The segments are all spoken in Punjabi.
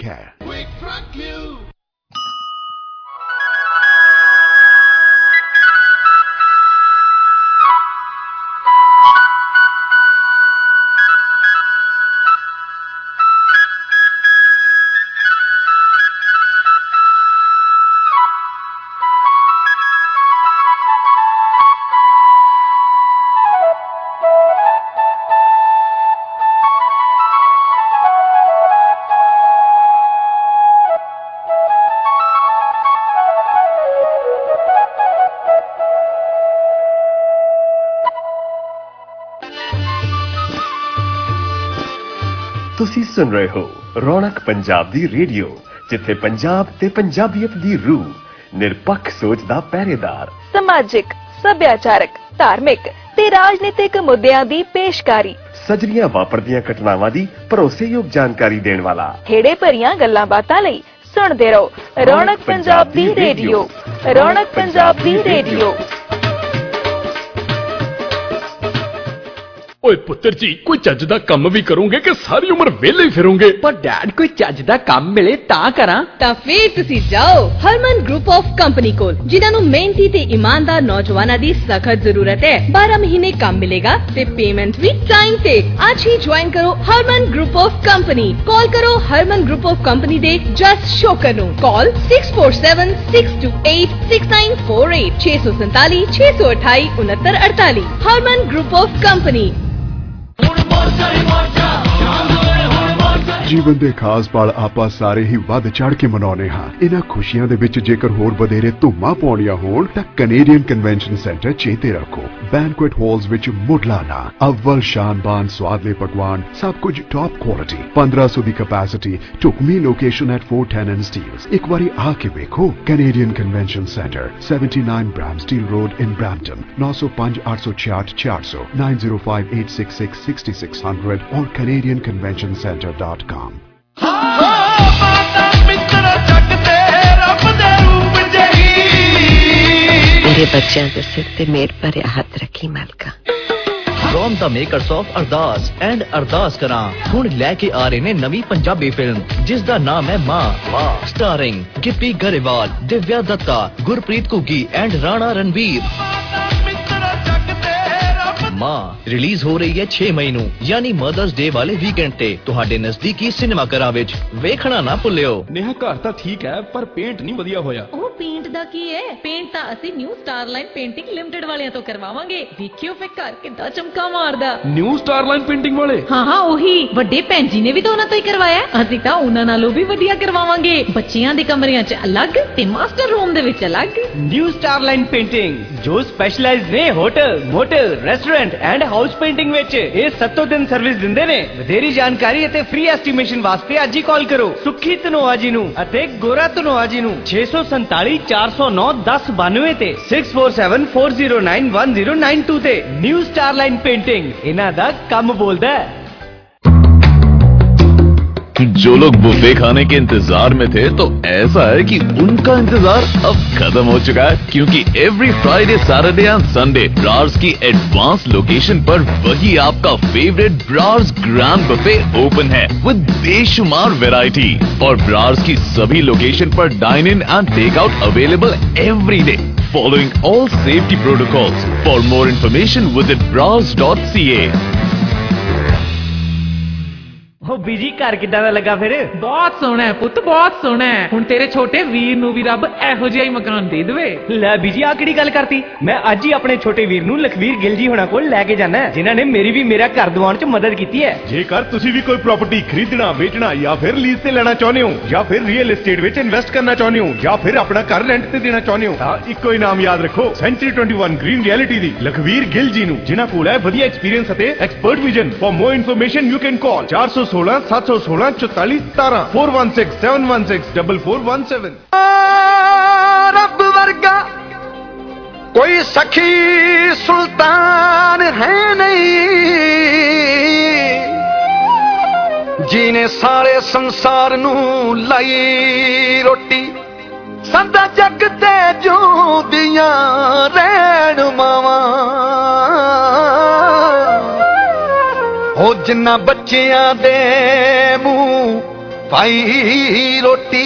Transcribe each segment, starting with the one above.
care. ਤੁਸੀਂ ਸੁਣ ਰਹੇ ਹੋ ਰੌਣਕ ਪੰਜਾਬ ਦੀ ਰੇਡੀਓ, ਜਿੱਥੇ ਪੰਜਾਬ ਤੇ ਪੰਜਾਬੀਅਤ ਦੀ ਰੂਹ ਨਿਰਪੱਖ ਸੋਚ ਦਾ ਪਹਿਰੇਦਾਰ ਸਮਾਜਿਕ, ਸੱਭਿਆਚਾਰਕ, ਧਾਰਮਿਕ ਤੇ ਰਾਜਨੀਤਿਕ ਮੁੱਦਿਆਂ ਦੀ ਪੇਸ਼ਕਾਰੀ, ਸਜਰੀਆਂ ਵਾਪਰਦੀਆਂ ਘਟਨਾਵਾਂ ਦੀ ਭਰੋਸੇਯੋਗ ਜਾਣਕਾਰੀ ਦੇਣ ਵਾਲਾ, ਖੇੜੇ ਭਰੀਆਂ ਗੱਲਾਂ ਬਾਤਾਂ ਲਈ ਸੁਣਦੇ ਰਹੋ ਰੌਣਕ ਪੰਜਾਬ ਦੀ ਰੇਡੀਓ। ਰੌਣਕ ਪੰਜਾਬ ਦੀ ਰੇਡੀਓ। ਓਏ ਪੁੱਤਰ ਜੀ, ਕੋਈ ਚੱਜ ਦਾ ਕੰਮ ਵੀ ਕਰੋਗੇ ਕਿ ਸਾਰੀ ਉਮਰ ਵਿਹਲੇ ਹੀ ਫਿਰੋਗੇ? ਪਰ ਡੈਡ, ਕੋਈ ਚੱਜ ਦਾ ਕੰਮ ਮਿਲੇ ਤਾਂ ਕਰਾਂ। ਤਾਂ ਫੇਰ ਤੁਸੀਂ ਜਾਓ ਹਰਮਨ ਗਰੁੱਪ ਆਫ ਕੰਪਨੀ ਕੋਲ, ਜਿਨ੍ਹਾਂ ਨੂੰ ਮਿਹਨਤੀ ਤੇ ਇਮਾਨਦਾਰ ਨੌਜਵਾਨਾਂ ਦੀ ਸਖਤ ਜ਼ਰੂਰਤ ਹੈ। 12 ਮਹੀਨੇ ਕੰਮ ਮਿਲੇਗਾ ਤੇ ਪੇਮੈਂਟ ਵੀ ਟਾਈਮ ਤੇ। ਅੱਜ ਹੀ ਜੁਆਇਨ ਕਰੋ Harman group of company. Call ਕਰੋ ਹਰਮਨ ਗਰੁੱਪ ਆਫ ਕੰਪਨੀ ਦੇ ਜਸ ਸ਼ੋਕਰ ਨੂੰ। Call 6476286948 647 628 6948। Harman group of company. ਜੀਵਨ ਦੇ ਖਾਸ ਪਲ ਆਪਾਂ ਸਾਰੇ ਹੀ ਵੱਧ ਚੜ ਕੇ ਮਨਾਉਂਦੇ ਹਾਂ। ਇਹਨਾਂ ਖੁਸ਼ੀਆਂ ਦੇ ਵਿੱਚ ਜੇਕਰ ਹੋਰ ਵਧੇਰੇ ਧੁੰਮਾਂ ਪਾਉਣੀਆਂ ਹੋਣ ਤਾਂ ਕੈਨੇਡੀਅਨ ਕਨਵੈਨਸ਼ਨ ਸੈਂਟਰ ਚੇਤੇ ਰੱਖੋ। ਬੈਂਕੁਏਟ ਹਾਲਸ ਵਿੱਚ ਮੁੱਢਲਾ ਅਵਲ ਸ਼ਾਨਬਾਨ ਸਵਾਦਲੇ ਪਕਵਾਨ, ਸਭ ਕੁਝ ਟੌਪ ਕੁਆਲਿਟੀ, 1500 ਦੀ ਕੈਪੈਸਿਟੀ, ਢੁਕਵੀਂ ਲੋਕੇਸ਼ਨ ਐਟ 410 ਐਂਡ ਸਟੀਲਸ। ਇੱਕ ਵਾਰੀ ਆ ਕੇ ਵੇਖੋ। Canadian convention centre, 79 Bramsteele road in Brampton. 905 866 400, 905 866 6600 और canadianconventioncenter.com। मेरे बच्चों के सिर ते मेर भरिया हथ रखी मालका। From the makers of Ardaas and Ardaas Karaan हुण लैके आ रहे ने नवी पंजाबी फिल्म जिस दा नाम है Maa, starring Gippy Grewal, Divya Dutta, Gurpreet Ghuggi and Rana Ranveer. Maa release हो रही है 6 मई ਨੂੰ, यानी मदर्स डे वाले वीकेंड ਤੇ ਤੁਹਾਡੇ ਨਜ਼ਦੀਕੀ ਸਿਨੇਮਾ ਘਰਾਂ ਵਿੱਚ। ਵੇਖਣਾ ਨਾ ਭੁੱਲਿਓ। ਨੇਹਾ, ਘਰ ਤਾਂ ਠੀਕ ਹੈ ਪਰ ਪੇਂਟ ਨਹੀਂ ਵਧੀਆ ਹੋਇਆ। ਉਹ ਪੇਂਟ ਦਾ ਕੀ ਹੈ? ਪੇਂਟ ਤਾਂ ਅਸੀਂ ਨਿਊ ਸਟਾਰਲਾਈਨ ਪੇਂਟਿੰਗ ਲਿਮਟਿਡ ਵਾਲਿਆਂ ਤੋਂ ਕਰਵਾਵਾਂਗੇ। ਵੇਖਿਓ ਫੇ ਘਰ ਕਿੱਦਾਂ ਚਮਕਾ ਮਾਰਦਾ। ਨਿਊ ਸਟਾਰਲਾਈਨ ਪੇਂਟਿੰਗ ਵਾਲੇ? ਹਾਂ ਉਹੀ। ਵੱਡੇ ਭੈਣ ਜੀ ਨੇ ਵੀ ਤਾਂ ਉਹਨਾਂ ਤੋਂ ਹੀ ਕਰਵਾਇਆ। ਅਸੀਂ ਤਾਂ ਉਹਨਾਂ ਨਾਲੋਂ ਵੀ ਵਧੀਆ ਕਰਵਾਵਾਂਗੇ। ਬੱਚਿਆਂ ਦੇ ਕਮਰਿਆਂ 'ਚ ਅਲੱਗ ਤੇ ਮਾਸਟਰ ਰੂਮ ਦੇ ਵਿੱਚ ਅਲੱਗ। ਨਿਊ ਸਟਾਰਲਾਈਨ ਪੇਂਟਿੰਗ ਜੋ ਸਪੈਸ਼ਲਾਈਜ਼ ਨੇ hotel, motel, restaurant and house painting ਵਿੱਚ। ਇਹ 7 ਦਿਨ ਸਰਵਿਸ ਦਿੰਦੇ ਨੇ। ਵਧੇਰੀ ਜਾਣਕਾਰੀ ਅਤੇ ਫ੍ਰੀ ਐਸਟੀਮੇਸ਼ਨ ਵਾਸਤੇ ਅੱਜ ਹੀ ਕਾਲ ਕਰੋ ਸੁਖੀ ਧਨੋਆ ਜੀ ਨੂੰ ਅਤੇ ਗੋਰਾ ਧਨੋਆ ਜੀ ਨੂੰ 647 409 1092 ਤੇ 6474091092 ਤੇ। ਨਿਊ ਸਟਾਰਲਾਈਨ ਪੇਂਟਿੰਗ, ਇਹਨਾਂ ਦਾ ਕੰਮ ਬੋਲਦਾ ਹੈ। जो लोग बुफे खाने के इंतजार में थे, तो ऐसा है कि उनका इंतजार अब खत्म हो चुका है, क्योंकि every Friday, Saturday and Sunday Brar's की एडवांस लोकेशन पर वही आपका favourite Brar's grand buffet open with विद बेशुमार वैरायटी। और ब्रार्स की सभी लोकेशन पर dine in and take out available every day, following all safety protocols. For more information visit brars.ca। ਉਹ ਬੀਜੀ ਘਰ ਕਿੱਦਾਂ ਦਾ ਲੱਗਾ ਫਿਰ? ਬਹੁਤ ਸੋਹਣਾ ਹੈ ਪੁੱਤ, ਬਹੁਤ ਸੋਹਣਾ ਹੈ। ਹੁਣ ਤੇਰੇ ਛੋਟੇ ਵੀਰ ਨੂੰ ਵੀ ਰੱਬ ਇਹੋ ਜਿਹਾ ਹੀ ਮਕਾਨ ਦੇ ਦੇਵੇ। ਲੈ ਬੀਜੀ, ਆ ਕਿਹੜੀ ਗੱਲ ਕਰਤੀ? ਮੈਂ ਅੱਜ ਹੀ ਆਪਣੇ ਛੋਟੇ ਵੀਰ ਨੂੰ ਲਖਵੀਰ ਗਿੱਲ ਜੀ ਹੋਣਾ ਕੋਲ ਲੈ ਕੇ ਜਾਣਾ, ਜਿਨ੍ਹਾਂ ਨੇ ਮੇਰੀ ਵੀ ਮੇਰਾ ਘਰ ਦਿਵਾਉਣ 'ਚ ਮਦਦ ਕੀਤੀ ਹੈ। ਜੇਕਰ ਤੁਸੀਂ ਵੀ ਕੋਈ ਪ੍ਰਾਪਰਟੀ ਖਰੀਦਣਾ, ਵੇਚਣਾ ਜਾਂ ਫਿਰ ਲੀਜ਼ ਤੇ ਲੈਣਾ ਚਾਹੁੰਦੇ ਹੋ, ਜਾਂ ਫਿਰ ਰੀਅਲ ਏਸਟੇਟ ਵਿੱਚ ਇਨਵੈਸਟ ਕਰਨਾ ਚਾਹੁੰਦੇ ਹੋ, ਜਾਂ ਫਿਰ ਆਪਣਾ ਘਰ ਰੈਂਟ ਤੇ ਦੇਣਾ ਚਾਹੁੰਦੇ ਹੋ, ਤਾਂ ਇੱਕੋ ਹੀ ਨਾਮ ਯਾਦ ਰੱਖੋ, ਸੈਂਚਰੀ 21 ਗ੍ਰੀਨ ਰਿਐਲਿਟੀ ਦੀ ਲਖਵੀਰ ਗਿੱਲ ਜੀ ਨੂੰ, ਜਿਨ੍ਹਾਂ ਕੋਲ ਹੈ ਵਧੀਆ ਐਕਸਪੀਰੀਅੰਸ ਅਤੇ expert vision. For more information you can call 416 716 44 17 416 716 4417। रब वर्गा कोई सखी सुल्तान है नहीं, जीने सारे संसार नू लाई रोटी। सदा जग ते जूदियां रहन मावा, हो जिन्ना बच्चियां दे मूंह पाई रोटी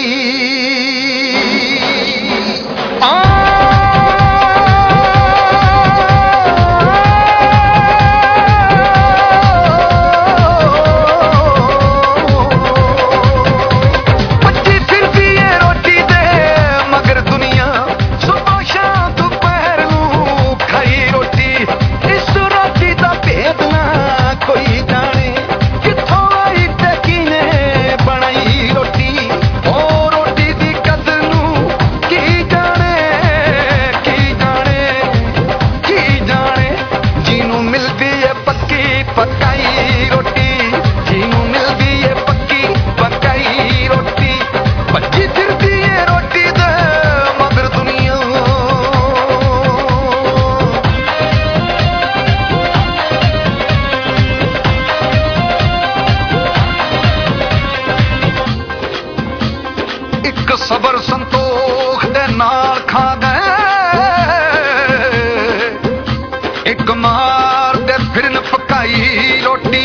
सबर संतोख दे नाल खा गए एक मार दे फिरन पकाई रोटी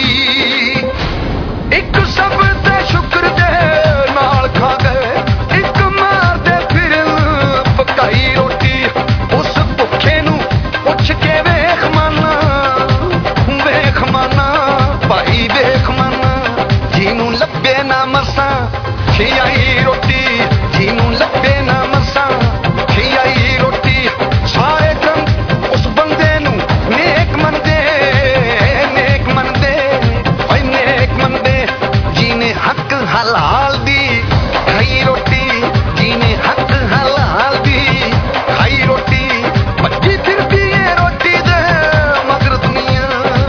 एक सब दे शुक्र दे नाल खा गए एक मार दे फिरन पकाई रोटी उस भुखे नू पुछ के वेख माना भाई वेख माना जीनू लभे ना मसा खियाई रोटी जीनू लभे ना मसा खियाई रोटी सारे कम उस बंदे नू नेक मनदे भाई नेक मनदे जीने हक हलाल दी खाई रोटी जीने हक हलाल दी खाई रोटी भज्जी फिरदी है रोटी दे मगर दुनिया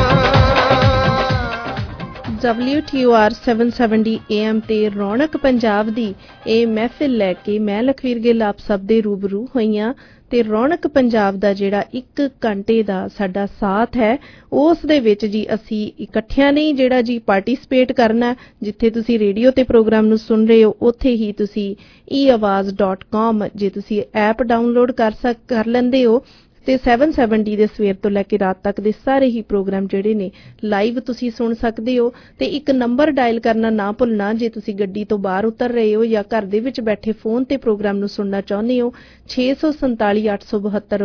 WTOR 770 AM ਤੇ ਰੌਣਕ ਪੰਜਾਬ ਦੀ ਇਹ ਮਹਿਫਿਲ ਲੈ ਕੇ ਮੈਂ ਲਖਵੀਰ ਗਿੱਲ ਆਪ ਸਭ ਦੇ ਰੂਬਰੂ ਹੋਈਆਂ ਤੇ ਰੌਣਕ ਪੰਜਾਬ ਦਾ ਜਿਹੜਾ 1 ਘੰਟੇ ਦਾ ਸਾਡਾ ਸਾਥ ਹੈ ਉਸ ਦੇ ਵਿੱਚ ਜੀ ਅਸੀਂ ਇਕੱਠਿਆਂ ਨਹੀਂ ਜਿਹੜਾ ਜੀ ਪਾਰਟਿਸਿਪੇਟ ਕਰਨਾ ਜਿੱਥੇ ਤੁਸੀਂ ਰੇਡੀਓ ਤੇ ਪ੍ਰੋਗਰਾਮ ਨੂੰ ਸੁਣ ਰਹੇ ਹੋ ਉੱਥੇ ਹੀ ਤੁਸੀਂ eawaz.com ਜੇ ਤੁਸੀਂ ਐਪ ਡਾਊਨਲੋਡ ਕਰ ਲੈਂਦੇ ਹੋ ਤੇ 770 ਦੇ ਸਵੇਰ ਤੋਂ ਲੈ ਕੇ ਰਾਤ ਤੱਕ ਦੇ ਸਾਰੇ ਹੀ ਪ੍ਰੋਗਰਾਮ ਜਿਹੜੇ ਨੇ ਲਾਈਵ ਤੁਸੀਂ ਸੁਣ ਸਕਦੇ ਹੋ ਤੇ ਇੱਕ ਨੰਬਰ ਡਾਇਲ ਕਰਨਾ ਨਾ ਭੁੱਲਣਾ ਜੇ ਤੁਸੀਂ ਗੱਡੀ ਤੋਂ ਬਾਹਰ ਉਤਰ ਰਹੇ ਹੋ ਜਾਂ ਘਰ ਦੇ ਵਿੱਚ ਬੈਠੇ ਫੋਨ ਤੇ ਪ੍ਰੋਗਰਾਮ ਨੂੰ ਸੁਣਨਾ ਚਾਹੁੰਦੇ ਹੋ 647 872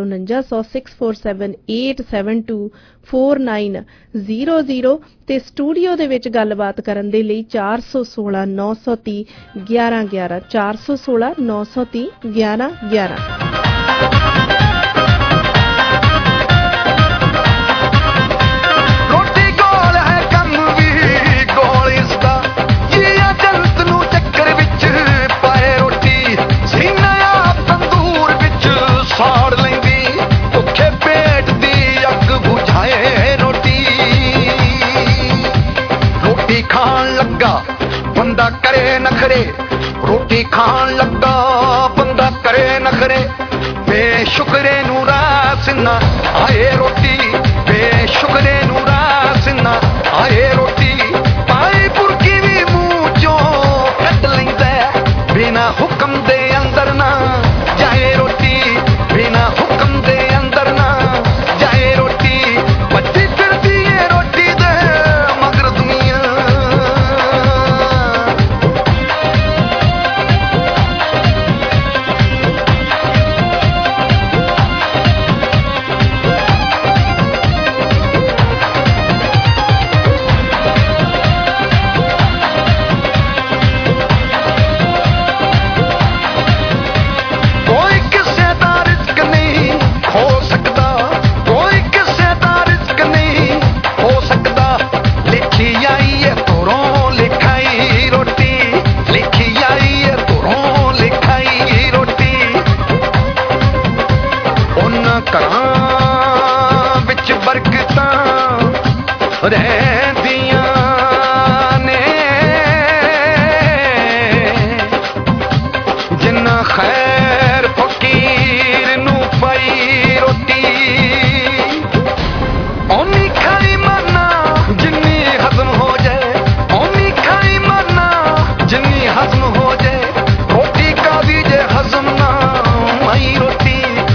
647 ਤੇ ਸਟੂਡੀਓ ਦੇ ਵਿੱਚ ਗੱਲਬਾਤ ਕਰਨ ਦੇ ਲਈ 416 930 1111 416 930 1111 बंदा करे नखरे रोटी खान लगा बंदा करे नखरे बेशुक्रे नू रास ना आए रोटी बेशुक्रे नू रास ना आए रोटी पाई पुरकी भी मुंह चों कट लैंदा बिना हुक्म दे अंदर ना जाए रोटी बिना हुक्म दे अंदर ना जाए रोटी बच्ची फिरदी है रोटी दे मगर दुनिया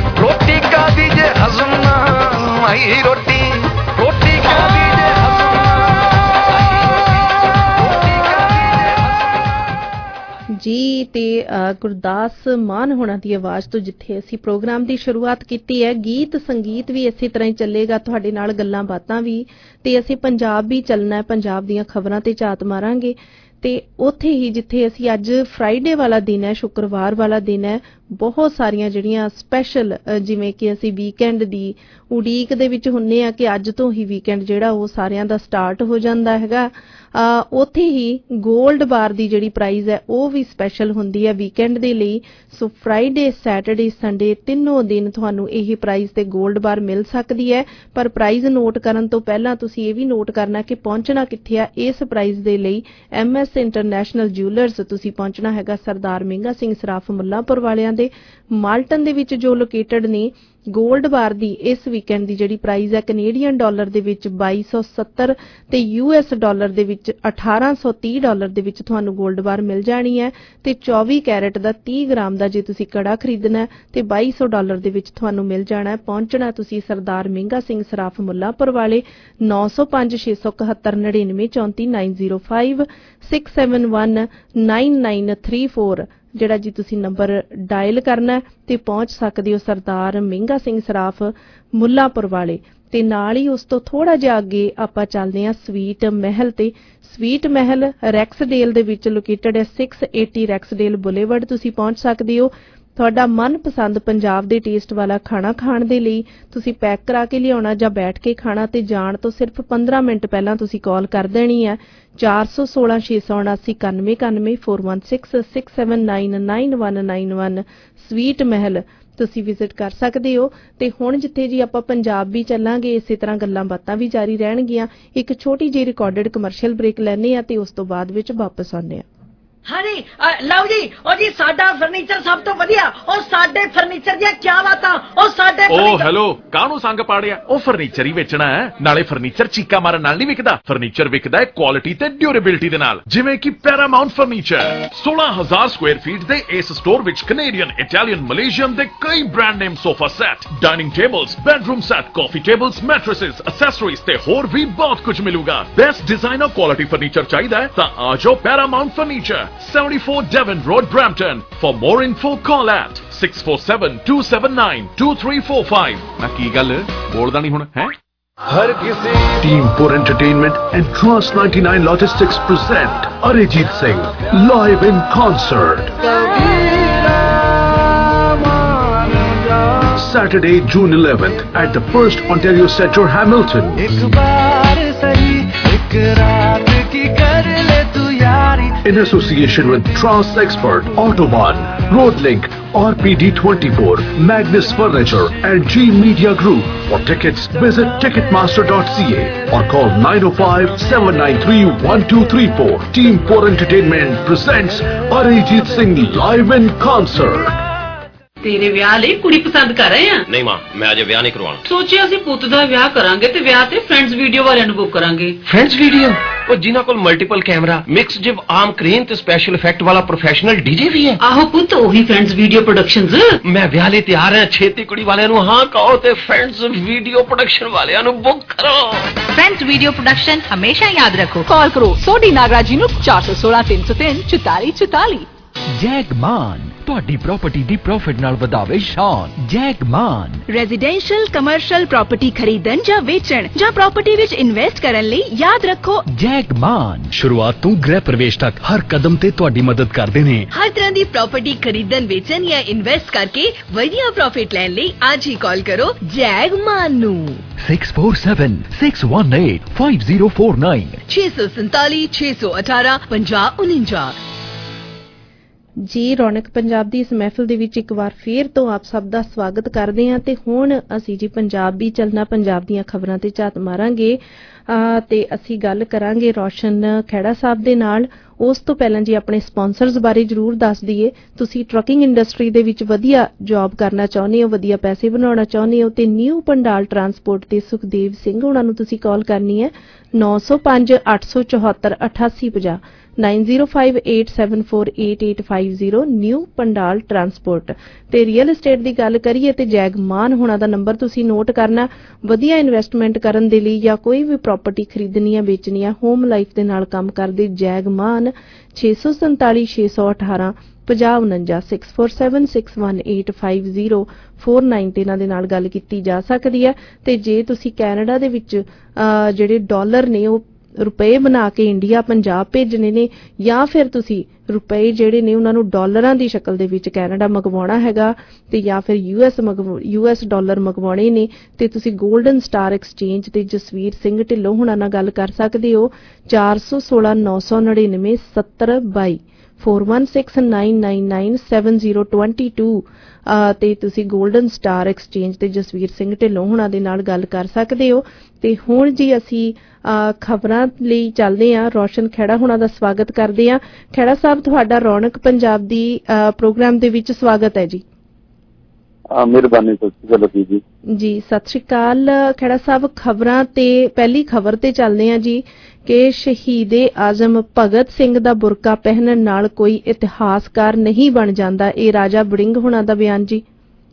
रोटी रोटी का दीजे हज़म ਜੀ ਤੇ ਗੁਰਦਾਸ ਮਾਨ ਹੋਣਾ ਦੀ ਆਵਾਜ਼ ਤੋਂ ਜਿੱਥੇ ਅਸੀਂ ਪ੍ਰੋਗਰਾਮ ਦੀ ਸ਼ੁਰੂਆਤ ਕੀਤੀ ਹੈ, ਗੀਤ ਸੰਗੀਤ ਵੀ ਇਸੇ ਤਰ੍ਹਾਂ ਹੀ ਚੱਲੇਗਾ, ਤੁਹਾਡੇ ਨਾਲ ਗੱਲਾਂ ਬਾਤਾਂ ਵੀ, ਤੇ ਅਸੀਂ ਪੰਜਾਬ ਵੀ ਚੱਲਣਾ ਹੈ, ਪੰਜਾਬ ਦੀਆਂ ਖਬਰਾਂ ਤੇ ਝਾਤ ਮਾਰਾਂਗੇ। ਤੇ ਉੱਥੇ ਹੀ ਜਿੱਥੇ ਅਸੀਂ ਅੱਜ ਫਰਾਈਡੇ ਵਾਲਾ ਦਿਨ ਹੈ, ਸ਼ੁੱਕਰਵਾਰ ਵਾਲਾ ਦਿਨ ਹੈ, ਬਹੁਤ ਸਾਰੀਆਂ ਜਿਹੜੀਆਂ ਸਪੈਸ਼ਲ ਜਿਵੇਂ ਕਿ ਅਸੀਂ ਵੀਕਐਂਡ ਦੀ ਉਡੀਕ ਦੇ ਵਿੱਚ ਹੁੰਨੇ ਆ ਕਿ ਅੱਜ ਤੋਂ ਹੀ ਵੀਕਐਂਡ ਜਿਹੜਾ ਉਹ ਸਾਰਿਆਂ ਦਾ ਸਟਾਰਟ ਹੋ ਜਾਂਦਾ ਹੈਗਾ। ਉੱਥੇ ਹੀ ਗੋਲਡ ਬਾਰ ਦੀ ਜਿਹੜੀ ਪ੍ਰਾਈਜ਼ ਹੈ ਉਹ ਵੀ ਸਪੈਸ਼ਲ ਹੁੰਦੀ ਹੈ ਵੀਕਐਂਡ ਦੇ ਲਈ। ਸੋ ਫਰਾਈਡੇ, ਸੈਟਰਡੇ, ਸੰਡੇ ਤਿੰਨੋਂ ਦਿਨ ਤੁਹਾਨੂੰ ਇਹ ਪ੍ਰਾਈਜ਼ ਤੇ ਗੋਲਡ ਬਾਰ ਮਿਲ ਸਕਦੀ ਹੈ। ਪਰ ਪ੍ਰਾਈਜ਼ ਨੋਟ ਕਰਨ ਤੋਂ ਪਹਿਲਾਂ ਤੁਸੀਂ ਇਹ ਵੀ ਨੋਟ ਕਰਨਾ ਕਿ ਪਹੁੰਚਣਾ ਕਿੱਥੇ ਆ ਇਸ ਪ੍ਰਾਈਜ਼ ਦੇ ਲਈ। MS ਇੰਟਰਨੈਸ਼ਨਲ ਜਿਊਲਰਸ ਤੁਸੀਂ ਪਹੁੰਚਣਾ ਹੈਗਾ ਸਰਦਾਰ ਮਹਿੰਗਾ ਸਿੰਘ ਸਰਾਫ ਮੁੱਲਾਂਪੁਰ ਵਾਲਿਆਂ ਦੇ ਮਾਲਟਨ ਦੇ ਵਿੱਚ ਜੋ ਲੋਕੇਟਡ ਨੇ। ਗੋਲਡ ਬਾਰ ਦੀ ਇਸ ਵੀਕਐਂਡ ਦੀ ਜਿਹੜੀ ਪ੍ਰਾਈਜ਼ ਹੈ ਕੈਨੇਡੀਅਨ ਡਾਲਰ ਦੇ ਵਿੱਚ $2270 ਤੇ US ਡਾਲਰ ਦੇ ਵਿੱਚ $1830 ਦੇ ਵਿੱਚ ਤੁਹਾਨੂੰ ਗੋਲਡ ਬਾਰ ਮਿਲ ਜਾਣੀ ਹੈ। ਤੇ 24 ਕੈਰਟ ਦਾ 30 ਗ੍ਰਾਮ ਦਾ ਜੇ ਤੁਸੀਂ ਕੜਾ ਖਰੀਦਣਾ ਤੇ $2200 ਦੇ ਵਿੱਚ ਤੁਹਾਨੂੰ ਮਿਲ ਜਾਣਾ ਹੈ। ਪਹੁੰਚਣਾ ਤੁਸੀਂ ਸਰਦਾਰ ਮਹਿੰਗਾ ਸਿੰਘ ਸਰਾਫ ਮੁੱਲਾਂਪੁਰ ਵਾਲੇ 905 671 99 34 905 671 9934 ਜਿਹੜਾ ਜੀ ਤੁਸੀਂ ਨੰਬਰ ਡਾਇਲ ਕਰਨਾ ਤੇ ਪਹੁੰਚ ਸਕਦੇ ਹੋ ਸਰਦਾਰ ਮਹਿੰਗਾ ਸਿੰਘ ਸਰਾਫ ਮੁੱਲਾਂਪੁਰ ਵਾਲੇ। ਤੇ ਨਾਲ ਹੀ ਉਸ ਤੋਂ ਥੋੜਾ ਜਿਹਾ ਅੱਗੇ ਆਪਾਂ ਚੱਲਦੇ ਹਾਂ ਸਵੀਟ ਮਹਿਲ ਤੇ। ਸਵੀਟ ਮਹਿਲ ਰੈਕਸਡੇਲ ਦੇ ਵਿੱਚ ਲੋਕੇਟਡ ਹੈ, 680 ਰੈਕਸਡੇਲ ਬੁਲੇਵਰਡ। ਤੁਸੀਂ ਪਹੁੰਚ ਸਕਦੇ ਹੋ। ਤੁਹਾਡਾ ਮਨਪਸੰਦ ਪੰਜਾਬ ਦੇ ਟੇਸਟ ਵਾਲਾ ਖਾਣਾ ਖਾਣ ਦੇ ਲਈ ਤੁਸੀਂ ਪੈਕ ਕਰਾ ਕੇ ਲਿਆਉਣਾ ਜਾਂ ਬੈਠ ਕੇ ਖਾਣਾ, ਤੇ ਜਾਣ ਤੋਂ ਸਿਰਫ 15 ਮਿੰਟ ਪਹਿਲਾਂ ਤੁਸੀਂ ਕਾਲ ਕਰ ਦੇਣੀ ਹੈ 416 679 9191 416 679 9191। ਸਵੀਟ ਮਹਿਲ ਤੁਸੀਂ ਵਿਜ਼ਿਟ ਕਰ ਸਕਦੇ ਹੋ। ਤੇ ਹੁਣ ਜਿੱਥੇ ਜੀ ਆਪਾਂ ਪੰਜਾਬ ਵੀ ਚੱਲਾਂਗੇ, ਇਸੇ ਤਰ੍ਹਾਂ ਗੱਲਾਂ ਬਾਤਾਂ ਵੀ ਜਾਰੀ ਰਹਿਣਗੀਆਂ। ਇੱਕ ਛੋਟੀ ਜਿਹੀ ਰਿਕਾਰਡਡ ਕਮਰਸ਼ੀਅਲ ਬ੍ਰੇਕ ਲੈਣੇ ਆ ਤੇ ਉਸ ਤੋਂ ਬਾਅਦ ਵਿੱਚ ਵਾਪਸ ਆਉਂਦੇ ਆ। ਹਾਂਜੀ ਲਓ ਜੀ, ਉਹ ਜੀ ਸਾਡਾ ਫਰਨੀਚਰ ਸਭ ਤੋਂ ਵਧੀਆ, ਉਹ ਸਾਡੇ ਫਰਨੀਚਰ ਦੀਆਂ ਕੀ ਬਾਤਾਂ, ਉਹ ਸਾਡੇ ਹੈਲੋ ਕਾਹਨੂੰ ਸੰਗ ਪਾੜਿਆ, ਉਹ ਫਰਨੀਚਰ ਹੀ ਵੇਚਣਾ ਹੈ। ਨਾਲੇ ਫਰਨੀਚਰ ਚੀਕਾ ਮਾਰਨ ਨਾਲ ਨਹੀਂ ਵਿਕਦਾ, ਫਰਨੀਚਰ ਵਿਕਦਾ ਹੈ ਕੁਆਲਿਟੀ ਤੇ ਡਿਊਰੇਬਿਲਟੀ ਦੇ ਨਾਲ। ਜਿਵੇਂ ਕਿ ਪੈਰਾਮਾਉਂਟ ਫਰਨੀਚਰ 16000 ਸਕੁਆਇਰ ਫੀਟ ਦੇ ਇਸ ਸਟੋਰ ਵਿੱਚ ਕੈਨੇਡੀਅਨ, ਇਟਾਲੀਅਨ, ਮਲੇਸ਼ੀਅਨ ਦੇ ਕਈ brand name sofa set, dining tables, bedroom set, coffee tables, mattresses, accessories ਤੇ ਹੋਰ ਵੀ ਬਹੁਤ ਕੁਝ ਮਿਲੂਗਾ। ਬੈਸਟ ਡਿਜ਼ਾਈਨਰ ਕੁਆਲਿਟੀ ਫਰਨੀਚਰ ਚਾਹੀਦਾ ਹੈ ਤਾਂ ਆ ਜਾਓ Paramount furniture, 74 Devon Road, Brampton. For more info, call at 647-279-2345. Na ki gall bolda nahi hun hai? हर किसी Team4 Entertainment and Trust 99 Logistics present Arijit Singh live in concert. Saturday, June 11th at the First Ontario Centre, Hamilton. In association with Trust Expert, Autobahn, Roadlink, RPD24, Magnus Furniture and G Media Group. For tickets, visit ticketmaster.ca or call 905-793-1234. Team4 Entertainment presents Arijit Singh live in concert. ਤੇਰੇ ਵਿਆਹ ਲਈ ਕੁੜੀ ਪਸੰਦ ਕਰ ਰਹੇ ਆ? ਨਹੀਂ ਮਾਂ, ਮੈਂ ਅਜੇ ਵਿਆਹ ਨਹੀਂ ਕਰਵਾਉਣਾ। ਸੋਚਿਆ ਅਸੀਂ ਪੁੱਤ ਦਾ ਵਿਆਹ ਕਰਾਂਗੇ ਤੇ ਵਿਆਹ ਤੇ ਫਰੈਂਡਸ ਵੀਡੀਓ ਵਾਲਿਆਂ ਨੂੰ ਬੁੱਕ ਕਰਾਂਗੇ। Friends video? ਉਹ ਜਿਨ੍ਹਾਂ ਕੋਲ ਮਲਟੀਪਲ ਕੈਮਰਾ, ਮਿਕਸ ਜਿਵ ਆਰਮ ਕ੍ਰੇਨ ਤੇ ਸਪੈਸ਼ਲ ਇਫੈਕਟ ਵਾਲਾ ਪ੍ਰੋਫੈਸ਼ਨਲ ਡੀਜੇ ਵੀ ਹੈ। ਆਹੋ ਪੁੱਤ, ਉਹੀ ਫਰੈਂਡਸ ਵੀਡੀਓ ਪ੍ਰੋਡਕਸ਼ਨਜ਼। ਮੈਂ ਵਿਆਹ ਲਈ ਤਿਆਰ ਹਾਂ, ਛੇਤੀ ਕੁੜੀ ਵਾਲਿਆਂ ਨੂੰ ਹਾਂ ਕਹੋ ਤੇ ਫਰੈਂਡਸ ਵੀਡੀਓ ਪ੍ਰੋਡਕਸ਼ਨ ਵਾਲਿਆਂ ਨੂੰ ਬੁੱਕ ਕਰੋ। ਫਰੈਂਡਸ ਵੀਡੀਓ ਪ੍ਰੋਡਕਸ਼ਨ ਹਮੇਸ਼ਾ ਯਾਦ ਰੱਖੋ। ਕਾਲ ਕਰੋ ਸੋਢੀ ਨਾਗਰਾਜ ਜੀ ਨੂੰ 416 303 44 44। ਜੈਗਮਾਨ ਤੁਹਾਡੀ ਪ੍ਰਾਪਰਟੀ ਦੀ ਪ੍ਰੋਫਿਟ ਨਾਲ ਵਧਾਵੇ ਸ਼ਾਨ। ਜੈਗਮਾਨ ਰੈਜ਼ੀਡੈਂਸ਼ੀਅਲ ਕਮਰਸ਼ੀਅਲ ਪ੍ਰਾਪਰਟੀ ਖਰੀਦਣ ਜਾਂ ਵੇਚਣ ਜਾਂ ਪ੍ਰਾਪਰਟੀ ਵਿੱਚ ਇਨਵੈਸਟ ਕਰਨ ਲਈ ਯਾਦ ਰੱਖੋ ਜੈਗਮਾਨ। ਸ਼ੁਰੂਆਤ ਤੋਂ ਗ੍ਰਹਿ ਪ੍ਰਵੇਸ਼ ਤੱਕ ਹਰ ਕਦਮ ਤੇ ਤੁਹਾਡੀ ਮਦਦ ਕਰਦੇ ਨੇ। ਹਰ ਤਰ੍ਹਾਂ ਦੀ ਪ੍ਰਾਪਰਟੀ ਖਰੀਦਣ, ਵੇਚਣ ਜਾਂ ਇਨਵੈਸਟ ਕਰਕੇ ਵਧੀਆ ਪ੍ਰੋਫਿਟ ਲੈਣ ਲਈ ਅੱਜ ਹੀ ਕਾਲ ਕਰੋ ਜੈਗਮਾਨ ਨੂੰ 647-618-5049 647 618 5049। ਜੀ ਰੌਣਕ ਪੰਜਾਬ ਦੀ ਇਸ ਮਹਿਫਿਲ ਦੇ ਵਿੱਚ ਇੱਕ ਵਾਰ ਫੇਰ ਤੋਂ ਆਪ ਸਭ ਦਾ ਸਵਾਗਤ ਕਰਦੇ ਹਾਂ। ਤੇ ਹੁਣ ਅਸੀਂ ਜੀ ਪੰਜਾਬੀ ਚੱਲਣਾ, ਪੰਜਾਬ ਦੀਆਂ ਖਬਰਾਂ ਤੇ ਝਾਤ ਮਾਰਾਂਗੇ ਤੇ ਅਸੀਂ ਗੱਲ ਕਰਾਂਗੇ ਰੋਸ਼ਨ ਖਹਿੜਾ ਸਾਹਿਬ ਦੇ ਨਾਲ। ਉਸ ਤੋਂ ਪਹਿਲਾਂ ਜੀ ਆਪਣੇ ਸਪਾਂਸਰਸ ਬਾਰੇ ਜ਼ਰੂਰ ਦੱਸ ਦਈਏ। ਤੁਸੀਂ ਟਰੱਕਿੰਗ ਇੰਡਸਟਰੀ ਦੇ ਵਿੱਚ ਵਧੀਆ ਜੌਬ ਕਰਨਾ ਚਾਹੁੰਦੇ ਹੋ, ਵਧੀਆ ਪੈਸੇ ਬਣਾਉਣਾ ਚਾਹੁੰਦੇ ਹੋ ਤੇ ਨਿਊ ਪੰਡਾਲ ਟਰਾਂਸਪੋਰਟ ਤੇ ਸੁਖਦੇਵ ਸਿੰਘ ਉਹਨਾਂ ਨੂੰ ਤੁਸੀਂ ਕਾਲ ਕਰਨੀ ਹੈ 905 874 8850 9058748850 न्यू पंडाल ट्रांसपोर्ट। ते रियल एस्टेट की गल करिए तो जैगमान होना दा नंबर तुसी नोट करना। वधिया इन्वेस्टमेंट करन दे लई या कोई भी प्रॉपर्टी खरीदनी है बेचनी है होम लाइफ दे नाल काम करदे जैगमान 647 618 5049 6476185049 ते इन्हां दे नाल गल कीती जा सकदी है। ते जे तुसी कैनेडा दे विच जिहड़े डॉलर ने वो रुपए बना के इंडिया पंजाब भेजने ने या फिर तुसी रुपए जिहड़े ने उन्हां नूं डॉलरां दी शक्ल दे विच कैनेडा मंगवाउणा हैगा ते या फिर यूएस डॉलर मंगवाउणे ने ते तुसी गोल्डन स्टार एक्सचेंज ते जसवीर सिंह ढिल्लों हुणां नाल गल कर सकदे हो। 416 999 70 4169997022 ते तुसी गोल्डन स्टार एक्सचेंज ते जसवीर सिंह ढिल्लों हुणां दे नाल गल कर सकदे हो। ते हुण जी असी खबरां लई चलदे हां। रोशन खैड़ा हुणां दा स्वागत करदे हां। खैड़ा साहब तुहाडा रौनक पंजाब दी प्रोग्राम दे विच स्वागत है जी। मेहरबानी जी सत श्री अकाल खैड़ा साहब। खबरां ते पहली खबर ते चलदे हां जी कि शहीदे आजम भगत सिंह दा बुरका पहनण नाल कोई इतिहासकार नहीं बन जांदा, ये राजा वड़िंग हुणां दा बयान जी।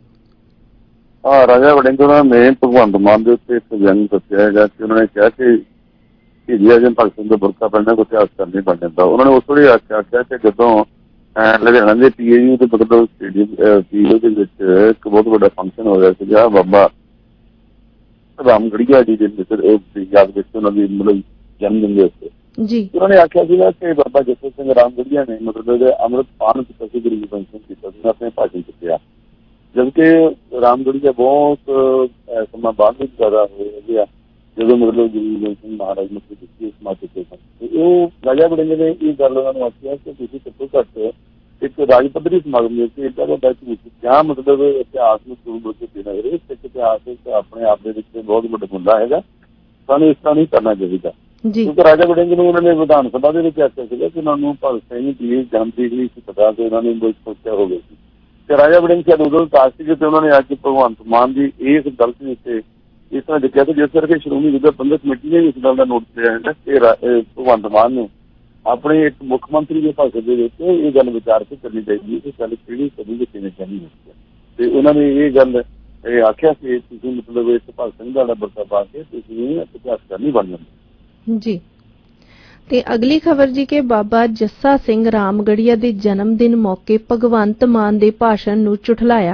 राजा वड़िंग ने भगवंत मान के उत्ते एक व्यंग दस्सिया है कि उन्होंने कहा कि शहीदी आजम भगत सिंह दा बुरका पहनना कोई इतिहासकार नहीं बन जाता। उन्होंने उस वेले आख्या कि जदों लुधियाना के PAU के मतलब स्टेडियम PAU के विच एक बहुत बड़ा फंक्शन हो रहा है बाबा रामगढ़िया जी के याद विच उन्होंने मतलब जन्मदिन के उत्ते उन्होंने आख्या कि बाबा जसवंत सिंह रामगढ़िया ने मतलब अमृत पान किया गुरु गोबिंद सिंह किया अपने भाषण किया, जबकि रामगढ़िया बहुत समा बाद में ज्यादा हुए जो मतलब गुरु गोबिंद सिंह महाराज ने समाज चुके सन। राजा वड़िंग ने यह गल उन्होंने आखिया कि घट्टो घट्ट एक राज पद्धरी समागम इदा वा क्या मतलब इतिहास में शुरू हो के देना है। सिख इतिहास अपने आप के बहुत बड़ा मुद्दा है, सानू इस तरह नहीं करना चाहिए। क्योंकि राजा वड़िंग ने उन्होंने विधान सभा के आख्या कि उन्होंने भगत सिंह की जन्म तारीख नहीं पता तो उन्होंने सोचा हो गई। राजा वड़िंग शायद उदों ताश सी उन्होंने अज भगवंत मान की इस गलती उत्ते इस तरह लिखा कि जिस करके श्रोमणी गुरद्वारा प्रबंधक कमेटी ने इस गल का नोटिस लिया है कि भगवंत मान ने अपने एक मुख्यमंत्री के भाषण के ये गल विचार के करनी चाहिए कि गल पीढ़ी सदी के देनी चाहिए। तो उन्होंने ये गल आख्या कि मतलब इस भगत सिंह का बरसा पा के इतिहासकार नहीं बन जाते जी। ते अगली खबर जी के बाबा जस्सा सिंह रामगढ़िया दे जन्मदिन मौके भगवंत मान दे भाषण नूं झुठलाया।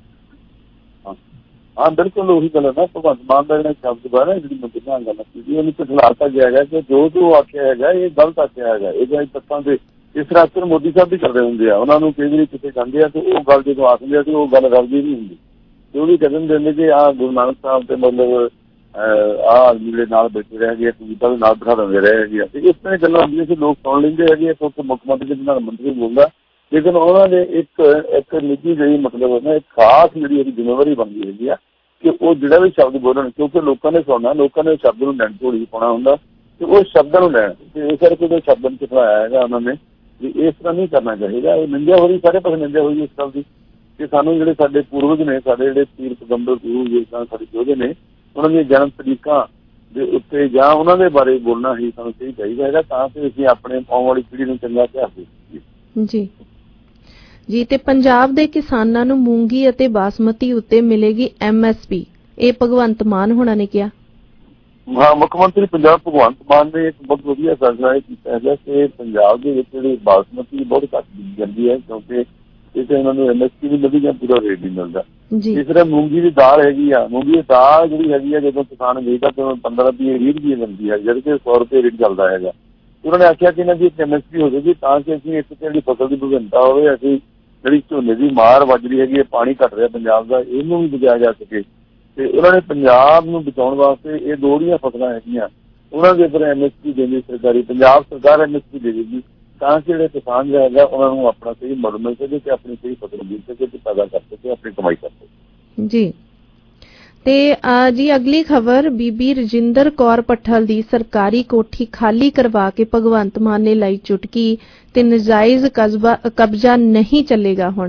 हाँ बिल्कुल वही गल है ना, भगवंत मान का जो शब्द है ना जी मैं गल की झुठलाता गया है कि जो आख्या है ये गलत आख्या है। ये तत्थां से इस तरह अक्सर मोदी साहब भी करते होंगे उन्होंने कई बार कितने कहते हैं तो वो गल जो आखते हैं वो गल रलदी नहीं होंगी। तो भी कह देंगे कि गुरु नानक साहब से मतलब मेरे नाल बैठे रह गए कविता भी नाल बिठा देंगे रह गए। इस तरह गल्लां होंदियां कि लोग सुन लेंगे है तो मुख्यमंत्री के प्रधानमंत्री बोलता, लेकिन उन्होंने एक निजी जी मतलब ना एक खास जी जिम्मेवारी बन गई है कि वो जो भी शब्द बोलन क्योंकि लोगों ने सुनना, लोगों ने शब्द को लैन झोली पाना होंगे तो वो शब्द को लैन इस करके जो शब्द चुटवाया है उन्होंने भी इस तरह नहीं करना चाहिए। निंदा हो रही सारे पास निंदा हुई इस गल की कि सानू जो साडे पूर्वज ने साडे जो पीर पैगंबर गुरु साडे योधे ने उन्होंने जन्म तरीकों के उत्ते जां उन्हां दे बारे बोलना ही सानू सही चाहिए है तां कि असीं अपने आउण वाली पीढ़ी नूं चंगा इतिहास दे सकीए जी। जी ते पंजाब दे किसानां नूं मूंगी अते बासमती उत्ते मिलेगी MSP, ये भगवंत मान होना ने किया। हाँ मुख्यमंत्री पंजाब भगवंत मान ने एक बहुत वधिया फैसला किया है कि पंजाब के विच जिहड़ी बासमती बहुत घट दी जाती है क्योंकि इसे उन्होंने MSP भी मिलती है पूरा रेट नहीं मिलता। इस तरह मूंगी की दाल हैगी मूंगी की दाल जी हैगी जो किसान बेचता तो 15 रुपये 20 रुपये मिलती है जबकि 100 रुपये रेट चलता है। उन्होंने आख्या कि इन्हों की MSP हो जाएगी ताकि असं एक जी फसल की विभिन्नता हो जी झोने की मार वज रही है पानी घट रहा पंजाब का इनू भी बचाया जा सके। तो उन्होंने पंजाब नूं बचाउण वास्ते ये दो जिहियां फसलां हैगियां उन्होंने उपर MSP देनी सरकारी पंजाब सरकार MSP देगी ताकि जो किसान जो है उन्होंने अपना सही मुल मिल सके अपनी सही फसल बीज सके पैदा कर सके अपनी कमाई कर सके जी। ते जी अगली खबर बीबी रजिंदर कौर पट्ठल दी सरकारी कोठी खाली करवा के भगवंत मान ने लाई चुटकी ते नजायज कब्जा नहीं चलेगा। हुण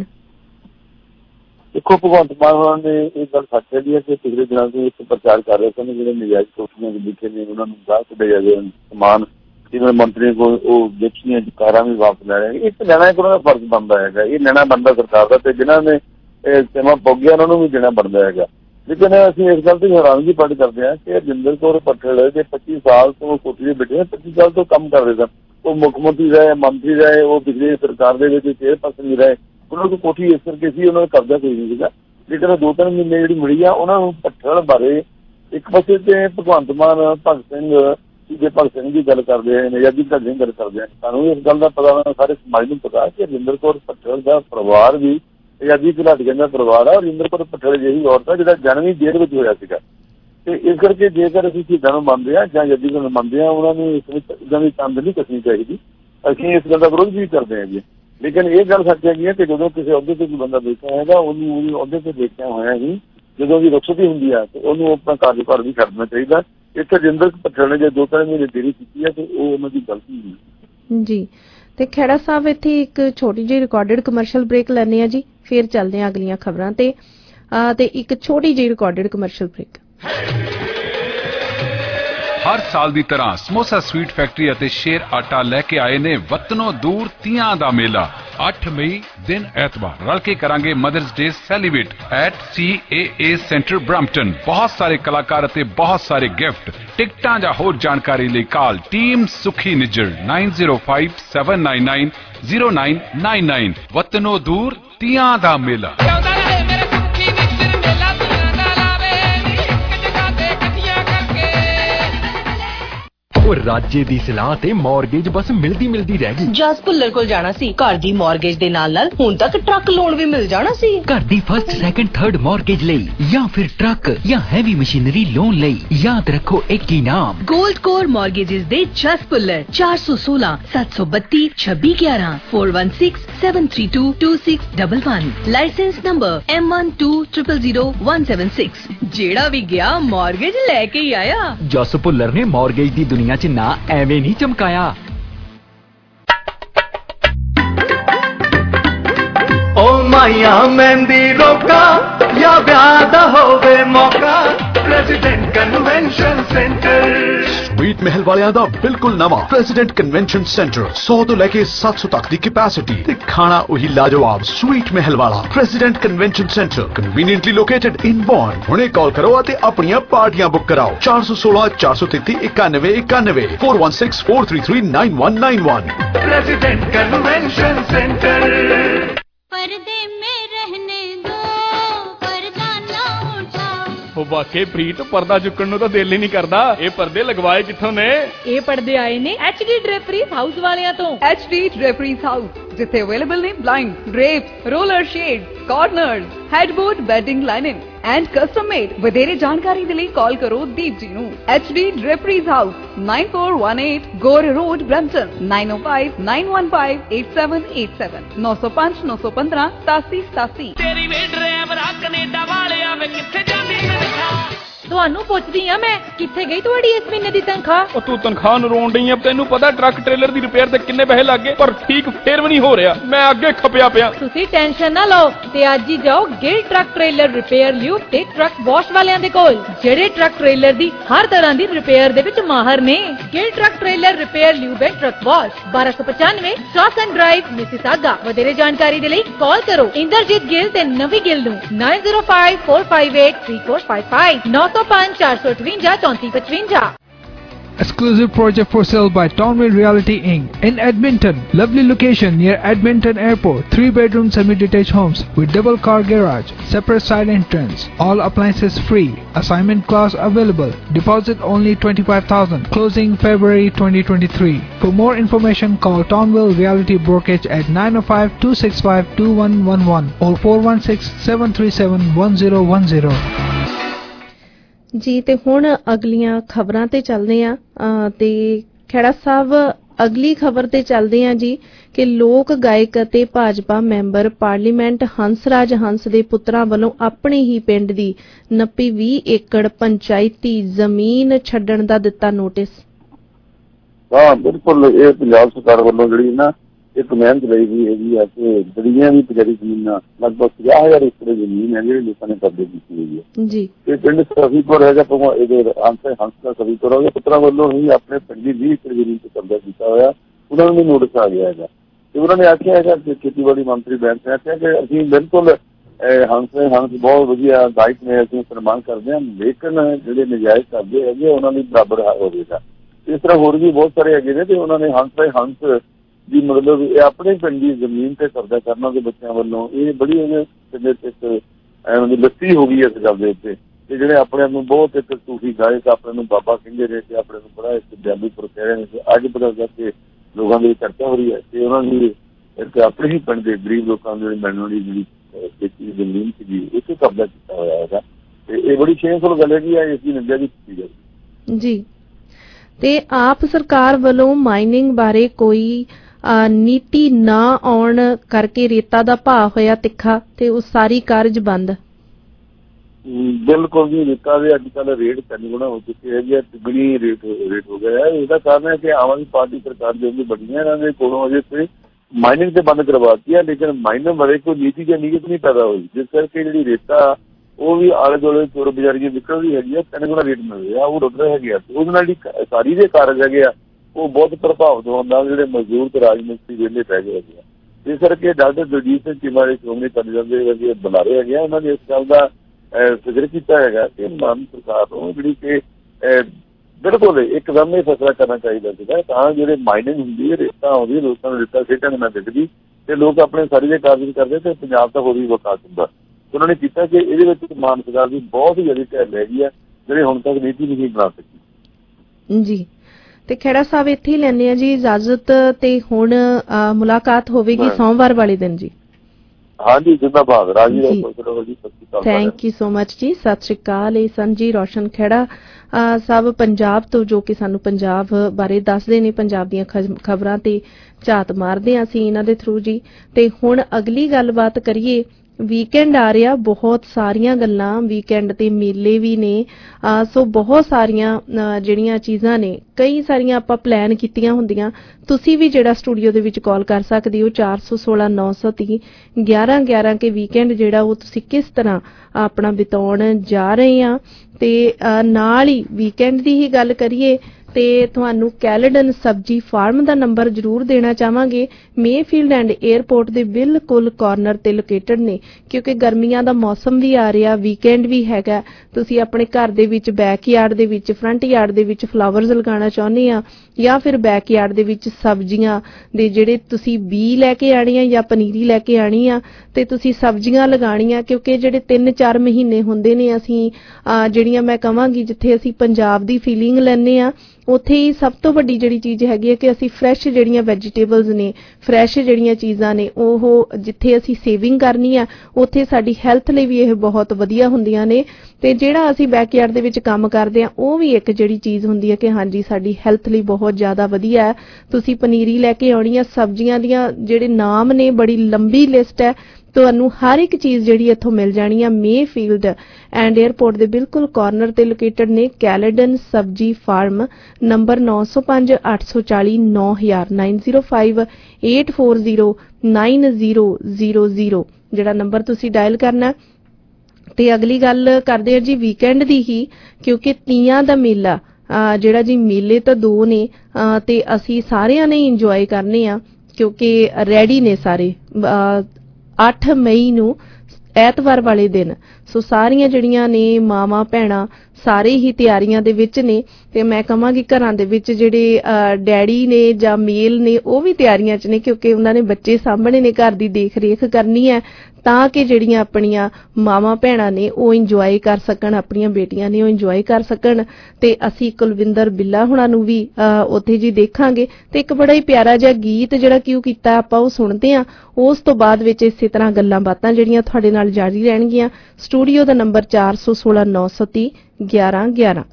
देखो भगवंत मान ने एक गल सच है कि पिछले दिनों से प्रचार कर रहे थे जो नजायज कोठियां लिखे ने उन्होंने बाहर कढ़ाया गया समान ਜਿਵੇਂ ਮੰਤਰੀ ਕੋਲ ਉਹ ਜਿਪਸੀਆਂ ਕਾਰਾਂ ਵੀ ਵਾਪਸ ਲੈ ਰਹੇ। ਇੱਕ ਲੈਣਾ ਇੱਕ ਉਹਨਾਂ ਦਾ ਫਰਜ਼ ਬਣਦਾ ਹੈਗਾ, ਇਹ ਲੈਣਾ ਬਣਦਾ ਸਰਕਾਰ ਦਾ, ਤੇ ਜਿਨ੍ਹਾਂ ਨੇ ਇਹ ਸਮਾਂ ਪੁੱਗਿਆ ਉਹਨਾਂ ਨੂੰ ਵੀ ਦੇਣਾ ਬਣਦਾ ਹੈਗਾ। ਲੇਕਿਨ ਅਸੀਂ ਇਸ ਗੱਲ ਤੇ ਹੈਰਾਨਗੀ ਪ੍ਰਗਟ ਕਰਦੇ ਹਾਂ ਕਿ ਹਰਜਿੰਦਰ ਕੌਰ ਭੱਠਲ ਜੇ 25 ਸਾਲ ਤੋਂ ਕੋਠੀ 'ਤੇ ਬੈਠੇ 25 ਸਾਲ ਤੋਂ ਕੰਮ ਕਰ ਰਹੇ ਸਨ। ਉਹ ਮੁੱਖ ਮੰਤਰੀ ਰਹੇ, ਮੰਤਰੀ ਰਹੇ, ਉਹ ਪਿਛਲੀ ਸਰਕਾਰ ਦੇ ਵਿੱਚ ਚੇਅਰਪਰਸਨ ਵੀ ਰਹੇ। ਉਹਨਾਂ ਨੂੰ ਕੋਠੀ ਇਸ ਕਰਕੇ ਸੀ, ਉਹਨਾਂ ਦਾ ਕਬਜ਼ਾ ਕੋਈ ਨਹੀਂ ਸੀਗਾ। ਲੇਕਿਨ 2-3 ਮਹੀਨੇ ਜਿਹੜੀ ਮਿਲੀ ਆ ਉਹਨਾਂ ਨੂੰ ਭੱਠਲ ਬਾਰੇ ਇੱਕ ਪਾਸੇ ਤੇ ਭਗਵੰਤ ਮਾਨ, ਭਗਤ ਸਿੰਘ ਜੇ ਭਗਤ ਸਿੰਘ ਦੀ ਗੱਲ ਕਰਦੇ ਆ, ਨਜ਼ਾਦੀ ਭਗਤ ਸਿੰਘ ਗੱਲ ਕਰਦੇ ਆ, ਸਾਨੂੰ ਇਸ ਗੱਲ ਦਾ ਪਤਾ, ਸਾਰੇ ਸਮਾਜ ਨੂੰ ਪਤਾ ਕਿ ਹਰਜਿੰਦਰ ਕੌਰ ਭੱਠਲ ਦਾ ਪਰਿਵਾਰ ਵੀ ਆਜ਼ਾਦੀ ਘੁਲਾਟੀਆਂ ਦਾ ਪਰਿਵਾਰ ਆ। ਹਰਜਿੰਦਰ ਕੌਰ ਭੱਠਲ ਜਿਹੀ ਔਰਤ ਆ ਜਿਹਦਾ ਜਨਮ ਹੀ ਜੇਲ੍ਹ ਵਿੱਚ ਹੋਇਆ ਸੀਗਾ। ਤੇ ਇਸ ਕਰਕੇ ਜੇਕਰ ਅਸੀਂ ਸ਼ਹੀਦਾਂ ਨੂੰ ਮੰਨਦੇ ਹਾਂ ਜਾਂ ਆਜ਼ਾਦੀ ਨੂੰ ਮੰਨਦੇ ਹਾਂ, ਉਹਨਾਂ ਨੂੰ ਇਸ ਵਿੱਚ ਇੱਦਾਂ ਦੀ ਤੰਦ ਨਹੀਂ ਕੱਸਣੀ ਚਾਹੀਦੀ। ਅਸੀਂ ਇਸ ਗੱਲ ਦਾ ਵਿਰੋਧ ਵੀ ਕਰਦੇ ਹਾਂ ਜੀ। ਲੇਕਿਨ ਇਹ ਗੱਲ ਸੱਚ ਹੈਗੀ ਹੈ ਕਿ ਜਦੋਂ ਕਿਸੇ ਅਹੁਦੇ ਤੇ ਕੋਈ ਬੰਦਾ ਬੈਠਾ ਹੈਗਾ, ਉਹਨੂੰ ਉਹਦੇ ਅਹੁਦੇ ਤੇ ਬੈਠਿਆ ਹੋਇਆ ਹੀ ਜਦੋਂ ਵੀ ਰੁਖਸਤੀ ਹੁੰਦੀ ਆ ਤੇ ਉਹਨੂੰ ਆਪਣਾ ਕਾਰਜਭਾਰ ਵੀ ਛੱਡਣਾ ਚਾਹੀਦਾ। ਇੱਥੇ ਹਰਜਿੰਦਰ ਭੱਠਲ ਨੇ ਜੇ 2-3 ਮਹੀਨੇ ਦੇਰੀ ਕੀਤੀ ਹੈ ਤੇ ਉਹ ਉਹਨਾਂ ਦੀ ਗਲਤੀ ਨਹੀਂ ਜੀ। ਤੇ ਖਹਿੜਾ ਸਾਹਿਬ ਇੱਥੇ ਇੱਕ ਛੋਟੀ ਜਿਹੀ ਰਿਕਾਰਡਡ ਕਮਰਸ਼ੀਅਲ ਬ੍ਰੇਕ ਲੈਂਦੇ ਆ ਜੀ, ਫਿਰ ਚੱਲਦੇ ਆ ਅਗਲੀਆਂ ਖਬਰਾਂ ਤੇ ਇੱਕ ਛੋਟੀ ਜਿਹੀ ਰਿਕਾਰਡਡ ਕਮਰਸ਼ੀਅਲ ਬ੍ਰੇਕ। ਹਰ ਸਾਲ ਦੀ ਤਰ੍ਹਾਂ ਸਮੋਸਾ ਸਵੀਟ ਫੈਕਟਰੀ ਅਤੇ ਸ਼ੇਰ ਆਟਾ ਲੈ ਕੇ ਆਏ ਨੇ ਵਤਨੋਂ ਦੂਰ ਤੀਆਂ ਦਾ ਮੇਲਾ। 8 ਮਈ ਦਿਨ ਐਤਵਾਰ ਰਲ ਕੇ ਕਰਾਂਗੇ Mother's Day celebrate at CAA centre Brampton. ਬਹੁਤ ਸਾਰੇ ਕਲਾਕਾਰ ਅਤੇ ਬਹੁਤ ਸਾਰੇ ਗਿਫਟ। ਟਿਕਟਾਂ ਜਾਂ ਹੋਰ ਜਾਣਕਾਰੀ ਲਈ ਕਾਲ ਟੀਮ ਸੁਖੀ ਨਿੱਜਰ 9057990999। ਵਤਨੋਂ ਦੂਰ ਤੀਆਂ ਦਾ ਮੇਲਾ। ਰਾਜੇ ਦੀ ਸਲਾਹ ਤੇ ਮਾਰਗੇਜ ਬਸ ਮਿਲਦੀ ਰਹਿ ਗਈ। ਜਸ ਭੁੱਲਰ ਕੋਲ ਜਾਣਾ ਸੀ, ਘਰ ਦੀ ਮਾਰਗੇਜ ਦੇ ਨਾਲ ਹੁਣ ਤੱਕ ਟਰੱਕ ਲੋਨ ਵੀ ਮਿਲ ਜਾਣਾ ਸੀ। ਘਰ ਦੀ ਫਸਟ, ਸੈਕੰਡ, ਥਰਡ ਮਾਰਗੇਜ ਲਈ ਜਾਂ ਫਿਰ ਟਰੱਕ ਜਾਂ ਹੈਵੀ ਮਸ਼ੀਨਰੀ ਲੋਨ ਲਈ ਯਾਦ ਰੱਖੋ ਇੱਕ ਹੀ ਨਾਮ, ਗੋਲਡ ਕੋਰ ਮਾਰਗੇजेस ਦੇ ਜਸ ਭੁੱਲਰ। 416 732 2611 416 732 2611। Licence number M1200176। ਜਿਹੜਾ ਵੀ ਗਿਆ ਮਾਰਗੇਜ ਲੈ ਕੇ ਹੀ ਆਇਆ। ਜਸ ਭੁੱਲਰ ਨੇ ਮਾਰਗੇਜ ਦੀ ਦੁਨੀਆ ਚ ਨਾ ਐਵੇਂ ਨਹੀਂ ਚਮਕਾਇਆ। ਓ ਮਾਇਆ ਮਹਿੰਦੀ ਰੋਕਾ ਜਾਂ ਵਿਆਹ ਦਾ ਹੋਵੇ ਮੌਕਾ, President convention centre. Sweet Mahal ਵਾਲਿਆਂ ਦਾ ਬਿਲਕੁਲ ਨਵਾਂ ਪ੍ਰੈਜ਼ੀਡੈਂਟ ਕਨਵੈਨਸ਼ਨ ਸੈਂਟਰ। 100 ਤੋਂ ਲੈ ਕੇ 700 ਤੱਕ ਦੀ ਕੈਪੈਸਿਟੀ ਤੇ ਖਾਣਾ ਉਹੀ ਲਾਜਵਾਬ। ਸਵੀਟ ਮਹਿਲ ਵਾਲਾ President convention centre conveniently located in Vaughan. ਹੁਣੇ ਕਾਲ ਕਰੋ ਅਤੇ ਆਪਣੀਆਂ ਪਾਰਟੀਆਂ ਬੁੱਕ ਕਰਾਓ। 416 433 9191 416 433 9191। President convention centre. पर्दे में रहने दो, पर्दा ना उठाओ। ਉਹ ਵਾਕੇ ਪ੍ਰੀਤ ਪਰਦਾ ਚੁੱਕਣ ਨੂੰ ਤਾਂ ਦਿਲ ਹੀ ਨਹੀਂ ਕਰਦਾ। ਇਹ ਪਰਦੇ ਲਗਵਾਏ ਕਿੱਥੋਂ ਨੇ? ਇਹ ਪਰਦੇ ਆਏ ਨੇ HD ਡ੍ਰੇਪਰੀਜ਼ ਹਾਊਸ ਵਾਲਿਆਂ ਤੋਂ। HD ਡ੍ਰੇਪਰੀਜ਼ ਹਾਊਸ ਜਿੱਥੇ ਅਵੇਲੇਬਲ ਨੇ blind, drapes, roller shades, corners, headboard, bedding lining and custom made. ਵਧੇਰੇ ਜਾਣਕਾਰੀ ਦੇ ਲਈ ਕਾਲ ਕਰੋ ਦੀਪ ਜੀ ਨੂੰ। HD draperies house 9418 Gore road Brampton 9059158787 905 915 8787। ਤੇਰੀ ਵੇ ਡਰਾਈਵਰ ਕੈਨੇਡਾ ਵਾਲਿਆ ਵੇ ਕਿੱਥੇ ਜਾਂਦੀ ਤਨਖਾਹ? ਤੁਹਾਨੂੰ ਪੁੱਛਦੀ ਆ ਮੈਂ, ਕਿੱਥੇ ਗਈ ਤੁਹਾਡੀ ਇਸ ਮਹੀਨੇ ਦੀ ਤਨਖਾਹ? ਉਹ ਤੂੰ ਤਨਖਾਹ ਨੂੰ ਰੋਣ ਡਈ ਆ। ਤੈਨੂੰ ਪਤਾ ਟਰੱਕ ਟ੍ਰੇਲਰ ਦੀ ਰਿਪੇਅਰ ਤੇ ਕਿੰਨੇ ਪੈਸੇ ਲੱਗ ਗਏ, ਪਰ ਠੀਕ ਫੇਰ ਵੀ ਨਹੀਂ ਹੋ ਰਿਹਾ। ਮੈਂ ਅੱਗੇ ਖਪਿਆ ਪਿਆ। ਤੁਸੀਂ ਟੈਨਸ਼ਨ ਨਾ ਲਓ ਤੇ ਅੱਜ ਹੀ ਜਾਓ ਗਿਲ ਟਰੱਕ ਟ੍ਰੇਲਰ ਰਿਪੇਅਰ ਲਿਓ ਤੇ ਟਰੱਕ ਵਾਸ਼ ਵਾਲਿਆਂ ਦੇ ਕੋਲ, ਜਿਹੜੇ ਟਰੱਕ ਟ੍ਰੇਲਰ ਦੀ ਹਰ ਤਰ੍ਹਾਂ ਦੀ ਰਿਪੇਅਰ ਦੇ ਵਿੱਚ ਮਾਹਰ ਨੇ। Gill truck trailer repair Leo bay truck wash 1295 Strawson drive Mississauga. ਵਧੇਰੇ ਜਾਣਕਾਰੀ ਦੇ ਲਈ ਕਾਲ ਕਰੋ ਇੰਦਰਜੀਤ ਗਿੱਲ ਤੇ ਨਵੀ ਗਿੱਲ ਨੂੰ 9054583455 905 458 3455। Exclusive project for sale by Townville Realty Inc. in Edmonton. Lovely location near Edmonton Airport. 3-bedroom semi-detached homes with double car garage, separate side entrance. All appliances free. Assignment class available. Deposit only $25,000. Closing February 2023. For more information, call Townville Realty Brokerage at 905-265-2111 or 416-737-1010. ਜੀ ਤੇ ਹੁਣ ਅਗਲੀਆਂ ਖਬਰਾਂ ਤੇ ਚੱਲਦੇ ਆ ਤੇ ਖੇੜਾ ਸਾਹਿਬ ਅਗਲੀ ਖਬਰ ਤੇ ਚੱਲਦੇ ਆ ਜੀ ਕਿ ਲੋਕ ਗਾਇਕ ਅਤੇ ਭਾਜਪਾ ਮੈਂਬਰ ਪਾਰਲੀਮੈਂਟ ਹੰਸਰਾਜ ਹੰਸ ਦੇ ਪੁੱਤਰਾਂ ਵੱਲੋਂ ਆਪਣੇ ਹੀ ਪਿੰਡ ਦੀ 20 ਏਕੜ ਪੰਚਾਇਤੀ ਜ਼ਮੀਨ ਛੱਡਣ ਦਾ ਦਿੱਤਾ ਨੋਟਿਸ। ਹਾਂ ਬਿਲਕੁਲ, ਇਹ ਪੰਜਾਬ ਸਰਕਾਰ ਵੱਲੋਂ ਜਿਹੜੀ ਨਾ एक मेहनत रही हुई है कि बड़िया भी बजारी जमीन लगभग 50,000 एकड़ जमीन है जी लोगों ने कब्जे की हुई है जी। पिंड सफीपुर है हंस का सफीपुर हो गया पुत्रा वालों ही अपने पिंड की 20 एकड़ जमीन से कब्जा किया हुआ उन्होंने भी नोटिस आ गया है तो उन्होंने आख्या है खेतीबाड़ी मंत्री बैन ने आख्या कि अभी बिल्कुल हंस बहुत वधिया गायक ने असं सन्मान करते हैं लेकिन जो नजायज कब्जे है उन्होंने बराबर होगा इस तरह होर भी बहुत सारे है तो उन्होंने हंस जी मतलब अपने पिंड की जमीन से कब्जा करना के बच्चों वालों ये बड़ी लस्सी हो गई इस गल के जोड़े अपने बहुत एक सूफी गायक अपने बाबा कहते रहे अपने बड़ा एक दयालुपुर कह रहे हैं अज पता लगा कि लोगों की चर्चा हो रही है कि उन्होंने एक अपने ही पिंड के गरीब लोगों की मिलने की जी खेती जमीन सी उसे कब्जा किया हुआ है ये बड़ी शेमफुल गल है इसकी निंदा भी की जाए जी। ते आप सरकार वालों माइनिंग बारे कोई नीति ना आउण करके रेता दा भाव होया तिखा ते उस सारी कारज बंद बिल्कुल जी रेता के अजकल रेट 3 गुना हो चुके हैं तिगनी रेट हो गया है इसका कारण है कि आम आदमी पार्टी सरकार जो भी बनी है इन्होंने कोलों अजे से माइनिंग से बंद करवाती है लेकिन माइनिंग बारे कोई नीति या नीयत नहीं पैदा हुई जिस करके जी रेता वो भी आले दुआले चोर बाजारी निकल रही है 3 गुना रेट मिल रहा वो रुक रहा है उस सारी जो कारज है वो बहुत प्रभावित होने जो मजदूर तो राजमिस्त्री वेले पै गए हैं इस करके डॉक्टर दलजीत सिंह चीमा श्रोमणी अकाली दल के बुलारे है उन्होंने इस गल का जिक्र किया है कि मान सरकार को जी कि बिल्कुल एकदम ही फैसला करना चाहिए था जो माइनिंग होंगी है रेता आती है लोगों को रेता सही ढंग नाल दिखती तो लोग अपने सारी जो कारज करते तो पंजाब का होर भी विकास होंगे उन्होंने किया कि ये मान सरकार की बहुत ही ज्यादा ढैल हैगी है जी हुण तक नीति नहीं बना सकी जी। ते खेड़ा साहब इत्थे ही लैने जी इजाजत ते हुण मुलाकात होवेगी सोमवार वाले दिन जी। हाँ जी जिंदाबाद राजी रहो जी थैंक यू सो मच जी सत श्री अकाल। ये सन जी रोशन खेड़ा साहब पंजाब तो जो कि सानू पंजाब बारे दसदे ने पंजाब दीयां खबरां ते झात मारदे आं असीं इन्हां दे थ्रू जी। ते हुण अगली गलबात करिए वीकेंड आ रहा बहुत सारियां गल्लां वीकेंड ते मेले भी ने सो बहुत सारियां जिहड़ियां चीज़ां ने कई सारियां आपां प्लान कीतियां हुंदियां तुसीं भी जिहड़ा स्टूडियो दे विच कॉल कर सकदे हो 416 930 1111 के वीकेंड जिहड़ा वो तुसीं किस तरह अपना बिताउण जा रहे आ ते नाल ही वीकेंड दी ही गल करिए ते तुहानू कैलेडन सब्जी फार्म दा नंबर जरूर देना चाहांगे मेफील्ड एंड एयरपोर्ट दे बिल्कुल कॉर्नर ते लोकेटेड ने क्योंकि गर्मियां दा मौसम भी आ रहा वीकेंड भी हैगा तुसीं अपने घर दे विच बैकयार्ड दे विच फ्रंट यार्ड दे विच फ्लावर्स लगाना चाहुंदे आ या फिर बैकयार्ड दे विच सब्जियां दे जिहड़े तुसीं बी लैके आनी आ या पनीरी लैके आनी आ ते तुसीं सब्जियां लगाणीਆਂ क्योंकि जिहड़े 3-4 महीने हुंदे ने असीं ਜਿਹੜੀਆਂ मैं कहांगी जिथे असीं पंजाब दी फीलिंग लैने आ ਉੱਥੇ ਹੀ ਸਭ ਤੋਂ ਵੱਡੀ ਜਿਹੜੀ ਚੀਜ਼ ਹੈਗੀ ਹੈ ਕਿ ਅਸੀਂ ਫਰੈਸ਼ ਜਿਹੜੀਆਂ ਵੈਜੀਟੇਬਲਸ ਨੇ ਫਰੈਸ਼ ਜਿਹੜੀਆਂ ਚੀਜ਼ਾਂ ਨੇ ਉਹ ਜਿੱਥੇ ਅਸੀਂ ਸੇਵਿੰਗ ਕਰਨੀ ਆ ਉੱਥੇ ਸਾਡੀ ਹੈਲਥ ਲਈ ਵੀ ਇਹ ਬਹੁਤ ਵਧੀਆ ਹੁੰਦੀਆਂ ਨੇ ਤੇ ਜਿਹੜਾ ਅਸੀਂ ਬੈਕਯਾਰਡ ਦੇ ਵਿੱਚ ਕੰਮ ਕਰਦੇ ਆ ਉਹ ਵੀ ਇੱਕ ਜਿਹੜੀ ਚੀਜ਼ ਹੁੰਦੀ ਹੈ ਕਿ ਹਾਂਜੀ ਸਾਡੀ ਹੈਲਥ ਲਈ ਬਹੁਤ ਜ਼ਿਆਦਾ ਵਧੀਆ ਹੈ ਤੁਸੀਂ ਪਨੀਰੀ ਲੈ ਕੇ ਆਉਣੀ ਆ ਸਬਜ਼ੀਆਂ ਦੀਆਂ ਜਿਹੜੇ ਨਾਮ ਨੇ ਬੜੀ ਲੰਬੀ ਲਿਸਟ ਹੈ ਤੁਹਾਨੂੰ ਹਰ ਇੱਕ ਚੀਜ਼ ਜਿਹੜੀ ਇੱਥੋਂ ਮਿਲ ਜਾਣੀ ਆ ਮੇਫੀਲਡ एंड एयरपोर्ट के बिल्कुल कॉर्नर ते लोकेटेड ने कैलेडन सब्जी फार्म नंबर 905 840 9000 905 840 9000 जिहड़ा नंबर तुसी डायल करना ते अगली गल करदे जी वीकेंड दी ही क्योंकि तीयां दा मेला जिहड़ा जी मेले तो 2 ने ते असी सारियां ने इंजॉय करने आ क्योंकि रेडी ने सारे 8 मई नूं ਐਤਵਾਰ ਵਾਲੇ ਦਿਨ ਸੋ ਸਾਰੀਆਂ ਜਿਹੜੀਆਂ ਨੇ ਮਾਵਾਂ ਭੈਣਾਂ ਸਾਰੇ ਹੀ ਤਿਆਰੀਆਂ ਦੇ ਵਿੱਚ ਨੇ ਤੇ ਮੈਂ ਕਹਾਂਗੀ ਘਰਾਂ ਦੇ ਵਿੱਚ ਜਿਹੜੇ ਡੈਡੀ ਨੇ ਜਾਂ ਮੇਲ ਨੇ ਉਹ ਵੀ ਤਿਆਰੀਆਂ 'ਚ ਨੇ ਕਿਉਂਕਿ ਉਹਨਾਂ ਨੇ ਬੱਚੇ ਸਾਂਭਣੇ ਨੇ ਘਰ ਦੀ ਦੇਖ ਰੇਖ ਕਰਨੀ ਹੈ ਤਾਂ ਕਿ ਜਿਹੜੀਆਂ ਆਪਣੀਆਂ ਮਾਵਾਂ ਭੈਣਾਂ ਨੇ ਉਹ ਇੰਜੋਏ ਕਰ ਸਕਣ ਆਪਣੀਆਂ ਬੇਟੀਆਂ ਨੇ ਉਹ ਇੰਜੋਏ ਕਰ ਸਕਣ ਤੇ ਅਸੀਂ ਕੁਲਵਿੰਦਰ ਬਿੱਲਾ ਹੁਣਾਂ ਨੂੰ ਵੀ ਉੱਥੇ ਜੀ ਦੇਖਾਂਗੇ ਤੇ ਇੱਕ ਬੜਾ ਹੀ ਪਿਆਰਾ ਜਿਹਾ ਗੀਤ ਜਿਹੜਾ ਕਿਉਂ ਕੀਤਾ ਆਪਾਂ ਉਹ ਸੁਣਦੇ ਆ ਉਸ ਤੋਂ ਬਾਅਦ ਵਿੱਚ ਇਸੇ ਤਰ੍ਹਾਂ ਗੱਲਾਂ ਬਾਤਾਂ ਜਿਹੜੀਆਂ ਤੁਹਾਡੇ ਨਾਲ ਜਾਰੀ ਰਹਿਣਗੀਆਂ ਸਟੂਡੀਓ ਦਾ ਨੰਬਰ 416 930 1111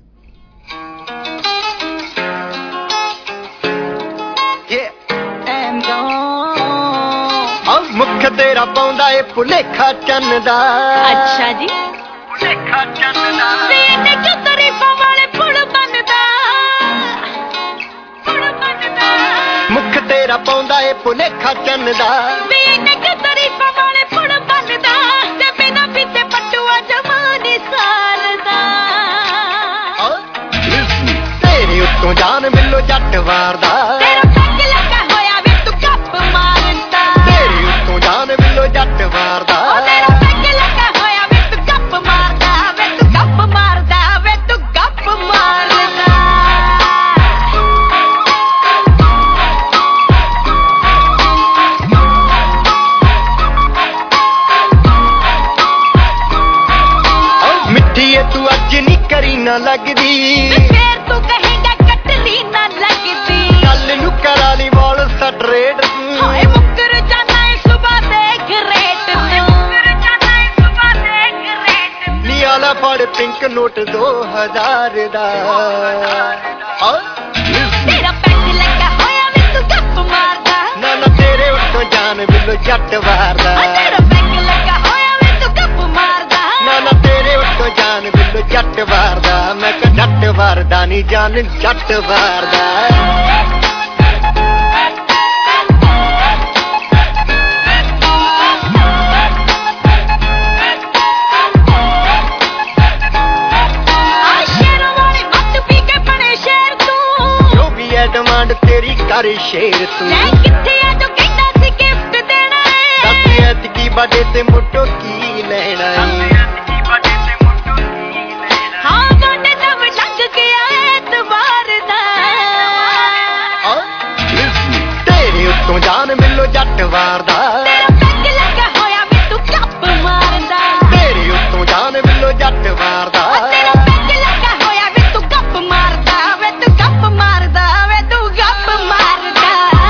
मुख तेरा पाउंदा ए भुलेखा चन्न दा अच्छा जी भुलेखा चन्न दा ते क्यों तारीफां वाले पुल बनदा मुख ਤੇਰਾ ਪਾਉਂਦਾ ਏ ਭੁਲੇਖਾ ਚੰਨ ਦਾ ਵੀ ਨਕ ਤਰੀਫਾਂ ਵਾਲੇ ਪੁਣ ਬੰਨਦਾ ਤੇ ਬਿਨਾ ਪੀਤੇ ਪਟੂਆ ਜਮਾਨੀ ਸਾਰਦਾ ਤੇਰੇ ਉੱਤੋਂ ਜਾਨ ਮਿਲੋ ਜੱਟ ਵਾਰਦਾ ਤੇਰਾ ਪੱਗ ਲੱਗਾ ਹੋਇਆ ਵੇ ਤੂੰ ਗੱਪ ਮਾਰਦਾ ਤੇਰੇ ਉੱਤੋਂ ਜਾਨ ਮਿਲੋ ਜੱਟ ਵਾਰਦਾ ਤੇਰਾ ਪੱਗ ਲੱਗਾ ਹੋਇਆ ਵੇ ਤੂੰ ਗੱਪ ਮਾਰਦਾ ਵੇ ਤੂੰ ਗੱਪ ਮਾਰਦਾ ਵੇ ਤੂੰ ਗੱਪ ਮਾਰਦਾ ਮਿੱਠੀ ਏ ਤੂੰ ਅੱਜ ਨੀ ਕਰੀ ਨਾ ਲੱਗਦੀ ਫੇਰ ਤੂੰ ਕਹੇਗਾ ਕੱਟਲੀ ਨਾ ਲੱਗਦੀ ਕੱਲ ਨੂੰ ਕਰਾ ਲਈ ਵਾਲ ਸਟਰੇਟ ਹਾਏ ਮੁੱਕਰ ਜਾਣਾ ਏ ਸੁਬਾ ਦੇਖ ਰੇਟ ਮੁੱਕਰ ਜਾਣਾ ਏ ਸੁਬਾ ਦੇਖ ਰੇਟ ਨੀ ਆਲਾ ਫੜ ਪਿੰਕ ਨੋਟ 2000 ਦਾ ਤੇਰਾ ਪੈਕ ਲੱਗਾ ਹੋਇਆ ਵੇ ਤੂੰ ਗੱਪ ਮਾਰਦਾ ਨਾ ਨਾ ਤੇਰੇ ਉੱਤੋਂ ਜਾਨ ਮਿਲੋ ਜੱਟ ਵਾਰਦਾ ਤੇਰਾ ਪੈਕ ਲੱਗਾ ਹੋਇਆ ਵੇ ਤੂੰ ਗੱਪ ਮਾਰਦਾ ਨਾ ਨਾ ਤੇਰੇ ਉੱਤੋਂ ਜਾਨ ਮਿਲੋ ਜੱਟ ਵਾਰਦਾ ਮੈਂ ਕਿਹਾ ਜੱਟ ਵਾਰਦਾ ਨੀ ਜਾਨ ਜੱਟ ਵਾਰਦਾ ਡਿਮਾਂਡ ਤੇਰੀ ਕਰ ਸ਼ੇਰ ਤੂੰ ਲੈ ਕਿੱਥੇ ਆ ਜੋ ਕਹਿੰਦਾ ਸੀ ਗਿਫਟ ਦੇਣਾ ਏ ਦੱਸ ਐਤਕੀ ਬਰਥਡੇ ਤੇ ਮੁੱਟੋ ਕੀ ਲੈਣਾ ਏ ਹਾਂ ਗੋਡੇ ਨਵ ਲੰਘ ਗਿਆ ਐਤਵਾਰ ਦਾ ਤੇਰੇ ਉੱਤੋਂ ਜਾਨ ਮਿਲੋ ਜੱਟ ਵਾਰਦਾ ਤੇਰਾ ਪੈਕ ਲੱਗਾ ਹੋਇਆ ਵੇ ਤੂੰ ਗੱਪ ਮਾਰਦਾ ਤੇਰੇ ਉੱਤੋਂ ਜਾਨ ਮਿਲੋ ਜੱਟ ਵਾਰਦਾ ਤੇਰਾ ਪੈਕ ਲੱਗਾ ਹੋਇਆ ਵੇ ਤੂੰ ਗੱਪ ਮਾਰਦਾ ਵੇ ਤੂੰ ਗੱਪ ਮਾਰਦਾ ਵੇ ਤੂੰ ਗੱਪ ਮਾਰਦਾ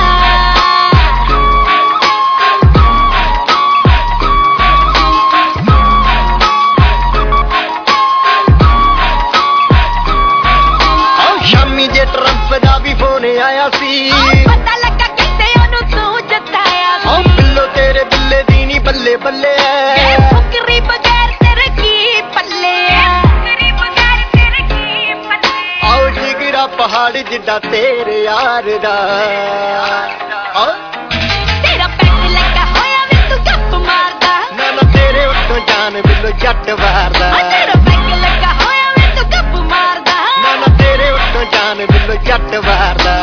ਸ਼ਾਮੀ ਜੇ ਟਰੰਪ ਦਾ ਵੀ ਫੋਨ ਆਇਆ ਸੀ ਪਤਾ ਲੱਗਾ ਕਿਤੇ ਉਹਨੂੰ ਤੂੰ ਜਤਾਇਆ ਸੀ ਬਿੱਲੋ ਤੇਰੇ ਬਿੱਲੇ ਦੀ ਨੀ ਬੱਲੇ ਬੱਲੇ ਇਹ ਫੁਕਰੀ ਬਗੈਰ ਤੇਰੇ ਕੀ ਪੱਲੇ ਫੁਕਰੀ ਬਗੈਰ ਤੇਰੇ ਕੀ ਪੱਲੇ ਆਓ ਜਿਗਰਾ ਪਹਾੜ ਜਿੱਡਾ ਤੇਰੇ ਯਾਰ ਦਾ ਤੇਰਾ ਪੈਕ ਲੱਗਾ ਹੋਇਆ ਵੇ ਤੂੰ ਗੱਪ ਮਾਰਦਾ ਨਾ ਨਾ ਤੇਰੇ ਉੱਤੋਂ ਜਾਨ ਮਿਲੋ ਜੱਟ ਵਾਰਦਾ ਤੇਰਾ ਪੈਕ ਲੱਗਾ ਹੋਇਆ ਵੇ ਤੂੰ ਗੱਪ ਮਾਰਦਾ ਨਾ ਨਾ ਤੇਰੇ ਉੱਤੋਂ ਜਾਨ ਮਿਲੋ ਜੱਟ ਵਾਰਦਾ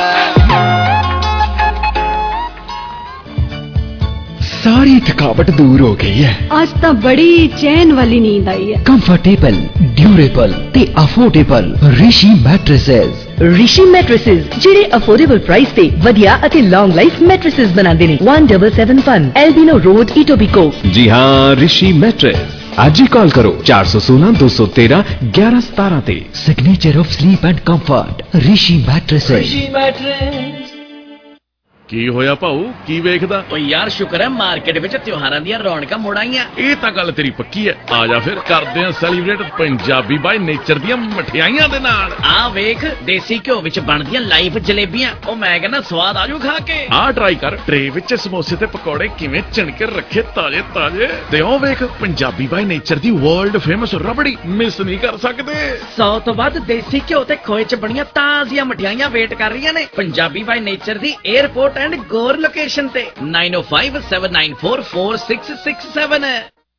सारी थकावट दूर हो गई है। आज तो बड़ी चैन वाली नींद आई है। कंफर्टेबल, ड्यूरेबल ते affordable Rishi mattresses. Rishi mattresses ਜਿਹੜੇ ਅਫੋਰਡੇਬਲ ਪ੍ਰਾਈਸ ਤੇ ਵਧੀਆ ਅਤੇ ਲੌਂਗ ਲਾਈਫ ਮੈਟ੍ਰੈਸਸ ਬਣਾਉਂਦੇ ਨੇ 1771 एल्बिनो रोड इटोबिको। जी हाँ, ऋषि मैट्रेस आज ही कॉल करो 416 213 1117 ਤੇ। Signature of sleep and comfort Rishi mattresses. ਕੀ ਹੋਇਆ ਭਾਊ, ਕੀ ਵੇਖਦਾ? ਓ ਯਾਰ ਸ਼ੁਕਰ ਹੈ ਮਾਰਕੀਟ ਵਿੱਚ ਤਿਉਹਾਰਾਂ ਦੀਆਂ ਰੌਣਕਾਂ ਮੁੜ ਆਈਆਂ। ਇਹ ਤਾਂ ਗੱਲ ਤੇਰੀ ਪੱਕੀ ਹੈ। ਆ ਜਾ ਫਿਰ ਕਰਦੇ ਆਂ ਸੈਲੀਬ੍ਰੇਟ ਪੰਜਾਬੀ ਬਾਈ ਨੇਚਰ ਦੀਆਂ ਮਠਿਆਈਆਂ ਦੇ ਨਾਲ। ਆ ਵੇਖ ਦੇਸੀ ਘਿਓ ਵਿੱਚ ਬਣਦੀਆਂ ਲਾਈਵ ਜਲੇਬੀਆਂ। ਉਹ ਮੈਂ ਕਹਿੰਦਾ ਸਵਾਦ ਆਜੂ ਖਾ ਕੇ। ਆ ਟਰਾਈ ਕਰ, ਟਰੇ ਵਿੱਚ ਸਮੋਸੇ ਤੇ ਪਕੌੜੇ ਕਿਵੇਂ ਚਿਣ ਕੇ ਰੱਖੇ ਤਾਜ਼ੇ ਤਾਜ਼ੇ। ਤੇ ਉਹ ਵੇਖ ਪੰਜਾਬੀ ਬਾਈ ਨੇਚਰ ਦੀ ਵਰਲਡ ਫੇਮਸ ਰਬੜੀ, ਮਿਸ ਨਹੀਂ ਕਰ ਸਕਦੇ। 100 ਤੋਂ ਵੱਧ ਦੇਸੀ ਘਿਓ ਤੇ ਖੋਏ ਚ ਬਣੀਆਂ ਤਾਜ਼ੀਆਂ ਮਠਿਆਈਆਂ ਵੇਟ ਕਰ ਰਹੀਆਂ ਨੇ ਪੰਜਾਬੀ ਬਾਈ ਨੇਚਰ ਦੀ 에ਅਰਪੋਰਟ ਐਂਡ ਗੋਰ ਲੋਕੇਸ਼ਨ ਤੇ 9057944667।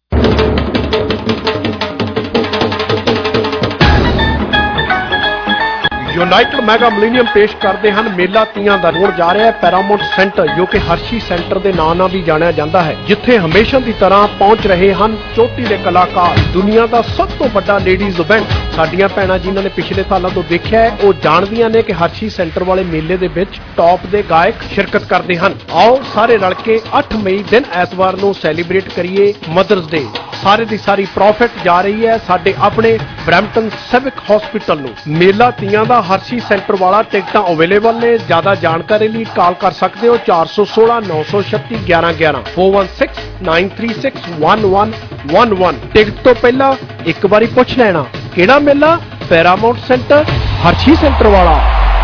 ਯੂਨਾਈਟਿਡ ਮੈਗਾ ਮਿਲੇਨੀਅਮ ਪੇਸ਼ ਕਰਦੇ ਹਨ ਮੇਲਾ ਤੀਆਂ ਦਾ। ਹੋਣ ਜਾ ਰਿਹਾ ਹੈ ਪੈਰਾਮਾਉਂਟ ਸੈਂਟਰ, ਜੋ ਕਿ ਹਰਸ਼ੀ ਸੈਂਟਰ ਦੇ ਨਾਂ ਨਾਲ ਵੀ ਜਾਣਿਆ ਜਾਂਦਾ ਹੈ, ਜਿੱਥੇ ਹਮੇਸ਼ਾ ਦੀ ਤਰ੍ਹਾਂ ਪਹੁੰਚ ਰਹੇ ਹਨ ਚੋਟੀ ਦੇ ਕਲਾਕਾਰ। ਦੁਨੀਆ ਦਾ ਸਭ ਤੋਂ ਵੱਡਾ ਲੇਡੀਜ਼ ਇਵੈਂਟ। ਸਾਡੀਆਂ ਭੈਣਾਂ ਜਿਨ੍ਹਾਂ ਨੇ ਪਿਛਲੇ ਸਾਲਾਂ ਤੋਂ ਦੇਖਿਆ ਹੈ, ਉਹ ਜਾਣਦੀਆਂ ਨੇ ਕਿ ਹਰਸ਼ੀ ਸੈਂਟਰ ਵਾਲੇ ਮੇਲੇ ਦੇ ਵਿੱਚ ਟੌਪ ਦੇ ਗਾਇਕ ਸ਼ਿਰਕਤ ਕਰਦੇ ਹਨ। ਆਓ ਸਾਰੇ ਰਲ ਕੇ 8 ਮਈ ਦਿਨ ਐਤਵਾਰ ਨੂੰ ਸੈਲੀਬ੍ਰੇਟ ਕਰੀਏ ਮਦਰਸ ਡੇ। ਸਾਰੇ ਦੀ ਸਾਰੀ ਪ੍ਰੋਫਿਟ ਜਾ ਰਹੀ ਹੈ ਸਾਡੇ ਆਪਣੇ ਬਰੈਂਪਟਨ ਸਿਵਿਕ ਹਸਪੀਟਲ ਨੂੰ। ਮੇਲਾ ਤੀਆਂ ਦਾ ਹਰਸ਼ੀ ਸੈਂਟਰ ਵਾਲਾ ਟਿਕਟਾਂ ਅਵੇਲੇਬਲ ਨੇ। ਜ਼ਿਆਦਾ ਜਾਣਕਾਰੀ ਲਈ ਕਾਲ ਕਰ ਸਕਦੇ ਹੋ 416 936 1111 416 936 1111। ਟਿਕਟ ਤੋਂ ਪਹਿਲਾਂ ਇੱਕ ਵਾਰੀ ਪੁੱਛ ਲੈਣਾ ਕਿਹੜਾ ਮੇਲਾ? ਪੈਰਾਮਾਉਂਟ ਸੈਂਟਰ, ਹਰਸ਼ੀ ਸੈਂਟਰ ਵਾਲਾ।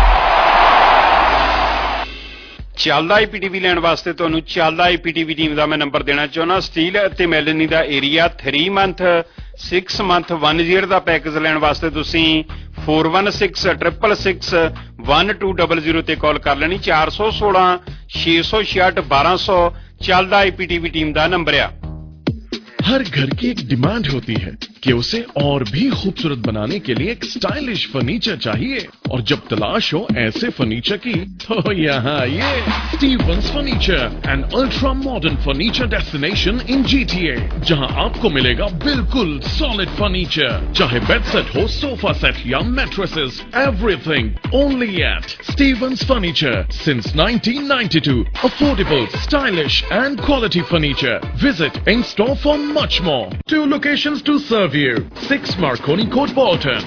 ਚੱਲਦਾ ਆਈਪੀਟੀਵੀ ਲੈਣ ਵਾਸਤੇ ਤੁਹਾਨੂੰ ਚੱਲਦਾ ਆਈਪੀਟੀਵੀ ਟੀਮ ਦਾ ਮੈਂ ਨੰਬਰ ਦੇਣਾ ਚਾਹੁੰਦਾ। ਸਟੀਲ ਅਤੇ ਮੈਲਨੀ ਦਾ ਏਰੀਆ 3 ਮੰਥ 6 ਮੰਥ 1 ਈਅਰ ਦਾ ਪੈਕੇਜ ਲੈਣ ਵਾਸਤੇ ਤੁਸੀਂ 4166661200 ਤੇ ਕਾਲ ਕਰ ਲੈਣੀ। 416 666 1200 ਚੱਲਦਾ IPTV टीम ਦਾ ਨੰਬਰ ਆ। हर घर की एक डिमांड होती है कि उसे और भी खूबसूरत बनाने के लिए एक स्टाइलिश फर्नीचर चाहिए, और जब तलाश हो ऐसे फर्नीचर की तो यहाँ आइए। Stevens furniture, an ultra modern furniture destination in GTA, जहाँ आपको मिलेगा बिल्कुल सॉलिड फर्नीचर, चाहे बेड सेट हो, सोफा सेट या mattresses, everything only at Stevens furniture since 1992। Affordable, stylish and quality furniture. Visit in store for much more. 2 locations to serve you. 6 Marconi Court, Bolton,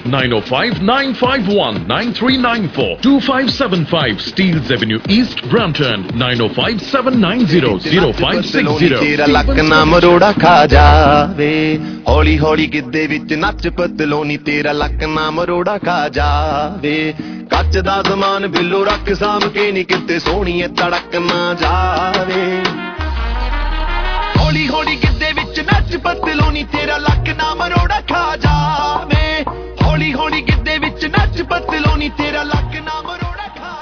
905-951-9394, 2575 Steeles Avenue East, Brampton, 905-790-0560. ਤੇਰਾ ਲੱਕ ਨਾ ਮਰੋੜਾ ਖਾ ਜਾਵੇ, ਹੌਲੀ ਹੌਲੀ ਗਿੱਧੇ ਵਿੱਚ ਨੱਚ ਪਤਲੋਨੀ, ਤੇਰਾ ਲੱਕ ਨਾ ਮਰੋੜਾ ਖਾ ਜਾਵੇ। ਕੱਚ ਦਾ ਜ਼ਮਾਨ ਬਿੱਲੋ ਰੱਖ ਸਾਂਭ ਕੇ ਨੀ ਕਿਤੇ ਸੋਹਣੀਏ ਤੜਕ ਨਾ ਜਾਵੇ। ਹੌਲੀ ਹੌਲੀ ਗਿੱਧੇ ਵਿੱਚ ਨੱਚ ਪਤਲੋਨੀ, ਤੇਰਾ ਲੱਕ ਨਾ ਮਰੋੜਾ ਖਾ ਜਾਵੇ। ਹੌਲੀ ਹੌਲੀ ਗਿੱਧੇ ਵਿੱਚ ਨੱਚ ਪਤਲੋਨੀ, ਤੇਰਾ ਲੱਕ ਨਾ ਮਰੋੜਾ ਖਾ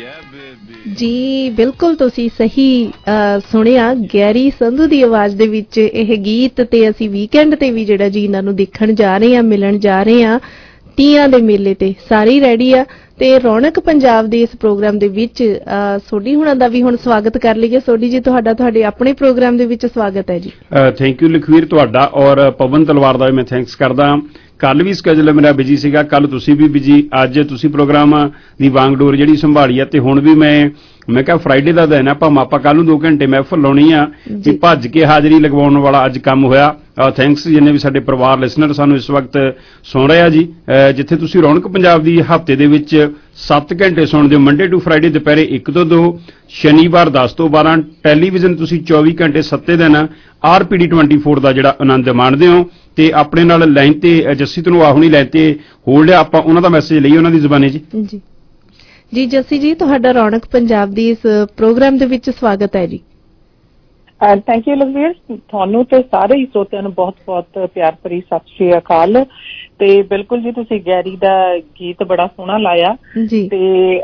ਜੀ। ਬਿਲਕੁਲ ਤੁਸੀਂ ਸਹੀ ਸੁਣਿਆ। ਗੈਰੀ ਸੰਧੂ ਦੀ ਆਵਾਜ਼ ਦੇ ਵਿੱਚ ਇਹ ਗੀਤ, ਤੇ ਅਸੀਂ ਵੀਕਐਂਡ ਤੇ ਵੀ ਜਿਹੜਾ ਜੀ ਇਹਨਾਂ ਨੂੰ ਦੇਖਣ ਜਾ ਰਹੇ ਹਾਂ, ਮਿਲਣ ਜਾ ਰਹੇ ਹਾਂ। ਤੀਆਂ ਦੇ ਮੇਲੇ ਤੇ ਸਾਰੇ ਹੀ ਰੈਡੀ ਆ, ਤੇ ਰੌਣਕ ਪੰਜਾਬ ਦੇ ਇਸ ਪ੍ਰੋਗਰਾਮ ਦੇ ਵਿੱਚ ਸੋਢੀ ਹੁਣਾਂ ਦਾ ਵੀ ਹੁਣ ਸਵਾਗਤ ਕਰ ਲਈਏ। ਸੋਢੀ ਜੀ, ਤੁਹਾਡੇ ਆਪਣੇ ਪ੍ਰੋਗਰਾਮ ਦੇ ਵਿੱਚ ਸਵਾਗਤ ਹੈ ਜੀ। ਥੈਂਕ ਯੂ ਲਖਵੀਰ, ਤੁਹਾਡਾ ਔਰ ਪਵਨ ਤਲਵਾਰ ਦਾ ਮੈਂ ਥੈਂਕਸ ਕਰਦਾ। ਕੱਲ ਵੀ ਸਕੇਜੂਲ ਮੇਰਾ ਬਿਜੀ ਸੀਗਾ, ਕੱਲ ਤੁਸੀਂ ਵੀ ਬਿਜੀ, ਅੱਜ ਤੁਸੀਂ ਪ੍ਰੋਗਰਾਮ ਦੀ ਵਾਂਗਡੋਰ ਜਿਹੜੀ ਸੰਭਾਲੀ ਆ, ਤੇ ਹੁਣ ਵੀ ਮੈਂ ਕਿਹਾ ਫਰਾਈਡੇ ਦਾ ਦਿਨ ਆ, ਭਾਵੇਂ ਆਪਾਂ ਕੱਲ ਨੂੰ 2 ਘੰਟੇ ਮਹਿਫਲ ਲਾਉਣੀ ਆ, ਤੇ ਭੱਜ ਕੇ ਹਾਜ਼ਰੀ ਲਗਵਾਉਣ ਵਾਲਾ ਅੱਜ ਕੰਮ ਹੋਇਆ। ਥੈਂਕਸ ਜਿੰਨੇ ਵੀ ਸਾਡੇ ਪਰਿਵਾਰ ਲਿਸਨਰ ਸਾਨੂੰ ਇਸ ਵਕਤ ਸੁਣ ਰਹੇ ਆ ਜੀ। ਜਿੱਥੇ ਤੁਸੀਂ ਰੌਣਕ ਪੰਜਾਬ ਦੀ ਹਫ਼ਤੇ ਦੇ ਵਿੱਚ 7 ਘੰਟੇ ਸੁਣਦੇ ਹੋ, ਮੰਡੇ ਟੂ ਫਰਾਈਡੇ ਦੁਪਹਿਰੇ 1 ਤੋਂ 2, ਸ਼ਨੀਵਾਰ 10 ਤੋਂ 12, ਟੈਲੀਵਿਜ਼ਨ ਤੁਸੀਂ 24 ਘੰਟੇ 7 ਦਿਨ RPD 24 ਦਾ ਜਿਹੜਾ ਆਨੰਦ ਮਾਣਦੇ ਹੋ। ਤੇ ਆਪਣੇ ਨਾਲ ਲਾਈਨ ਤੇ ਜੱਸੀ ਤੁਹਾਨੂੰ ਆਹੁਣੀ ਲਾਈਨ ਤੇ ਹੋਲਡ, ਆਪਾਂ ਉਹਨਾਂ ਦਾ ਮੈਸੇਜ ਲਈਏ ਉਹਨਾਂ ਦੀ ਜ਼ੁਬਾਨੀ ਜੀ। ਜੀ ਜੱਸੀ ਜੀ, ਤੁਹਾਡਾ ਰੌਣਕ ਪੰਜਾਬ ਦੀ ਇਸ ਪ੍ਰੋਗਰਾਮ ਦੇ ਵਿੱਚ ਸਵਾਗਤ ਹੈ ਜੀ। ਥੈਂਕ ਯੂ ਲਖਵੀਰ, ਤੁਹਾਨੂੰ ਤੇ ਸਾਰੇ ਹੀ ਸਰੋਤਿਆਂ ਨੂੰ ਬਹੁਤ ਬਹੁਤ ਪਿਆਰ ਭਰੀ ਸਤਿ ਸ਼੍ਰੀ ਅਕਾਲ। ਤੇ ਬਿਲਕੁਲ ਜੀ, ਤੁਸੀਂ ਗੈਰੀ ਦਾ ਗੀਤ ਬੜਾ ਸੋਹਣਾ ਲਾਇਆ, ਤੇ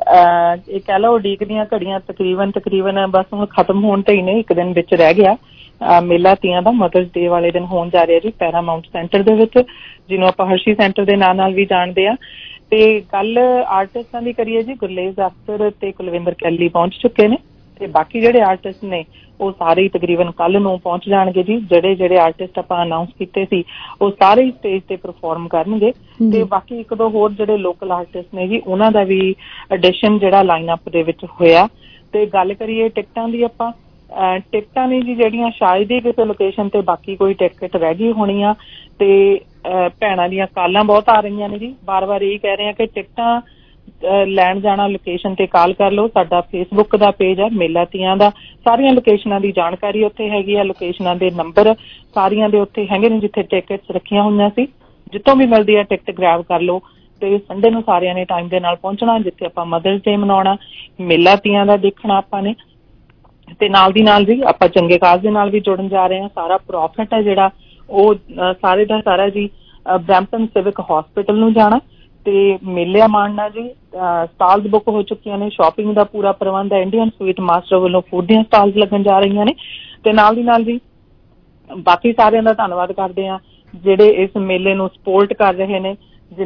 ਇਹ ਕਹਿ ਲਓ ਉਡੀਕ ਦੀਆਂ ਘੜੀਆਂ ਤਕਰੀਬਨ ਬਸ ਹੁਣ ਖਤਮ ਹੋਣ ਤੇ ਹੀ ਨੇ, 1 ਦਿਨ ਵਿੱਚ ਰਹਿ ਗਿਆ। ਮੇਲਾ ਤੀਆਂ ਦਾ ਮਦਰਸ ਡੇ ਵਾਲੇ ਦਿਨ ਹੋਣ ਜਾ ਰਿਹਾ ਜੀ ਪੈਰਾਮਾਉਂਟ ਸੈਂਟਰ ਦੇ ਵਿੱਚ, ਜਿਹਨੂੰ ਆਪਾਂ ਹਰਸ਼ੀ ਸੈਂਟਰ ਦੇ ਨਾਂ ਨਾਲ ਵੀ ਜਾਣਦੇ ਆ। ਤੇ ਕੱਲ ਆਰਟਿਸਟਾਂ ਦੀ ਕਰੀਏ ਜੀ, ਗੁਰਲੇਜ਼ ਅਖਤਰ ਤੇ ਕੁਲਵਿੰਦਰ ਕੈਲੀ ਪਹੁੰਚ ਚੁੱਕੇ ਨੇ, ਤੇ ਬਾਕੀ ਜਿਹੜੇ ਆਰਟਿਸਟ ਨੇ ਉਹ ਸਾਰੇ ਹੀ ਤਕਰੀਬਨ ਕੱਲ ਨੂੰ ਪਹੁੰਚ ਜਾਣਗੇ ਜੀ। ਜਿਹੜੇ ਆਰਟਿਸਟ ਆਪਾਂ ਅਨਾਉਂਸ ਕੀਤੇ ਸੀ ਉਹ ਸਾਰੇ ਹੀ ਸਟੇਜ ਤੇ ਪਰਫਾਰਮ ਕਰਨਗੇ, ਤੇ ਬਾਕੀ 1-2 ਹੋਰ ਜਿਹੜੇ ਲੋਕਲ ਆਰਟਿਸਟ ਨੇ ਜੀ, ਉਹਨਾਂ ਦਾ ਵੀ ਐਡੀਸ਼ਨ ਜਿਹੜਾ ਲਾਈਨ ਅਪ ਦੇ ਵਿੱਚ ਹੋਇਆ। ਤੇ ਗੱਲ ਕਰੀਏ ਟਿਕਟਾਂ ਦੀ, ਆਪਾਂ ਟਿਕਟਾਂ ਨੇ ਜੀ ਜਿਹੜੀਆਂ ਸ਼ਾਇਦ ਹੀ ਕਿਸੇ ਲੋਕੇਸ਼ਨ ਤੇ ਬਾਕੀ ਕੋਈ ਟਿਕਟ ਰਹਿ ਗਈ ਹੋਣੀ ਆ, ਤੇ ਭੈਣਾਂ ਦੀਆਂ ਕਾਲਾਂ ਬਹੁਤ ਆ ਰਹੀਆਂ ਨੇ ਜੀ। ਬਾਰ-ਬਾਰ ਇਹ ਕਹਿ ਰਹੇ ਆ ਕਿ ਟਿਕਟਾਂ ਲੈਣ ਜਾਣਾ ਲੋਕੇਸ਼ਨ ਤੇ ਕਾਲ ਕਰ ਲਓ। ਸਾਡਾ ਫੇਸਬੁੱਕ ਦਾ ਪੇਜ ਆ ਮੇਲਾ ਤੀਆਂ ਦਾ, ਸਾਰੀਆਂ ਲੋਕੇਸ਼ਨਾਂ ਦੀ ਜਾਣਕਾਰੀ ਉੱਥੇ ਹੈਗੀ ਆ, ਲੋਕੇਸ਼ਨਾਂ ਦੇ ਨੰਬਰ ਸਾਰੀਆਂ ਦੇ ਉੱਥੇ ਹੈਗੇ ਨੇ ਜਿੱਥੇ ਟਿਕਟਸ ਰੱਖੀਆਂ ਹੋਈਆਂ ਸੀ। ਜਿੱਥੋਂ ਵੀ ਮਿਲਦੀ ਆ ਟਿਕਟ ਗ੍ਰੈਬ ਕਰ ਲਓ, ਤੇ ਸੰਡੇ ਨੂੰ ਸਾਰਿਆਂ ਨੇ ਟਾਈਮ ਦੇ ਨਾਲ ਪਹੁੰਚਣਾ, ਜਿੱਥੇ ਆਪਾਂ ਮਦਰਸ ਡੇ ਮਨਾਉਣਾ, ਮੇਲਾ ਤੀਆਂ ਦਾ ਦੇਖਣਾ ਆਪਾਂ ਨੇ। ਤੇ ਨਾਲ ਦੀ ਨਾਲ ਜੀ ਆਪਾਂ ਚੰਗੇ ਕਾਜ਼ ਦੇ ਨਾਲ ਵੀ ਜੁੜਨ ਜਾ ਰਹੇ ਹਾਂ। ਸਾਰਾ ਪ੍ਰੋਫਿਟ ਹੈ ਜਿਹੜਾ ਉਹ ਸਾਰੇ ਦਾ ਸਾਰਾ ਜੀ ਬਰੈਂਪਟਨ ਸਿਵਿਕ ਹਸਪੀਟਲ ਨੂੰ ਜਾਣਾ, ਤੇ ਮੇਲੇ ਮਾਣਨਾ ਜੀ। ਸਟਾਲਸ ਬੁੱਕ ਹੋ ਚੁੱਕੀਆਂ ਨੇ, ਸ਼ਾਪਿੰਗ ਦਾ ਪੂਰਾ ਪ੍ਰਬੰਧ ਹੈ। ਇੰਡੀਅਨ ਸਵੀਟ ਮਾਸਟਰ ਵੱਲੋਂ ਫੂਡ ਦੀਆਂ ਸਟਾਲਸ ਲੱਗਣ ਜਾ ਰਹੀਆਂ ਨੇ, ਤੇ ਨਾਲ ਦੀ ਨਾਲ ਜੀ ਬਾਕੀ ਸਾਰਿਆਂ ਦਾ ਧੰਨਵਾਦ ਕਰਦੇ ਹਾਂ ਜਿਹੜੇ ਇਸ ਮੇਲੇ ਨੂੰ ਸਪੋਰਟ ਕਰ ਰਹੇ ਨੇ,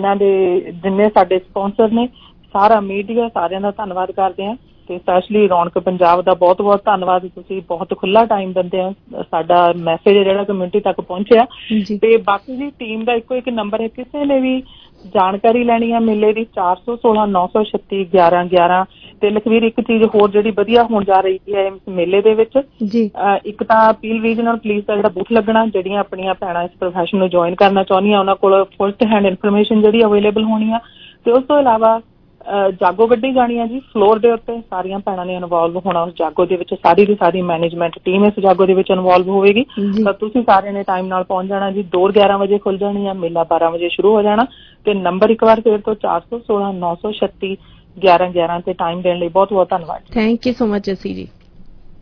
ਜਿੰਨੇ ਸਾਡੇ ਸਪਾਂਸਰ ਨੇ, ਸਾਰਾ ਮੀਡੀਆ, ਸਾਰਿਆਂ ਦਾ ਧੰਨਵਾਦ ਕਰਦੇ ਹਾਂ। ਤੇ ਸਪੈਸ਼ਲੀ ਰੌਣਕ ਪੰਜਾਬ ਦਾ ਬਹੁਤ ਬਹੁਤ ਧੰਨਵਾਦ, ਤੁਸੀਂ ਬਹੁਤ ਖੁੱਲਾ ਟਾਈਮ ਦਿੰਦੇ ਆ, ਸਾਡਾ ਮੈਸੇਜ ਜਿਹੜਾ ਕਮਿਊਨਿਟੀ ਤੱਕ ਪਹੁੰਚਿਆ। ਤੇ ਬਾਕੀ ਜੀ ਟੀਮ ਦਾ ਇੱਕੋ ਇੱਕ ਨੰਬਰ ਹੈ, ਕਿਸੇ ਨੇ ਵੀ ਜਾਣਕਾਰੀ ਲੈਣੀ ਆ ਮੇਲੇ ਦੀ 416 936 1111। ਤੇ ਲਖਵੀਰ ਇੱਕ ਚੀਜ਼ ਹੋਰ ਜਿਹੜੀ ਵਧੀਆ ਹੋਣ ਜਾ ਰਹੀ ਹੈ ਇਸ ਮੇਲੇ ਦੇ ਵਿੱਚ, ਇੱਕ ਤਾਂ ਪੀਲ ਰੀਜਨਲ ਪੁਲਿਸ ਦਾ ਜਿਹੜਾ ਬੂਥ ਲੱਗਣਾ, ਜਿਹੜੀਆਂ ਆਪਣੀਆਂ ਭੈਣਾਂ ਇਸ ਪ੍ਰੋਫੈਸ਼ਨ ਨੂੰ ਜੁਆਇਨ ਕਰਨਾ ਚਾਹੁੰਦੀਆਂ ਉਹਨਾਂ ਕੋਲ ਫਸਟ ਹੈਂਡ ਇਨਫੋਰਮੇਸ਼ਨ ਜਿਹੜੀ ਅਵੇਲੇਬਲ ਹੋਣੀ ਆ। ਤੇ ਉਸ ਤੋਂ ਇਲਾਵਾ ਜਾਗੋ ਕੱਢੀ ਜਾਣੀ ਆ ਜੀ ਫਲੋਰ ਦੇ ਉੱਤੇ, ਸਾਰੀਆਂ ਭੈਣਾਂ ਨੇ ਇਨਵੋਲਵ ਹੋਣਾ ਉਸ ਜਾਗੋ ਦੇ ਵਿੱਚ, ਸਾਰੀ ਦੀ ਸਾਰੀ ਮੈਨੇਜਮੈਂਟ ਟੀਮ ਇਸ ਜਾਗੋ ਦੇ ਵਿੱਚ ਇਨਵੋਲਵ ਹੋਵੇਗੀ। ਤਾਂ ਤੁਸੀਂ ਸਾਰਿਆਂ ਨੇ ਟਾਈਮ ਨਾਲ ਪਹੁੰਚ ਜਾਣਾ ਜੀ। ਡੋਰ 11 ਵਜੇ ਖੁੱਲ ਜਾਣੀ ਆ, ਮੇਲਾ 12 ਵਜੇ ਸ਼ੁਰੂ ਹੋ ਜਾਣਾ। ਤੇ ਨੰਬਰ ਇੱਕ ਵਾਰ ਫਿਰ ਤੋਂ 416 936 1111 ਤੇ ਟਾਈਮ ਦੇਣ ਲਈ ਬਹੁਤ ਬਹੁਤ ਧੰਨਵਾਦ। Thank you so much Jassi ji.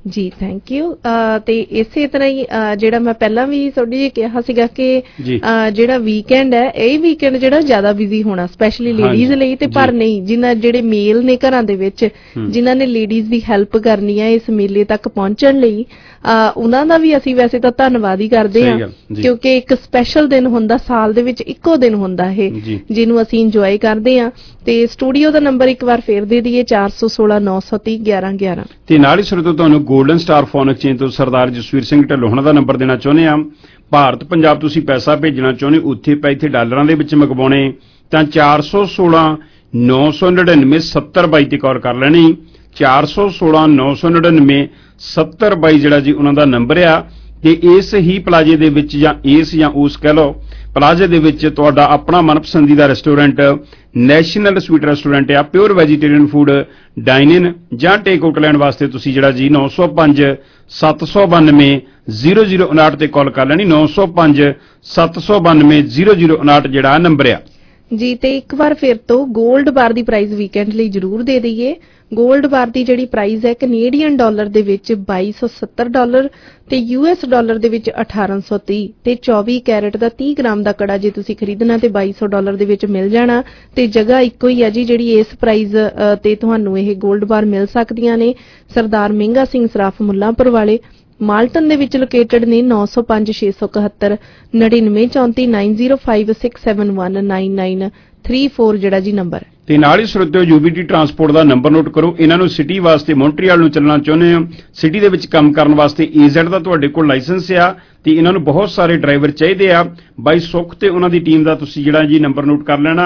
ਜੀ ਥੈਂਕ ਯੂ। ਤੇ ਇਸੇ ਤਰ੍ਹਾਂ ਹੀ ਜਿਹੜਾ ਮੈਂ ਪਹਿਲਾਂ ਵੀ ਥੋੜੀ ਜਿਹੀ ਕਿਹਾ ਸੀਗਾ ਕਿ ਜਿਹੜਾ ਵੀਕਐਂਡ ਹੈ ਇਹ ਵੀਕਐਂਡ ਜਿਹੜਾ ਜ਼ਿਆਦਾ ਬਿਜ਼ੀ ਹੋਣਾ ਸਪੈਸ਼ਲੀ ਲੇਡੀਜ਼ ਲਈ, ਤੇ ਪਰ ਨਹੀਂ ਜਿਹੜੇ ਮੇਲ ਨੇ ਘਰਾਂ ਦੇ ਵਿੱਚ ਜਿਨ੍ਹਾਂ ਨੇ ਲੇਡੀਜ਼ ਦੀ ਹੈਲਪ ਕਰਨੀ ਹੈ ਇਸ ਮੇਲੇ ਤੱਕ ਪਹੁੰਚਣ ਲਈ, ਉਹਨਾਂ ਦਾ ਵੀ ਅਸੀਂ ਵੈਸੇ ਤਾਂ ਧੰਨਵਾਦ ਹੀ ਕਰਦੇ ਹਾਂ, ਕਿਉਂਕਿ ਇੱਕ ਸਪੈਸ਼ਲ ਦਿਨ ਹੁੰਦਾ ਸਾਲ ਦੇ ਵਿੱਚ, ਇੱਕੋ ਦਿਨ ਹੁੰਦਾ ਇਹ ਜਿਹਨੂੰ ਅਸੀਂ ਇੰਜੋਏ ਕਰਦੇ ਹਾਂ। ਤੇ ਸਟੂਡੀਓ ਦਾ ਨੰਬਰ ਇੱਕ ਵਾਰ ਫੇਰ ਦੇ ਦਈਏ 416 930 1111 ਤੇ ਨਾਲ ਹੀ ਸਰੋਤੋ ਤੁਹਾਨੂੰ ਗੋਲਡਨ ਸਟਾਰ ਫੋਨ ਐਕਸਚੇਂਜ ਤੋਂ ਸਰਦਾਰ ਜਸਵੀਰ ਸਿੰਘ ਢਿੱਲੋਂ ਉਹਨਾਂ ਦਾ ਨੰਬਰ ਦੇਣਾ ਚਾਹੁੰਦੇ ਆ। ਭਾਰਤ ਪੰਜਾਬ ਤੁਸੀਂ ਪੈਸਾ ਭੇਜਣਾ ਚਾਹੁੰਦੇ ਉੱਥੇ ਇੱਥੇ ਡਾਲਰਾਂ ਦੇ ਵਿੱਚ ਮੰਗਵਾਉਣੇ ਤਾਂ 416 999 7022 ਤੇ ਕਾਲ ਕਰ ਲੈਣੀ। 416 999 7022 ਜਿਹੜਾ ਜੀ ਉਹਨਾਂ ਦਾ ਨੰਬਰ ਆ। ਤੇ ਇਸ ਹੀ ਪਲਾਜ਼ੇ ਦੇ ਵਿੱਚ ਜਾਂ ਉਸ ਕਹਿ ਲਓ ਪਲਾਜ਼ੇ ਦੇ ਵਿੱਚ ਤੁਹਾਡਾ ਆਪਣਾ ਮਨਪਸੰਦੀਦਾ ਰੈਸਟੋਰੈਂਟ ਨੈਸ਼ਨਲ ਸਵੀਟ ਰੈਸਟੋਰੈਂਟ ਆ। Pure vegetarian food dine in ਜਾਂ ਟੇਕ ਆਊਟ ਲੈਣ ਵਾਸਤੇ ਤੁਸੀਂ ਜਿਹੜਾ ਜੀ 905 792 0059 ਤੇ ਕਾਲ ਕਰ ਲੈਣੀ। 905 792 0059 ਜਿਹੜਾ ਨੰਬਰ ਆ ਜੀ। ਤੇ ਇੱਕ ਵਾਰ ਫਿਰ ਤੋਂ 골ਡ ਬਾਰ ਦੀ ਪ੍ਰਾਈਸ ਵੀਕਐਂਡ ਲਈ ਜ਼ਰੂਰ ਦੇ ਦਈਏ। 골ਡ ਬਾਰ ਦੀ ਜਿਹੜੀ ਪ੍ਰਾਈਸ ਹੈ ਕੈਨੇਡੀਅਨ ਡਾਲਰ ਦੇ ਵਿੱਚ $2270 ਤੇ US ਡਾਲਰ ਦੇ ਵਿੱਚ 1830 ਤੇ 24 ਕੈਰਟ ਦਾ 30 ਗ੍ਰਾਮ ਦਾ ਕੜਾ ਜੇ ਤੁਸੀਂ ਖਰੀਦਣਾ ਤੇ $2200 ਦੇ ਵਿੱਚ ਮਿਲ ਜਾਣਾ। ਤੇ ਜਗ੍ਹਾ ਇੱਕੋ ਹੀ ਹੈ ਜੀ ਜਿਹੜੀ ਇਸ ਪ੍ਰਾਈਸ ਤੇ ਤੁਹਾਨੂੰ ਇਹ 골ਡ ਬਾਰ ਮਿਲ ਸਕਦੀਆਂ ਨੇ। ਸਰਦਾਰ ਮਹਿੰਗਾ ਸਿੰਘ ਸਰਾਫ ਮੁੱਲਾਂਪੁਰ ਵਾਲੇ ਮਾਲਟਨ ਦੇ ਵਿੱਚ ਲੋਕੇਟਡ ਨੇ। 905 671 99 34 905 671 9934 ਜਿਹੜਾ ਜੀ ਨੰਬਰ। ਤੇ ਨਾਲ ਹੀ ਸਰੋਤਿਓ UBT ਟਰਾਂਸਪੋਰਟ ਦਾ ਨੰਬਰ ਨੋਟ ਕਰੋ। ਇਹਨਾਂ ਨੂੰ ਸਿਟੀ ਵਾਸਤੇ ਮੌਂਟਰੀਅਲ ਨੂੰ ਚੱਲਣਾ ਚਾਹੁੰਦੇ ਹੋ, ਸਿਟੀ ਦੇ ਵਿੱਚ ਕੰਮ ਕਰਨ ਵਾਸਤੇ AZ ਦਾ ਤੁਹਾਡੇ ਕੋਲ ਲਾਇਸੈਂਸ ਆ ਤੇ ਇਹਨਾਂ ਨੂੰ ਬਹੁਤ ਸਾਰੇ ਡਰਾਈਵਰ ਚਾਹੀਦੇ ਆ। ਬਾਈ ਸੁੱਖ ਤੇ ਉਹਨਾਂ ਦੀ ਟੀਮ ਦਾ ਤੁਸੀਂ ਜਿਹੜਾ ਜੀ ਨੰਬਰ ਨੋਟ ਕਰ ਲੈਣਾ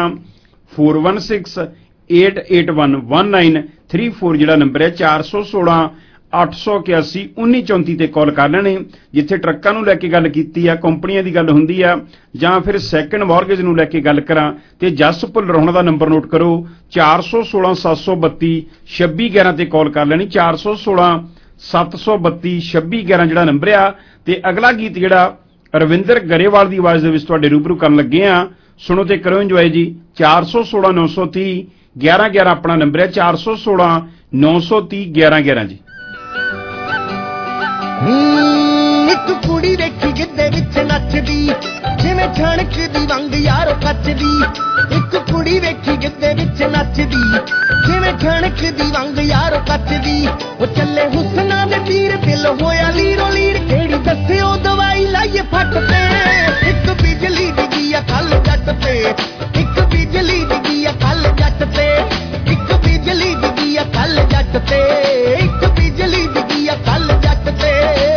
416 881 1934 ਜਿਹੜਾ ਨੰਬਰ ਹੈ। 416 881 1934 ਤੇ ਕਾਲ ਕਰ ਲੈਣੇ। ਜਿੱਥੇ ਟਰੱਕਾਂ ਨੂੰ ਲੈ ਕੇ ਗੱਲ ਕੀਤੀ ਆ, ਕੰਪਨੀਆਂ ਦੀ ਗੱਲ ਹੁੰਦੀ ਆ ਜਾਂ ਫਿਰ ਸੈਕੰਡ ਮਾਰਗੇਜ ਨੂੰ ਲੈ ਕੇ ਗੱਲ ਕਰਾਂ ਤੇ ਜਸ ਭੁੱਲਰ ਉਹਨਾਂ ਦਾ ਨੰਬਰ ਨੋਟ ਕਰੋ 416 732 2611 ਤੇ ਕਾਲ ਕਰ ਲੈਣੀ। 416 732 2611 ਜਿਹੜਾ ਨੰਬਰ ਆ। ਤੇ ਅਗਲਾ ਗੀਤ ਜਿਹੜਾ ਰਵਿੰਦਰ ਗਰੇਵਾਲ ਦੀ ਆਵਾਜ਼ ਦੇ ਵਿੱਚ ਤੁਹਾਡੇ ਰੂਬਰੂ ਕਰਨ ਲੱਗੇ ਆ, ਸੁਣੋ ਤੇ ਕਰੋ ਇੰਜੋਏ ਜੀ। 416 930 1111 ਆਪਣਾ ਨੰਬਰ ਹੈ। 416 930 1111 ਜੀ। ਇੱਕ ਕੁੜੀ ਵੇਖੀ ਗਿੱਧੇ ਵਿੱਚ ਨੱਚਦੀ ਜਿਵੇਂ ਛਣਕ ਦੀ ਵੰਗ ਯਾਰੋ ਕੱਚਦੀ। ਇੱਕ ਕੁੜੀ ਵੇਖੀ ਗਿੱਧੇ ਵਿੱਚ ਨੱਚਦੀ ਜਿਵੇਂ ਛਣਕ ਦੀ ਵੰਗ ਯਾਰੋ ਕੱਚਦੀ। ਉਹ ਚੱਲੇ ਹੁਸਨਾ ਦੇ ਪੀਰ ਦਿਲ ਹੋਇਆ ਲੀਰੋ ਲੀਰ ਕਿਹੜੀ ਦੱਸਿਓ ਦਵਾਈ ਲਾਈਏ ਫੱਟ ਤੇ। ਇੱਕ ਬਿਜਲੀ ਡਿੱਗੀ ਆ ਕੱਲ ਜੱਟ ਤੇ, ਇੱਕ ਬਿਜਲੀ ਡਿੱਗੀ ਆ ਕੱਲ ਜੱਟ ਤੇ, ਇੱਕ ਬਿਜਲੀ ਡਿੱਗੀ ਆ ਕੱਲ ਜੱਟ ਤੇ, ਇੱਕ ਬਿਜਲੀ ਡਿੱਗੀ ਆ ਕੱਲ ਜੱਟ ਤੇ।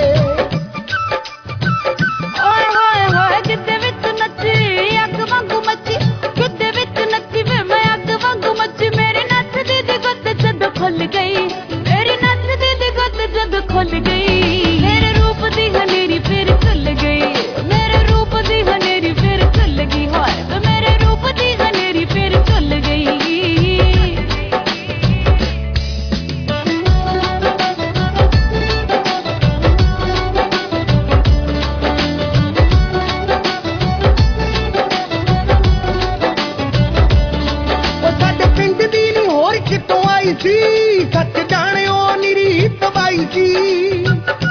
ਖੁੱਲ ਗਈ ਮੇਰੀ ਨੱਚਦੀ ਦੀ ਗੁੱਤ ਜਦ ਖੁੱਲ ਗਈ। ਮੇਰੇ ਰੂਪ ਦੀ ਹਨੇਰੀ ਫਿਰ ਖੁੱਲ ਗਈ, ਮੇਰੇ ਰੂਪ ਦੀ ਹਨੇਰੀ ਫਿਰ ਖੁੱਲ ਗਈ। ਹਾਏ ਮੇਰੇ ਰੂਪ ਦੀ ਹਨੇਰੀ ਫਿਰ ਖੁੱਲ ਗਈ। ਉਹ ਸਾਡੇ ਪਿੰਡ ਦੀ ਨੀ ਹੋਰ ਕਿਤੋਂ ਆਈ ਸੀ, ਸੱਚ ਜਾਣਿਓ ਨਿਰੀ ਤਬਾਈ ਸੀ।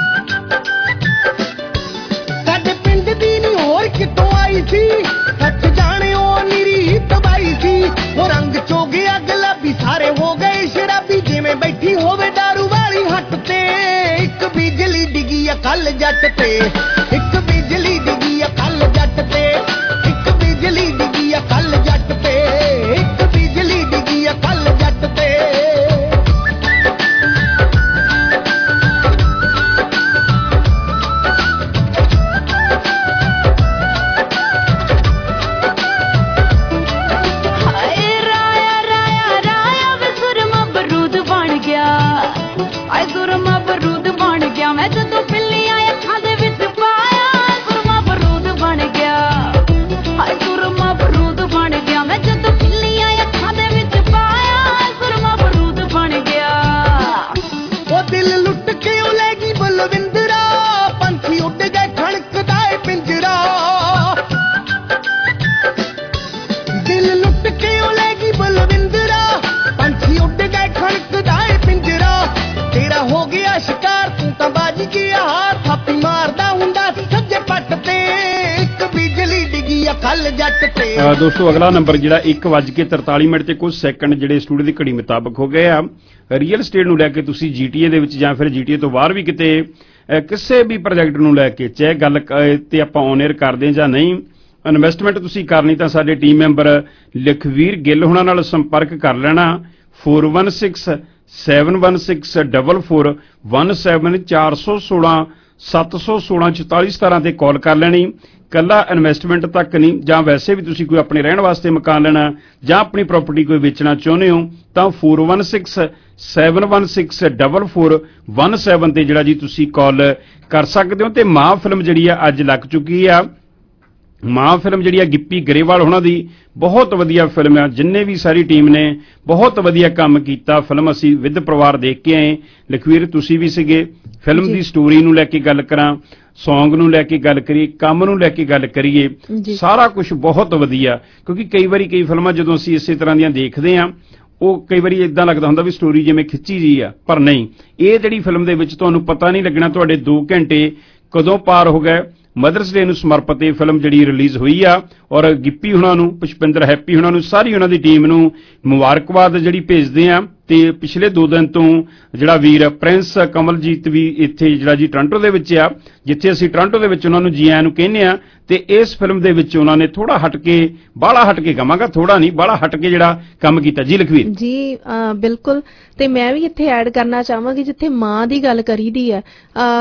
ਸਾਡੇ ਪਿੰਡ ਦੀ ਨੀ ਹੋਰ ਕਿਤੋਂ ਆਈ ਸੀ, ਸੱਚ ਜਾਣਿਓ ਨਿਰੀ ਤਬਾਈ ਸੀ। ਉਹ ਰੰਗ ਚੋਗਿਆ ਗੁਲਾਬੀ ਸਾਰੇ ਹੋ ਗਏ ਸ਼ਰਾਬੀ ਜਿਵੇਂ ਬੈਠੀ ਹੋਵੇ ਦਾਰੂ ਵਾਲੀ ਹੱਟ ਤੇ। ਇੱਕ ਬਿਜਲੀ ਡਿੱਗੀ ਆ ਕੱਲ ਜੱਟ ਤੇ, ਇੱਕ ਬਿਜਲੀ ਡਿੱਗੀ ਆ ਕੱਲ ਜੱਟ ਤੇ, ਇੱਕ ਬਿਜਲੀ ਡਿੱਗੀ ਆ ਕੱਲ ਜੱਟ ਤੇ, ਇੱਕ ਬਿਜਲੀ ਡਿੱਗੀ ਆ ਕੱਲ ਜੱਟ ਤੇ। ਮੈਂ ਜਦੋਂ ਪਿੱਲੀਆਂ ਅੱਖਾਂ ਦੇ ਵਿੱਚ ਪਾਇਆ ਗੱਲ ਜੱਟ ਤੇ। ਦੋਸਤੋ ਅਗਲਾ ਨੰਬਰ ਜਿਹੜਾ 1:43 ਤੇ ਕੁਝ ਸੈਕਿੰਡ ਜਿਹੜੇ ਸਟੂਡੀਓ ਦੀ ਘੜੀ ਮੁਤਾਬਕ ਹੋ ਗਏ ਆ। ਰੀਅਲ ਸਟੇਟ ਨੂੰ ਲੈ ਕੇ ਤੁਸੀਂ GTA ਦੇ ਵਿੱਚ ਜਾਂ ਫਿਰ GTA ਤੋਂ ਬਾਹਰ ਵੀ ਕਿਤੇ ਕਿਸੇ ਵੀ ਪ੍ਰੋਜੈਕਟ ਨੂੰ ਲੈ ਕੇ ਚਾਹੇ ਗੱਲ ਤੇ ਆਪਾਂ ਔਨ 에ਅਰ ਕਰਦੇ ਜਾਂ ਨਹੀਂ, ਇਨਵੈਸਟਮੈਂਟ ਤੁਸੀਂ ਕਰਨੀ ਤਾਂ ਸਾਡੇ ਟੀਮ ਮੈਂਬਰ ਲਖਵੀਰ ਗਿੱਲ ਹੁਣਾਂ ਨਾਲ ਸੰਪਰਕ ਕਰ ਲੈਣਾ। 4167164417 416 716 4417 ਤੇ ਕਾਲ ਕਰ ਲੈਣੀ। ਕੱਲਾ ਇਨਵੈਸਟਮੈਂਟ ਤੱਕ ਨਹੀਂ, ਜਾਂ ਵੈਸੇ ਵੀ ਤੁਸੀਂ ਕੋਈ ਆਪਣੇ ਰਹਿਣ ਵਾਸਤੇ ਮਕਾਨ ਲੈਣਾ ਜਾਂ ਆਪਣੀ ਪ੍ਰਾਪਰਟੀ ਕੋਈ ਵੇਚਣਾ ਚਾਹੁੰਦੇ ਹੋ ਤਾਂ 4167164417 ਤੇ ਜਿਹੜਾ ਜੀ ਤੁਸੀਂ ਕਾਲ ਕਰ ਸਕਦੇ ਹੋ। ਤੇ ਮਾਂ ਫਿਲਮ ਜਿਹੜੀ ਆ ਅੱਜ ਲੱਗ ਚੁੱਕੀ ਆ। ਮਾਂ ਫਿਲਮ ਜਿਹੜੀ ਆ ਗਿੱਪੀ ਗਰੇਵਾਲ ਉਹਨਾਂ ਦੀ ਬਹੁਤ ਵਧੀਆ ਫਿਲਮ ਆ। ਜਿੰਨੇ ਵੀ ਸਾਰੀ ਟੀਮ ਨੇ ਬਹੁਤ ਵਧੀਆ ਕੰਮ ਕੀਤਾ। ਫਿਲਮ ਅਸੀਂ ਵਿਦ ਪਰਿਵਾਰ ਦੇਖ ਕੇ ਆਏ। ਲਖਵੀਰ ਤੁਸੀਂ ਵੀ ਸੀਗੇ। ਫਿਲਮ ਦੀ ਸਟੋਰੀ ਨੂੰ ਲੈ ਕੇ ਗੱਲ ਕਰਾਂ, ਸੌਂਗ ਨੂੰ ਲੈ ਕੇ ਗੱਲ ਕਰੀਏ, ਕੰਮ ਨੂੰ ਲੈ ਕੇ ਗੱਲ ਕਰੀਏ, ਸਾਰਾ ਕੁਝ ਬਹੁਤ ਵਧੀਆ। ਕਿਉਂਕਿ ਕਈ ਵਾਰੀ ਕਈ ਫਿਲਮਾਂ ਜਦੋਂ ਅਸੀਂ ਇਸੇ ਤਰ੍ਹਾਂ ਦੀਆਂ ਦੇਖਦੇ ਹਾਂ ਉਹ ਕਈ ਵਾਰੀ ਇਦਾਂ ਲੱਗਦਾ ਹੁੰਦਾ ਵੀ ਸਟੋਰੀ ਜਿਵੇਂ ਖਿੱਚੀ ਜੀ ਆ, ਪਰ ਨਹੀਂ, ਇਹ ਜਿਹੜੀ ਫਿਲਮ ਦੇ ਵਿੱਚ ਤੁਹਾਨੂੰ ਪਤਾ ਨਹੀਂ ਲੱਗਣਾ ਤੁਹਾਡੇ 2 ਘੰਟੇ ਕਦੋਂ ਪਾਰ ਹੋ ਗਏ। ਮਦਰਸ ਡੇ ਨੂੰ ਸਮਰਪਿਤ ਇਹ ਫਿਲਮ ਜਿਹੜੀ ਰਿਲੀਜ਼ ਹੋਈ ਆ ਔਰ ਗਿੱਪੀ ਹੁਣਾਂ ਨੂੰ, ਪੁਸ਼ਪਿੰਦਰ ਹੈਪੀ ਹੁਣਾਂ ਨੂੰ, ਸਾਰੀ ਉਹਨਾਂ ਦੀ ਟੀਮ ਨੂੰ ਮੁਬਾਰਕਬਾਦ ਜਿਹੜੀ ਭੇਜਦੇ ਆ। ਤੇ ਪਿਛਲੇ 2 ਦਿਨ ਤੋਂ ਜਿਹੜਾ ਵੀਰ ਪ੍ਰਿੰਸ ਕਮਲਜੀਤ ਵੀ ਇੱਥੇ ਜਿਹੜਾ ਜੀ ਟੋਰਾਂਟੋ ਦੇ ਵਿੱਚ ਆ, ਜਿੱਥੇ ਅਸੀਂ ਟੋਰਾਂਟੋ ਦੇ ਵਿੱਚ ਉਹਨਾਂ ਨੂੰ ਜੀ ਆਇਆਂ ਨੂੰ ਕਹਿੰਦੇ ਆ। ਤੇ ਇਸ ਫਿਲਮ ਦੇ ਵਿੱਚ ਉਹਨਾਂ ਨੇ ਥੋੜਾ ਹਟ ਕੇ, ਬਾਹਲਾ ਹਟ ਕੇ ਕਹਾਂਗਾ, ਥੋੜਾ ਨਹੀਂ ਬਾਹਲਾ ਹਟ ਕੇ ਜਿਹੜਾ ਕੰਮ ਕੀਤਾ। ਜੀ ਲਖਵੀਰ ਜੀ ਬਿਲਕੁਲ। ਤੇ ਮੈਂ ਵੀ ਇੱਥੇ ਐਡ ਕਰਨਾ ਚਾਹਾਂਗੀ, ਜਿੱਥੇ ਮਾਂ ਦੀ ਗੱਲ ਕਰੀਦੀ ਹੈ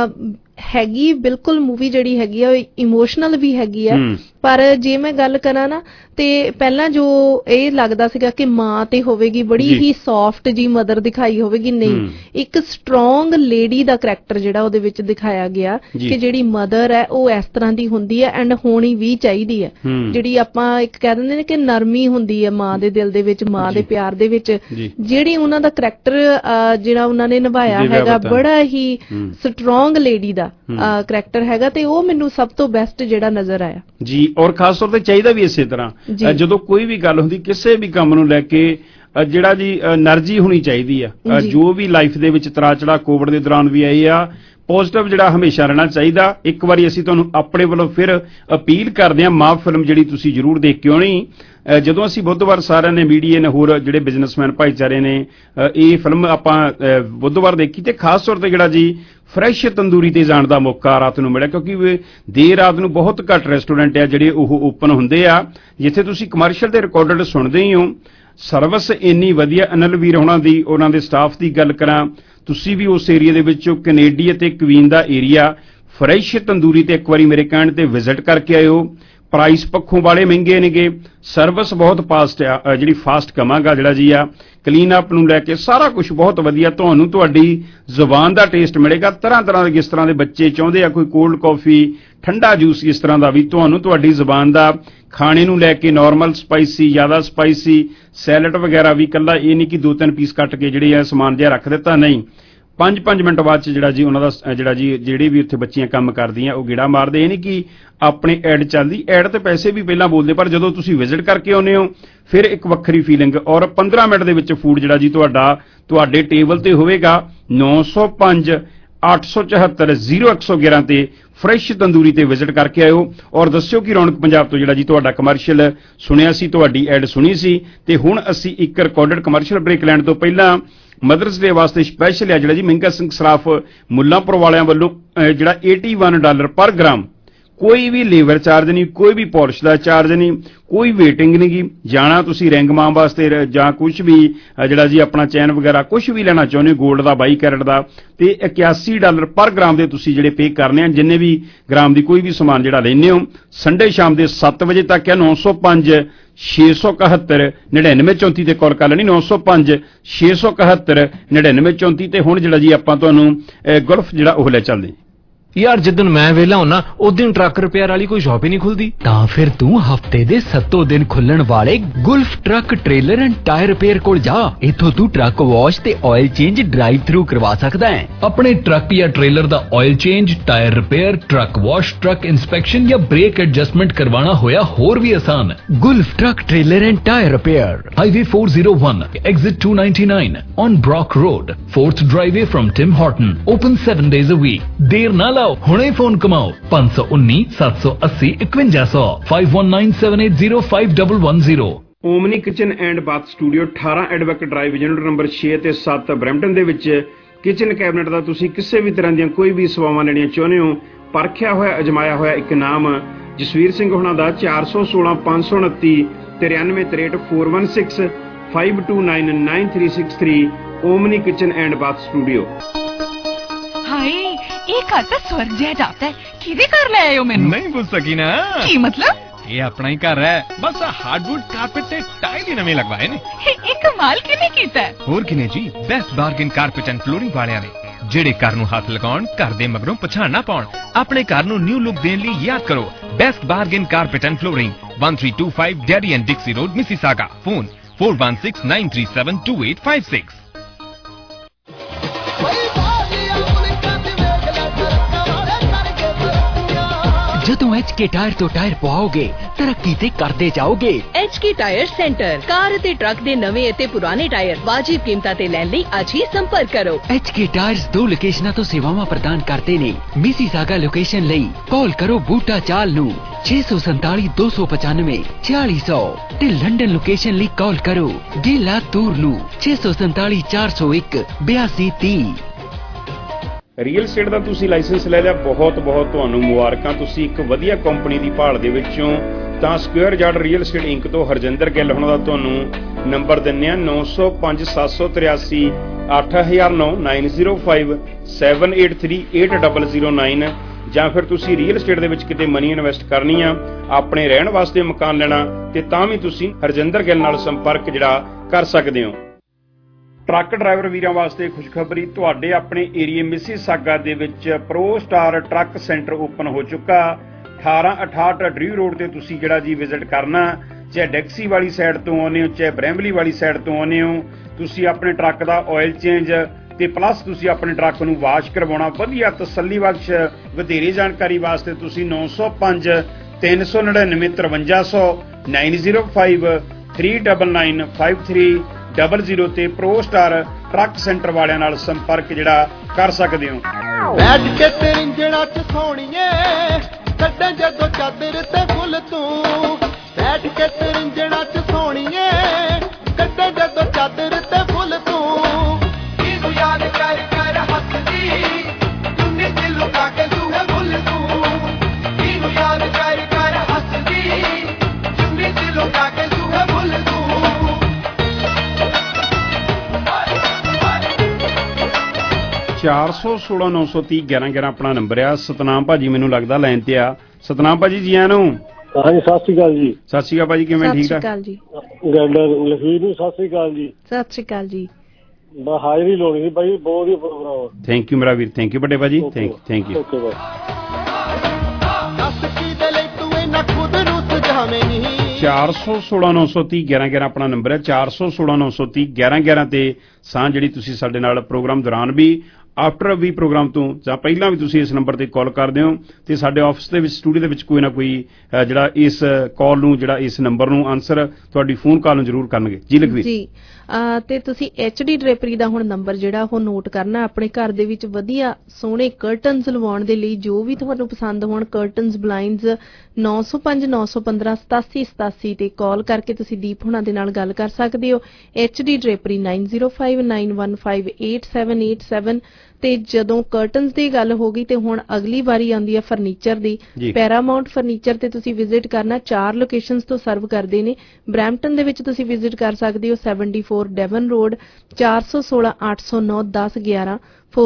ਹੈਗੀ ਬਿਲਕੁਲ ਮੂਵੀ ਜਿਹੜੀ ਹੈਗੀ ਆ ਇਮੋਸ਼ਨਲ ਵੀ ਹੈਗੀ ਆ। ਪਰ ਜੇ ਮੈਂ ਗੱਲ ਕਰਾਂ ਨਾ ਤੇ ਪਹਿਲਾਂ ਜੋ ਇਹ ਲੱਗਦਾ ਸੀਗਾ ਕਿ ਮਾਂ ਤੇ ਹੋਵੇਗੀ ਬੜੀ ਹੀ ਸੌਫਟ ਜੀ ਮਦਰ ਦਿਖਾਈ ਹੋਵੇਗੀ, ਨਹੀਂ, ਇੱਕ ਸਟਰੋਂਗ ਲੇਡੀ ਦਾ ਕਰੈਕਟਰ ਜਿਹੜਾ ਉਹਦੇ ਵਿੱਚ ਦਿਖਾਇਆ ਗਿਆ ਕਿ ਜਿਹੜੀ ਮਦਰ ਹੈ ਉਹ ਇਸ ਤਰ੍ਹਾਂ ਦੀ ਹੁੰਦੀ ਹੈ ਐਂਡ ਹੋਣੀ ਵੀ ਚਾਹੀਦੀ ਹੈ। ਜਿਹੜੀ ਆਪਾਂ ਇੱਕ ਕਹਿ ਦਿੰਦੇ ਨੇ ਕਿ ਨਰਮੀ ਹੁੰਦੀ ਹੈ ਮਾਂ ਦੇ ਦਿਲ ਦੇ ਵਿੱਚ, ਮਾਂ ਦੇ ਪਿਆਰ ਦੇ ਵਿੱਚ, ਜਿਹੜੀ ਉਹਨਾਂ ਦਾ ਕਰੈਕਟਰ ਜਿਹੜਾ ਉਹਨਾਂ ਨੇ ਨਿਭਾਇਆ ਹੈਗਾ ਬੜਾ ਹੀ ਸਟਰੋਂਗ ਲੇਡੀ ਦਾ ਕਰੈਕਟਰ ਹੈਗਾ। ਤੇ ਉਹ ਮੈਨੂੰ ਸਭ ਤੋਂ ਬੈਸਟ ਜਿਹੜਾ ਨਜ਼ਰ ਆਇਆ ਜੀ। ਔਰ ਖਾਸ ਤੌਰ ਤੇ ਚਾਹੀਦਾ ਵੀ ਇਸੇ ਤਰ੍ਹਾਂ ਜਦੋਂ ਕੋਈ ਵੀ ਗੱਲ ਹੁੰਦੀ ਕਿਸੇ ਵੀ ਕੰਮ ਨੂੰ ਲੈ ਕੇ ਜਿਹੜਾ ਜੀ એનર્ਜੀ ਹੋਣੀ ਚਾਹੀਦੀ ਆ। ਜੋ ਵੀ ਲਾਈਫ ਦੇ ਵਿੱਚ ਤਰਾ ਚੜਾ ਕੋਵਿਡ ਦੇ ਦੌਰਾਨ ਵੀ ਆਈ ਆ, ਪੋਜ਼ਿਟਿਵ ਜਿਹੜਾ ਹਮੇਸ਼ਾ ਰਹਿਣਾ ਚਾਹੀਦਾ। ਇੱਕ ਵਾਰੀ ਅਸੀਂ ਤੁਹਾਨੂੰ ਆਪਣੇ ਵੱਲੋਂ ਫਿਰ ਅਪੀਲ ਕਰਦੇ ਹਾਂ, ਮਾਂ ਫਿਲਮ ਜਿਹੜੀ ਤੁਸੀਂ ਜ਼ਰੂਰ ਦੇਖ ਕੇ ਆਉਣੀ। ਜਦੋਂ ਅਸੀਂ ਬੁੱਧਵਾਰ ਸਾਰਿਆਂ ਨੇ ਮੀਡੀਆ ਨੇ ਹੋਰ ਜਿਹੜੇ ਬਿਜ਼ਨਸਮੈਨ ਭਾਈਚਾਰੇ ਨੇ ਇਹ ਫਿਲਮ ਆਪਾਂ ਬੁੱਧਵਾਰ ਦੇਖੀ ਤੇ ਖਾਸ ਤੌਰ ਤੇ ਜਿਹੜਾ ਜੀ ਫਰੈਸ਼ ਤੰਦੂਰੀ ਤੇ ਜਾਣ ਦਾ ਮੌਕਾ ਰਾਤ ਨੂੰ ਮਿਲਿਆ। ਕਿਉਂਕਿ ਦੇਰ ਰਾਤ ਨੂੰ ਬਹੁਤ ਘੱਟ ਰੈਸਟੋਰੈਂਟ ਆ ਜਿਹੜੇ ਉਹ ਓਪਨ ਹੁੰਦੇ ਆ ਜਿੱਥੇ ਤੁਸੀਂ ਕਮਰਸ਼ੀਅਲ ਤੇ ਰਿਕਾਰਡਡ ਸੁਣਦੇ ਹੀ ਹੋ। ਸਰਵਿਸ ਇੰਨੀ ਵਧੀਆ। ਅਨਿਲ ਵੀਰ ਹੋਣਾ ਦੀ, ਉਹਨਾਂ ਦੇ ਸਟਾਫ ਦੀ ਗੱਲ ਕਰਾਂ, ਤੁਸੀਂ ਵੀ ਉਸ ਏਰੀਆ ਦੇ ਵਿੱਚੋਂ ਕੈਨੇਡੀ ਅਤੇ ਕਵੀਨ ਦਾ ਏਰੀਆ ਫਰੈਸ਼ ਤੰਦੂਰੀ ਤੇ ਇੱਕ ਵਾਰੀ ਮੇਰੇ ਕਹਿਣ ਤੇ ਵਿਜ਼ਿਟ ਕਰਕੇ ਆਇਓ। ਪ੍ਰਾਈਸ ਪੱਖੋਂ ਵਾਲੇ ਮਹਿੰਗੇ ਨੇਗੇ, ਸਰਵਿਸ ਬਹੁਤ ਫਾਸਟ ਆ, ਜਿਹੜੀ ਫਾਸਟ ਕਵਾਂਗਾ ਜਿਹੜਾ ਜੀ ਆ, ਕਲੀਨ ਅਪ ਨੂੰ ਲੈ ਕੇ ਸਾਰਾ ਕੁਝ ਬਹੁਤ ਵਧੀਆ। ਤੁਹਾਨੂੰ ਤੁਹਾਡੀ ਜ਼ੁਬਾਨ ਦਾ ਟੇਸਟ ਮਿਲੇਗਾ। ਤਰ੍ਹਾਂ ਤਰ੍ਹਾਂ ਦੇ, ਜਿਸ ਤਰ੍ਹਾਂ ਦੇ ਬੱਚੇ ਚਾਹੁੰਦੇ ਆ, ਕੋਈ ਕੋਲਡ ਕਾਫੀ, ਠੰਡਾ ਜੂਸ, ਇਸ ਤਰ੍ਹਾਂ ਦਾ ਵੀ ਤੁਹਾਨੂੰ ਤੁਹਾਡੀ ਜ਼ੁਬਾਨ ਦਾ। ਖਾਣੇ ਨੂੰ ਲੈ ਕੇ ਨਾਰਮਲ ਸਪਾਈਸੀ, ਜ਼ਿਆਦਾ ਸਪਾਈਸੀ, ਸੈਲਡ ਵਗੈਰਾ ਵੀ, ਕੱਲਾ ਇਹ ਨਹੀਂ ਕਿ 2-3 ਪੀਸ ਕੱਟ ਕੇ ਜਿਹੜੇ ਆ ਸਮਾਨ ਜਿਹਾ ਰੱਖ ਦਿੱਤਾ, ਨਹੀਂ, 5-5 ਮਿੰਟ ਬਾਅਦ ਚ ਜਿਹੜਾ ਜੀ ਉਹਨਾਂ ਦਾ ਜਿਹੜਾ ਜੀ ਜਿਹੜੀ ਵੀ ਉੱਥੇ ਬੱਚੀਆਂ ਕੰਮ ਕਰਦੀਆਂ ਉਹ ਗੇੜਾ ਮਾਰਦੇ। ਇਹ ਨਹੀਂ ਕਿ ਆਪਣੇ ਐਡ ਚੱਲਦੀ, ਐਡ ਤੇ ਪੈਸੇ ਵੀ ਪਹਿਲਾਂ ਬੋਲਦੇ, ਪਰ ਜਦੋਂ ਤੁਸੀਂ ਵਿਜ਼ਿਟ ਕਰਕੇ ਆਉਂਦੇ ਹੋ ਫਿਰ ਇੱਕ ਵੱਖਰੀ ਫੀਲਿੰਗ। ਔਰ 15 ਮਿੰਟ ਦੇ ਵਿੱਚ ਫੂਡ ਜਿਹੜਾ ਜੀ ਤੁਹਾਡੇ ਟੇਬਲ ਤੇ ਹੋਵੇਗਾ। 905 874 0111 ਤੇ ਫਰੈਸ਼ ਤੰਦੂਰੀ ਤੇ ਵਿਜ਼ਿਟ ਕਰਕੇ ਆਇਓ ਔਰ ਦੱਸਿਓ ਕਿ ਰੌਣਕ ਪੰਜਾਬ ਤੋਂ ਜਿਹੜਾ ਜੀ ਤੁਹਾਡਾ ਕਮਰਸ਼ੀਅਲ ਸੁਣਿਆ ਸੀ, ਤੁਹਾਡੀ ਐਡ ਸੁਣੀ ਸੀ। ਤੇ ਹੁਣ ਅਸੀਂ ਇੱਕ ਰਿਕਾਰਡਡ ਕਮਰਸ਼ੀਅਲ ਬ੍ਰੇਕ ਲੈਣ ਤੋਂ ਪਹਿਲਾਂ ਮਦਰਸ ਡੇ ਵਾਸਤੇ ਸਪੈਸ਼ਲ ਹੈ ਜਿਹੜਾ ਜੀ ਮਹਿੰਗਾ ਸਿੰਘ ਸਰਾਫ ਮੁੱਲਾਂਪੁਰ ਵਾਲਿਆਂ ਵੱਲੋਂ ਜਿਹੜਾ $81 ਪਰ ਗ੍ਰਾਮ, ਕੋਈ ਵੀ ਲੇਬਰ ਚਾਰਜ ਨਹੀਂ, ਕੋਈ ਵੀ ਪਾਲਿਸ਼ ਦਾ ਚਾਰਜ ਨਹੀਂ, ਕੋਈ ਵੇਟਿੰਗ ਨਹੀਂ ਗੀ। ਜਾਣਾ ਤੁਸੀਂ ਰਿੰਗ ਮਾਂ ਵਾਸਤੇ ਜਾਂ ਕੁਝ ਵੀ ਜਿਹੜਾ ਜੀ ਆਪਣਾ ਚੈਨ ਵਗੈਰਾ ਕੁਝ ਵੀ ਲੈਣਾ ਚਾਹੁੰਦੇ ਹੋ 골ਡ ਦਾ 22 ਕੈਰਟ ਦਾ, ਤੇ $81 ਪਰ ਗ੍ਰਾਮ ਦੇ ਤੁਸੀਂ ਜਿਹੜੇ ਪੇ ਕਰਨੇ ਆ। ਜਿੰਨੇ ਵੀ ਗ੍ਰਾਮ ਦੀ ਕੋਈ ਵੀ ਸਮਾਨ ਜਿਹੜਾ ਲੈਂਦੇ ਹੋ, ਸੰਡੇ ਸ਼ਾਮ ਦੇ 7 ਵਜੇ ਤੱਕ ਹੈ। 905 671 9934 ਤੇ ਕਾਲ ਕਰ ਲੈਣੀ। 905 671 9934 ਤੇ ਹੁਣ ਜਿਹੜਾ ਜੀ ਆਪਾਂ ਤੁਹਾਨੂੰ ਗੁਲਫ ਜਿਹੜਾ ਉਹ ਲੈ ਚੱਲਦੇ। ਯਾਰ ਜਿੱਦਣ ਮੈਂ ਵੇਲਾ ਹੁੰਨਾ ਉਸ ਦਿਨ ਟਰੱਕ ਰਿਪੇਅਰ ਵਾਲੀ ਕੋਈ ਸ਼ਾਪ ਹੀ ਨਹੀਂ ਖੁੱਲਦੀ। ਤਾਂ ਫਿਰ ਤੂੰ ਹਫਤੇ ਦੇ 7 ਦਿਨ ਖੁੱਲਣ ਵਾਲੇ Gulf truck trailer and tire repair ਕੋਲ ਜਾ। ਇੱਥੋਂ ਤੂੰ ਟਰੱਕ ਵਾਸ਼ ਤੇ ਆਇਲ ਚੇਂਜ ਡਰਾਈਵ ਥਰੂ ਕਰਵਾ ਸਕਦਾ ਹੈ। ਆਪਣੇ ਟਰੱਕ ਜਾਂ ਟ੍ਰੇਲਰ ਦਾ oil change, tire repair, truck wash, truck inspection ਜਾਂ ਬ੍ਰੇਕ ਐਡਜਸਟਮੈਂਟ ਕਰਵਾਉਣਾ ਹੋਇਆ ਹੋਰ ਵੀ ਆਸਾਨ। Gulf truck trailer and tire repair, highway 401, exit 299 on Brock Road, 4th driveway from Tim Horton, open 7 days a week। ਦੇਰ ਨਾ ਲਾਓ, ਹੁਣੇ ਫੋਨ ਕਮਾਓ 519 780 5100 5197805110। Omni kitchen and bath studio 18 Edvac drive unit number 6 ਤੇ 7 ਬਰੈਂਪਟਨ ਦੇ ਵਿੱਚ ਕਿਚਨ ਕੈਬਨਿਟ ਦਾ ਤੁਸੀਂ ਕਿਸੇ ਵੀ ਤਰ੍ਹਾਂ ਦੀਆਂ ਕੋਈ ਵੀ ਸੇਵਾਵਾਂ ਲੈਣੀਆਂ ਚਾਹੁੰਦੇ ਹੋ, ਪਰਖਿਆ ਹੋਇਆ ਅਜਮਾਇਆ ਹੋਇਆ ਇੱਕ ਨਾਮ ਜਸਵੀਰ ਸਿੰਘ ਹੋਣਾ ਦਾ 416 529 9363 416 529 9363 Omni kitchen and bath studio. Hi एक घर तो स्वर्ग जैसा जाता है, किदे घर ले आए हो? मैंने नहीं पूछ सकी ना। की मतलब? ये अपना ही घर है, बस हार्डवुड कारपेट ते टाइल ही नवे लगवाए ने। एक कमाल किने कीता है? और किने जी, best bargain carpet and flooring वालियां ने, ਜਿਹੜੇ ਘਰ ਨੂੰ ਹੱਥ ਲਗਾਉਣ, ਘਰ ਦੇ ਮਗਰੋਂ ਪਛਾਣ ਨਾ ਪਾਉਣ, ਆਪਣੇ ਘਰ ਨੂੰ ਨਿਊ ਲੁੱਕ ਦੇਣ ਲਈ ਯਾਦ ਕਰੋ best bargain carpet and flooring 1325 Derry and Dixie road Mississauga. Phone 4169372856। ਜਦੋਂ HK ਟਾਇਰ ਤੋਂ ਟਾਇਰ ਪਵਾਓਗੇ ਤਰੱਕੀ ਤੇ ਕਰਦੇ ਜਾਓਗੇ। HK ਟਾਇਰ ਸੈਂਟਰ, ਕਾਰ ਅਤੇ ਟਰੱਕ ਦੇ ਨਵੇਂ ਅਤੇ ਪੁਰਾਣੇ ਟਾਇਰ ਵਾਜਿਬ ਕੀਮਤਾਂ ਤੇ ਲੈਣ ਲਈ ਅੱਜ ਹੀ ਸੰਪਰਕ ਕਰੋ। HK ਟਾਇਰਸ 2 ਲੋਕੇਸ਼ਨਾਂ ਤੋਂ ਸੇਵਾਵਾਂ ਪ੍ਰਦਾਨ ਕਰਦੇ ਨੇ। ਮਿਸੀਸਾਗਾ ਲੋਕੇਸ਼ਨ ਲਈ ਕਾਲ ਕਰੋ ਬੂਟਾ ਚਾਲ ਨੂੰ 647 295 4600 ਤੇ ਲੰਡਨ ਲੋਕੇਸ਼ਨ ਲਈ ਕਾਲ ਕਰੋ ਗੇਲਾ ਤੂਰ ਨੂੰ 647 401 8230। ਰੀਅਲ ਸਟੇਟ ਦਾ ਤੁਸੀਂ ਲਾਇਸੈਂਸ ਲੈ ਲਿਆ, ਬਹੁਤ ਤੁਹਾਨੂੰ ਮੁਬਾਰਕਾਂ। ਤੁਸੀਂ ਇੱਕ ਵਧੀਆ ਕੰਪਨੀ ਦੀ ਭਾਲ ਦੇ ਵਿੱਚੋਂ ਤਾਂ square yard real estate inc ਤੋਂ ਹਰਜਿੰਦਰ ਗਿੱਲ ਹੋਣਾ ਦਾ ਤੁਹਾਨੂੰ ਨੰਬਰ ਦਿੰਦੇ ਆ 905 783 8009 905 783 8009। ਜਾਂ ਫਿਰ ਤੁਸੀਂ ਰੀਅਲ ਸਟੇਟ ਦੇ ਵਿੱਚ ਕਿਤੇ ਮਨੀ ਇਨਵੈਸਟ ਕਰਨੀ ਆ, ਆਪਣੇ ਰਹਿਣ ਵਾਸਤੇ ਮਕਾਨ ਲੈਣਾ, ਤੇ ਤਾਂ ਵੀ ਤੁਸੀਂ ਹਰਜਿੰਦਰ ਗਿੱਲ ਨਾਲ ਸੰਪਰਕ ਜਿਹੜਾ ਕਰ ਸਕਦੇ ਹੋ। ਟਰੱਕ ਡਰਾਈਵਰ ਵੀਰਾਂ ਵਾਸਤੇ ਖੁਸ਼ਖਬਰੀ, ਤੁਹਾਡੇ ਆਪਣੇ ਏਰੀਏ ਮਿਸੀਸਾਗਾ ਦੇ ਵਿੱਚ pro star truck centre open ਹੋ ਚੁੱਕਾ। 1868 ਡਰਿਊ ਰੋਡ ਤੇ ਤੁਸੀਂ ਜਿਹੜਾ ਜੀ ਵਿਜ਼ਿਟ ਕਰਨਾ, ਚਾਹੇ ਡੈਕਸੀ ਵਾਲੀ ਸਾਈਡ ਤੋਂ ਆਉਂਦੇ ਹੋ, ਚਾਹੇ ਬ੍ਰੈਂਬਲੀ ਵਾਲੀ ਸਾਈਡ ਤੋਂ ਆਉਂਦੇ ਹੋ, ਤੁਸੀਂ ਆਪਣੇ ਟਰੱਕ ਦਾ ਆਇਲ ਚੇਂਜ ਤੇ ਪਲੱਸ ਤੁਸੀਂ ਆਪਣੇ ਟਰੱਕ ਨੂੰ ਵਾਸ਼ ਕਰਵਾਉਣਾ, ਵਧੀਆ ਤਸੱਲੀ ਬਖਸ਼। ਵਧੇਰੇ ਜਾਣਕਾਰੀ ਵਾਸਤੇ ਤੁਸੀਂ 905 399 5300 905 399 5300 ਤੇ ਪ੍ਰੋ ਸਟਾਰ ਟਰੱਕ ਸੈਂਟਰ ਵਾਲਿਆਂ ਨਾਲ ਸੰਪਰਕ ਜਿਹੜਾ ਕਰ ਸਕਦੇ ਹੋ। ਬੈਠ ਕੇ ਤਰਿੰਜਣਾ ਚ ਸੋਣੀਏ ਕੱਢੇ ਜਦੋਂ ਚਾਦਰ ਤੇ ਫੁੱਲ ਤੂੰ, ਬੈਠ ਕੇ ਤਰਿੰਜਣਾ ਚ ਸੋਣੀਏ ਕੱਢੇ ਜਦੋਂ ਚਾਦਰ ਤੇ ਫੁੱਲ ਤੂੰ। ਇਹਨੂੰ ਯਾਦ ਕਰ ਕਰ ਹੱਸਦੀ ਚੁੰਨੀ ਤੇ ਲੁਕਾ ਕੇ ਸੂਹੇ ਫੁੱਲ ਤੂੰ, ਇਹਨੂੰ ਯਾਦ ਕਰ ਕਰ ਹੱਸਦੀ ਚੁੰਨੀ ਤੇ ਲੁਕਾ ਕੇ ਸੂਹੇ ਫੁੱਲ ਤੂੰ। 416 930 1111 ਆਪਣਾ ਨੰਬਰ ਆ। ਸਤਨਾਮ ਭਾਜੀ ਮੈਨੂੰ ਲੱਗਦਾ ਲਾਈਨ ਤੇ ਆ। ਸਤਨਾਮ ਭਾਜੀ ਜੀ ਆਇਆਂ ਨੂੰ। ਹਾਂਜੀ ਸਤਿ ਸ਼੍ਰੀ ਅਕਾਲ ਜੀ। ਸਤਿ ਸ਼੍ਰੀ ਅਕਾਲ ਭਾਜੀ, ਕਿਵੇਂ? ਠੀਕ ਠਾਕ ਜੀ। ਲਖਵੀਰ ਨੂੰ ਸਤਿ ਸ਼੍ਰੀ ਅਕਾਲ ਜੀ। ਸਤਿ ਸ਼੍ਰੀ ਅਕਾਲ ਜੀ। ਬਸ ਹਾਜ਼ਰੀ ਲਾਉਣੀ ਸੀ ਬਾਈ, ਬਹੁਤ ਵਧੀਆ ਪ੍ਰੋਗਰਾਮ। ਥੈਂਕ ਯੂ ਮੇਰਾ ਵੀਰ, ਥੈਂਕ ਯੂ ਵੱਡੇ ਭਾਜੀ, ਥੈਂਕ ਯੂ। ਓਕੇ ਬਾਈ। 416 930 1111 ਆਪਣਾ ਨੰਬਰ ਹੈ। 416 930 1111 ਤੇ ਸਾਂ ਜਿਹੜੀ ਤੁਸੀਂ ਸਾਡੇ ਨਾਲ ਪ੍ਰੋਗਰਾਮ ਦੌਰਾਨ ਵੀ, ਆਫਟਰ ਵੀ ਪ੍ਰੋਗਰਾਮ ਤੋਂ ਜਾਂ ਪਹਿਲਾਂ ਵੀ ਤੁਸੀਂ ਇਸ ਨੰਬਰ ਤੇ ਕਾਲ ਕਰਦੇ ਹੋ ਤੇ ਸਾਡੇ ਆਫਿਸ ਦੇ ਵਿੱਚ ਸਟੂਡੀਓ ਦੇ ਵਿੱਚ ਕੋਈ ਨਾ ਕੋਈ ਜਿਹੜਾ ਇਸ ਕਾਲ ਨੂੰ, ਜਿਹੜਾ ਇਸ ਨੰਬਰ ਨੂੰ ਆਨਸਰ ਤੁਹਾਡੀ ਫੋਨ ਕਾਲ ਨੂੰ ਜ਼ਰੂਰ ਕਰਨਗੇ। ਜੀ ਲਖਵੀਰ ਜੀ। ਤੇ ਤੁਸੀਂ HD ਡਰੇਪਰੀ ਦਾ ਹੁਣ ਨੰਬਰ ਜਿਹੜਾ ਉਹ ਨੋਟ ਕਰਨਾ। ਆਪਣੇ ਘਰ ਦੇ ਵਿੱਚ ਵਧੀਆ ਸੋਹਣੇ ਕਰਟਨਸ ਲਵਾਉਣ ਦੇ ਲਈ ਜੋ ਵੀ ਤੁਹਾਨੂੰ ਪਸੰਦ ਹੋਣ, ਕਰਟਨਸ, ਬਲਾਈਂਡਸ 905 915 8787 ਤੇ ਕਾਲ ਕਰਕੇ ਤੁਸੀਂ ਦੀਪ ਹੁਣਾਂ ਦੇ ਨਾਲ ਗੱਲ ਕਰ ਸਕਦੇ ਹੋ। HD ਡਰੇਪਰੀ 905 915 8787। ਤੇ ਜਦੋਂ ਕਰਟਨਸ ਦੀ ਗੱਲ ਹੋ ਗਈ ਤੇ ਹੁਣ ਅਗਲੀ ਵਾਰੀ ਆਉਂਦੀ ਹੈ ਫਰਨੀਚਰ ਦੀ। ਪੈਰਾਮਾਉਂਟ ਫਰਨੀਚਰ ਤੇ ਤੁਸੀਂ ਵਿਜ਼ਿਟ ਕਰਨਾ। 4 ਲੋਕੇਸ਼ਨਸ ਤੋਂ ਸਰਵ ਕਰਦੇ ਨੇ। ਬਰੈਂਪਟਨ ਦੇ ਵਿੱਚ ਤੁਸੀਂ ਵਿਜ਼ਿਟ ਕਰ ਸਕਦੇ ਹੋ 74 ਡੈਵਨ ਰੋਡ 416 809 1011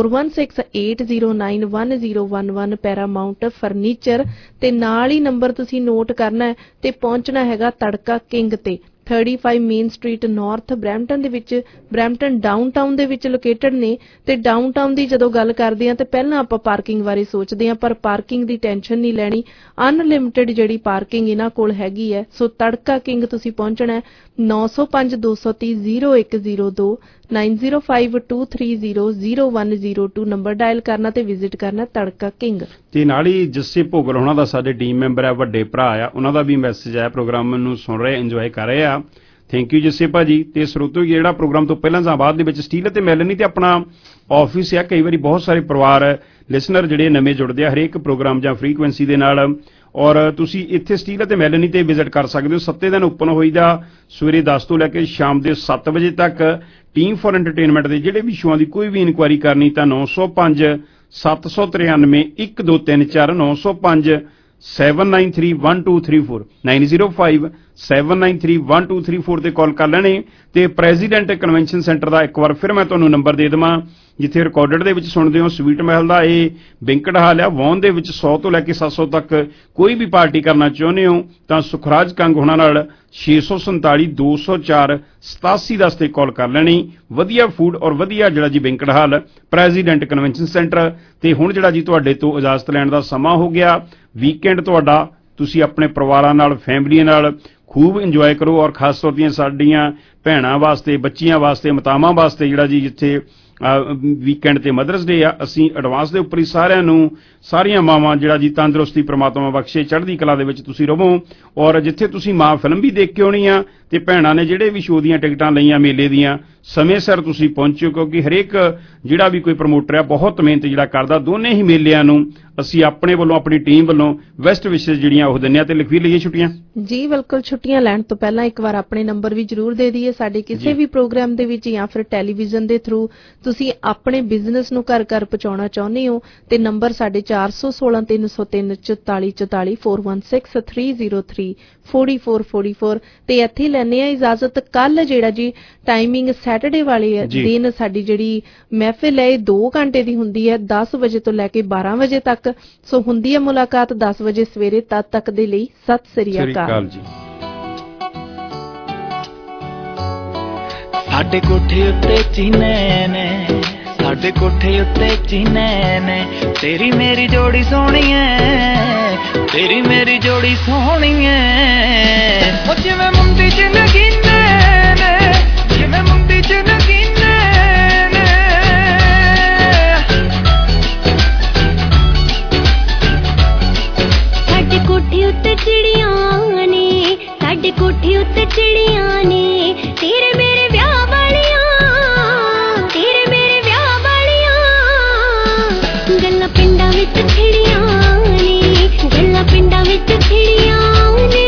4168091011 ਪੈਰਾਮਾਉਂਟ ਫਰਨੀਚਰ। ਤੇ ਨਾਲ ਹੀ ਨੰਬਰ ਤੁਸੀਂ ਨੋਟ ਕਰਨਾ ਹੈ ਤੇ ਪਹੁੰਚਣਾ ਹੈਗਾ ਤੜਕਾ ਕਿੰਗ ਤੇ 35 ਮੇਨ ਸਟਰੀਟ ਨਾਰਥ ਬਰੈਂਪਟਨ ਦੇ ਵਿੱਚ। ਬਰੈਂਪਟਨ ਡਾਊਨਟਾਊਨ ਦੇ ਵਿੱਚ ਲੋਕੇਟਡ ਨੇ। ਤੇ ਡਾਊਨਟਾਊਨ ਦੀ ਜਦੋਂ ਗੱਲ ਕਰਦੇ ਆ ਤੇ ਪਹਿਲਾਂ ਆਪਾਂ ਪਾਰਕਿੰਗ ਬਾਰੇ ਸੋਚਦੇ ਆ, ਪਰ ਪਾਰਕਿੰਗ ਦੀ ਟੈਨਸ਼ਨ ਨਹੀਂ ਲੈਣੀ। ਅਨਲਿਮਿਟਿਡ ਜਿਹੜੀ ਪਾਰਕਿੰਗ ਇਹਨਾਂ ਕੋਲ ਹੈਗੀ ਹੈ। ਸੋ ਤੜਕਾ ਕਿੰਗ ਤੁਸੀਂ ਪਹੁੰਚਣਾ 905 230 0102 905 230 0102 ਨੰਬਰ ਡਾਇਲ ਕਰਨਾ ਤੇ ਵਿਜ਼ਿਟ ਕਰਨਾ ਤੜਕਾ ਕਿੰਗ। ਤੇ ਨਾਲ ਹੀ ਜੱਸੇ ਭੋਗਲ ਉਹਨਾਂ ਦਾ ਸਾਡੇ ਟੀਮ ਮੈਂਬਰ ਹੈ, ਵੱਡੇ ਭਰਾ ਆ, ਉਹਨਾਂ ਦਾ ਵੀ ਮੈਸੇਜ ਆਇਆ, ਪ੍ਰੋਗਰਾਮ ਨੂੰ ਸੁਣ ਰਹੇ, ਇੰਜੋਏ ਕਰ ਰਹੇ ਆ। ਥੈਂਕ ਯੂ ਜੱਸੇ ਭਾਜੀ। ਤੇ ਸਰੋਤੋ ਜਿਹੜਾ ਪ੍ਰੋਗਰਾਮ ਤੋਂ ਪਹਿਲਾਂ ਜਾਂ ਬਾਅਦ ਦੇ ਵਿੱਚ ਸਟੀਲ ਅਤੇ ਮੈਲਨੀ ਤੇ ਆਪਣਾ ਆਫਿਸ ਆ, ਕਈ ਵਾਰੀ ਬਹੁਤ ਸਾਰੇ ਪਰਿਵਾਰ ਲਿਸਨਰ ਜਿਹੜੇ ਨਵੇਂ ਜੁੜਦੇ ਆ ਹਰੇਕ ਪ੍ਰੋਗਰਾਮ ਜਾਂ ਫ੍ਰੀਕੁਐਂਸੀ ਦੇ ਨਾਲ। ਔਰ ਤੁਸੀਂ ਇੱਥੇ ਸਟੀਲ ਅਤੇ ਮੈਲਨੀ ਤੇ ਵਿਜ਼ਿਟ ਕਰ ਸਕਦੇ ਹੋ। 7 ਦਿਨ ਓਪਨ ਹੋਈਦਾ ਸਵੇਰੇ 10 ਤੋਂ ਲੈ ਕੇ ਸ਼ਾਮ ਦੇ 7 ਵਜੇ ਤੱਕ। ਟੀਮ ਫॉर ਐਂਟਰਟੇਨਮੈਂਟ ਦੇ ਜਿਹੜੇ ਵੀ ਸ਼ੋਆਂ ਦੀ ਕੋਈ ਵੀ ਇਨਕੁਆਇਰੀ ਕਰਨੀ ਤਾਂ 905 793 1234 905 7931234 905 7931234 ਤੇ ਕਾਲ ਕਰ ਲੈਣੇ। ਤੇ ਪ੍ਰੈਜ਼ੀਡੈਂਟ ਕਨਵੈਨਸ਼ਨ ਸੈਂਟਰ ਦਾ ਇੱਕ ਵਾਰ ਫਿਰ ਮੈਂ ਤੁਹਾਨੂੰ ਨੰਬਰ ਦੇ ਦੇਵਾਂ, ਜਿੱਥੇ ਰਿਕਾਰਡਡ ਦੇ ਵਿੱਚ ਸੁਣਦੇ ਹੋ। ਸਵੀਟ ਮਹਿਲ ਦਾ ਇਹ ਬੈਂਕਟ ਹਾਲ ਆ। ਵੌਨ ਦੇ ਵਿੱਚ 100 ਤੋਂ ਲੈ ਕੇ 700 ਤੱਕ ਕੋਈ ਵੀ ਪਾਰਟੀ ਕਰਨਾ ਚਾਹੁੰਦੇ ਹੋ ਤਾਂ ਸੁਖਰਾਜ ਕੰਗ ਹੋਣਾ ਨਾਲ 647 204 8710 ਤੇ ਕਾਲ ਕਰ ਲੈਣੀ। ਵਧੀਆ ਫੂਡ ਔਰ ਵਧੀਆ ਜਿਹੜਾ ਜੀ banquet hall president convention centre. ਤੇ ਹੁਣ ਜਿਹੜਾ ਜੀ ਤੁਹਾਡੇ ਤੋਂ ਇਜਾਜ਼ਤ ਲੈਣ ਦਾ ਸਮਾਂ ਹੋ ਗਿਆ। ਵੀਕਐਂਡ ਤੁਹਾਡਾ ਤੁਸੀਂ ਆਪਣੇ ਪਰਿਵਾਰਾਂ ਨਾਲ ਫੈਮਲੀਆਂ ਨਾਲ ਖੂਬ ਇੰਜੋਏ ਕਰੋ। ਔਰ ਖਾਸ ਤੌਰ 'ਤੇ ਸਾਡੀਆਂ ਭੈਣਾਂ ਵਾਸਤੇ, ਬੱਚੀਆਂ ਵਾਸਤੇ, ਮਾਤਾਵਾਂ ਵਾਸਤੇ ਜਿਹੜਾ ਜੀ ਜਿੱਥੇ ਵੀਕਐਂਡ ਤੇ ਮਦਰਸ ਡੇ ਆ, ਅਸੀਂ ਐਡਵਾਂਸ ਦੇ ਉੱਪਰ ਹੀ ਸਾਰਿਆਂ ਨੂੰ, ਸਾਰੀਆਂ ਮਾਵਾਂ ਜਿਹੜਾ ਜੀ ਤੰਦਰੁਸਤੀ ਪ੍ਰਮਾਤਮਾ ਬਖਸ਼ੇ, ਚੜ੍ਹਦੀ ਕਲਾ ਦੇ ਵਿੱਚ ਤੁਸੀਂ ਰਹੋ। ਔਰ ਜਿੱਥੇ ਤੁਸੀਂ ਮਾਂ ਫਿਲਮ ਵੀ ਦੇਖ ਕੇ ਆਉਣੀ ਆ ਤੇ ਭੈਣਾਂ ਨੇ ਜਿਹੜੇ ਵੀ ਸ਼ੋਅ ਦੀਆਂ ਟਿਕਟਾਂ ਲਈਆਂ ਮੇਲੇ ਦੀਆਂ, ਸਮੇਂ ਸਿਰ ਤੁਸੀਂ ਪਹੁੰਚੋ, ਕਿਉਂਕਿ ਹਰੇਕ ਜਿਹੜਾ ਵੀ ਕੋਈ ਪ੍ਰਮੋਟਰ ਆ ਬਹੁਤ ਮਿਹਨਤ ਜਿਹੜਾ ਕਰਦਾ। ਦੋਨੇ ਹੀ ਮੇਲਿਆਂ ਨੂੰ ਅਸੀਂ ਆਪਣੇ ਵੱਲੋਂ, ਆਪਣੀ ਟੀਮ ਵੱਲੋਂ ਬੈਸਟ ਵਿਸ਼ੇਸ ਜਿਹੜੀਆਂ ਉਹ ਦਿੰਦੇ ਆ। ਤੇ ਲਿਖਵੀਰ ਲਈਏ ਛੁੱਟੀਆਂ ਜੀ। ਬਿਲਕੁਲ, ਛੁੱਟੀਆਂ ਲੈਣ ਤੋਂ ਪਹਿਲਾਂ ਇੱਕ ਵਾਰ ਆਪਣੇ ਨੰਬਰ ਵੀ ਜ਼ਰੂਰ ਦੇ ਦਈਏ। ਸਾਡੇ ਕਿਸੇ ਵੀ ਪ੍ਰੋਗਰਾਮ ਦੇ ਵਿੱਚ ਜਾਂ ਫਿਰ ਟੈਲੀਵਿਜ਼ਨ ਦੇ ਥਰੂ ਤੁਸੀਂ ਆਪਣੇ ਬਿਜ਼ਨਸ ਨੂੰ ਘਰ ਘਰ ਪਹੁੰਚਾਉਣਾ ਚਾਹੁੰਦੇ ਹੋ ਤੇ ਨੰਬਰ ਸਾਡੇ 416 303 44 44 416 303 4444 ਤੇ ਇੱਥੇ ਲੈਣੇ ਆ ਇਜਾਜ਼ਤ। ਕੱਲ ਜਿਹੜਾ ਜੀ ਟਾਈਮਿੰਗ ਸੈਟਰਡੇ ਵਾਲੇ ਦਿਨ ਸਾਡੀ ਜਿਹੜੀ ਮਹਿਫਿਲ ਹੈ 2 ਘੰਟੇ ਦੀ ਹੁੰਦੀ ਹੈ, 10 ਵਜੇ ਤੋਂ ਲੈ ਕੇ 12 ਵਜੇ ਤੱਕ। ਸੋ ਹੁੰਦੀ ਹੈ ਮੁਲਾਕਾਤ 10 ਵਜੇ ਸਵੇਰੇ। ਤਦ ਤੱਕ ਦੇ ਲਈ ਸਤਿ ਸ੍ਰੀ ਅਕਾਲ ਜੀ। ਸਾਡੇ ਕੋਠੇ ਉੱਤੇ ਚੀਨੇ ਨੇ, ਸਾਡੇ ਕੋਠੇ ਉੱਤੇ ਚੀਨੇ ਨੇ, ਤੇਰੀ ਮੇਰੀ ਜੋੜੀ ਸੋਹਣੀ ਐ, ਤੇਰੀ ਮੇਰੀ ਜੋੜੀ ਸੋਹਣੀ ਐ। ਉਹ ਜਿਵੇਂ ਮੁੰਡੀ ਚ ਨਗੀਨੇ ਨੇ, ਜਿਵੇਂ ਮੁੰਡੀ ਚ ਨਗੀਨੇ ਨੇ। ਸਾਡੇ ਕੋਠੇ ਉੱਤੇ ਚਿੜੀਆਂ ਨੇ, ਸਾਡੇ ਕੋਠੇ ਉੱਤੇ ਚਿੜੀਆਂ ਨੇ, ਤੇਰੇ ਮੇਰੇ ਵਿਆਹ ਵਾਲੀਆਂ, ਤੇਰੇ ਮੇਰੇ ਵਿਆਹ ਵਾਲੀਆਂ। ਗੱਲਾਂ ਪਿੰਡਾਂ ਵਿੱਚ ਛਿੜੀਆਂ ਨੇ, ਗੱਲਾਂ ਪਿੰਡਾਂ ਵਿੱਚ ਛਿੜੀਆਂ ਨੇ।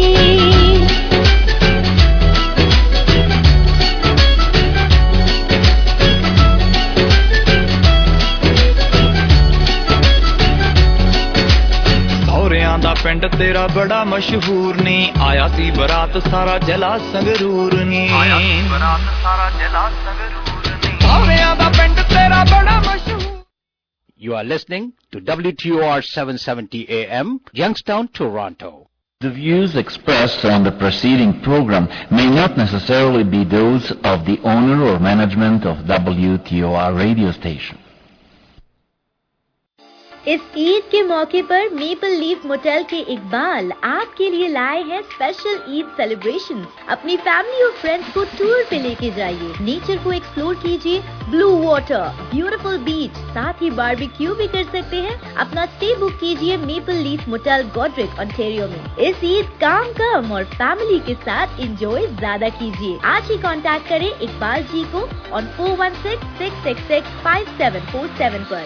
ਸਹੁਰਿਆਂ ਦਾ ਪਿੰਡ ਤੇਰਾ ਬੜਾ ਮਸ਼ਹੂਰ ਨੀ, ਆਇਆ ਸੀ ਬਰਾਤ ਸਾਰਾ ਜਲਾ ਸੰਗਰੂਰ ਨੀ, ਆਇਆ ਸੀ ਬਰਾਤ ਸਾਰਾ ਜਲਾ ਸੰਗਰੂਰ ਨੀ। ਸਹੁਰਿਆਂ ਦਾ ਪਿੰਡ ਤੇਰਾ ਬੜਾ ਮਸ਼ਹੂਰ। You are listening to WTOR 770 AM, Youngstown, Toronto. The views expressed on the preceding program may not necessarily be those of the owner or management of WTOR radio station. इस ईद के मौके पर मेपल लीफ मोटेल के इकबाल आपके लिए लाए हैं स्पेशल ईद सेलिब्रेशन। अपनी फैमिली और फ्रेंड्स को टूर पे लेके जाइए, नेचर को एक्सप्लोर कीजिए, ब्लू वाटर, ब्यूटीफुल बीच, साथ ही बारबेक्यू भी कर सकते हैं। अपना स्टे बुक कीजिए Maple Leaf motel Goderich Ontario में। इस ईद काम कम और फैमिली के साथ एंजॉय ज्यादा कीजिए। आज ही कांटेक्ट करें इकबाल जी को ऑन 416-666-5747 पर,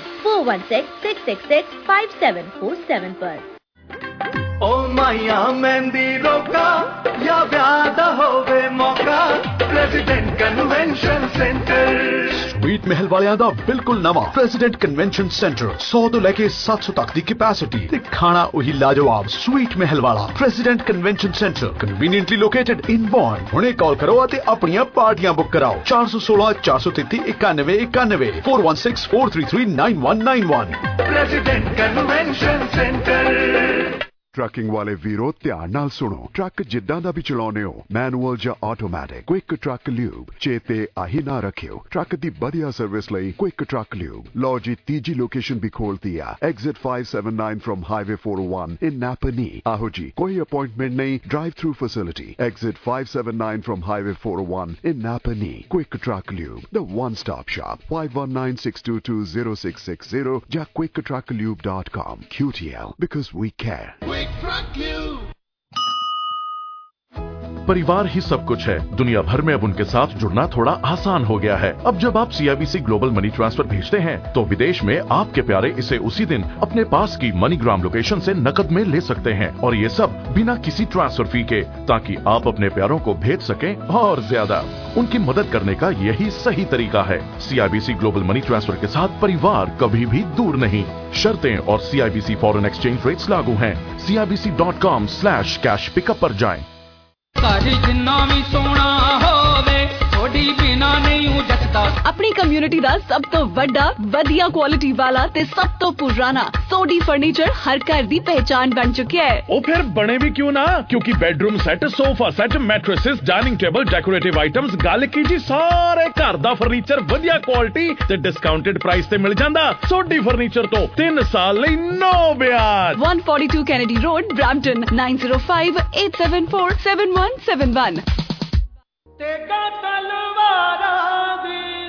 416-666-5747 पर। ओ माया मेहंदी रोका या ब्याह होवे मौका, प्रेसिडेंट कन्वेंशन सेंटर। स्वीट महल वालियां दा बिल्कुल नवा प्रेसिडेंट कन्वेंशन सेंटर, 100 तो लेके 700 तक दी कैपेसिटी ते खाना वही लाजवाब। स्वीट महल वाला president convention centre conveniently located in Bond. हुणे कॉल करो ते अपनी पार्टियां बुक कराओ। 416 433 91 91 416 433 9191। President convention centre. ट्रकिंग वाले वीरो ध्यान नाल सुनो। ट्रक जिद्दां दा भी चलाउने हो, मैनुअल या ऑटोमैटिक, क्विक ट्रक ल्यूब चेते आही ना रखियो। ट्रक दी बढ़िया सर्विस लई क्विक ट्रक ल्यूब। लो जी तीजी लोकेशन भी खोलती है, exit 579 from highway 401 in Napanee. आहो जी, कोई अपॉइंटमेंट नहीं, drive through facility, exit 579 from highway 401 in Napanee. Quick truck lube, the one stop shop, 5196220660 या quicktrucklube.com। QTL, because we care. Truck you. परिवार ही सब कुछ है। दुनिया भर में अब उनके साथ जुड़ना थोड़ा आसान हो गया है। अब जब आप CIBC ग्लोबल मनी ट्रांसफर भेजते हैं तो विदेश में आपके प्यारे इसे उसी दिन अपने पास की मनीग्राम लोकेशन से नकद में ले सकते हैं, और ये सब बिना किसी ट्रांसफर फी के, ताकि आप अपने प्यारों को भेज सकें और ज्यादा। उनकी मदद करने का यही सही तरीका है। CIBC ग्लोबल मनी ट्रांसफर के साथ परिवार कभी भी दूर नहीं। शर्तें और CIBC फॉरेन एक्सचेंज रेट्स लागू हैं। CIBC.com/cash पिकअप पर जाएं। अपनी कम्युनिटी ਦਾ ਸਭ ਤੋਂ ਵੱਡਾ ਵਧੀਆ ਕੁਆਲਿਟੀ ਵਾਲਾ ਤੇ ਸਭ ਤੋਂ ਪੁਰਾਣਾ ਸੋਡੀ ਫਰਨੀਚਰ ਹਰ ਘਰ ਦੀ ਪਹਿਚਾਨ ਬਣ ਚੁੱਕਿਆ ਹੈ। ਉਹ ਫਿਰ ਬਣੇ ਵੀ ਕਿਉਂ ਨਾ, ਕਿਉਂਕਿ bedroom set, sofa set, mattresses, dining table, decorative items, ਗੱਲ ਕੀ ਜੀ ਸਾਰੇ ਘਰ ਦਾ ਫਰਨੀਚਰ ਵਧੀਆ ਕੁਆਲਿਟੀ ਤੇ ਡਿਸਕਾਊਂਟਡ ਪ੍ਰਾਈਸ ਤੇ ਮਿਲ ਜਾਂਦਾ। ਸੋਡੀ ਫਰਨੀਚਰ ਤੋਂ 3 ਸਾਲ ਲਈ ਨੋ ਵਿਆਜ। 142 Kennedy Road, Brampton, 9058747171।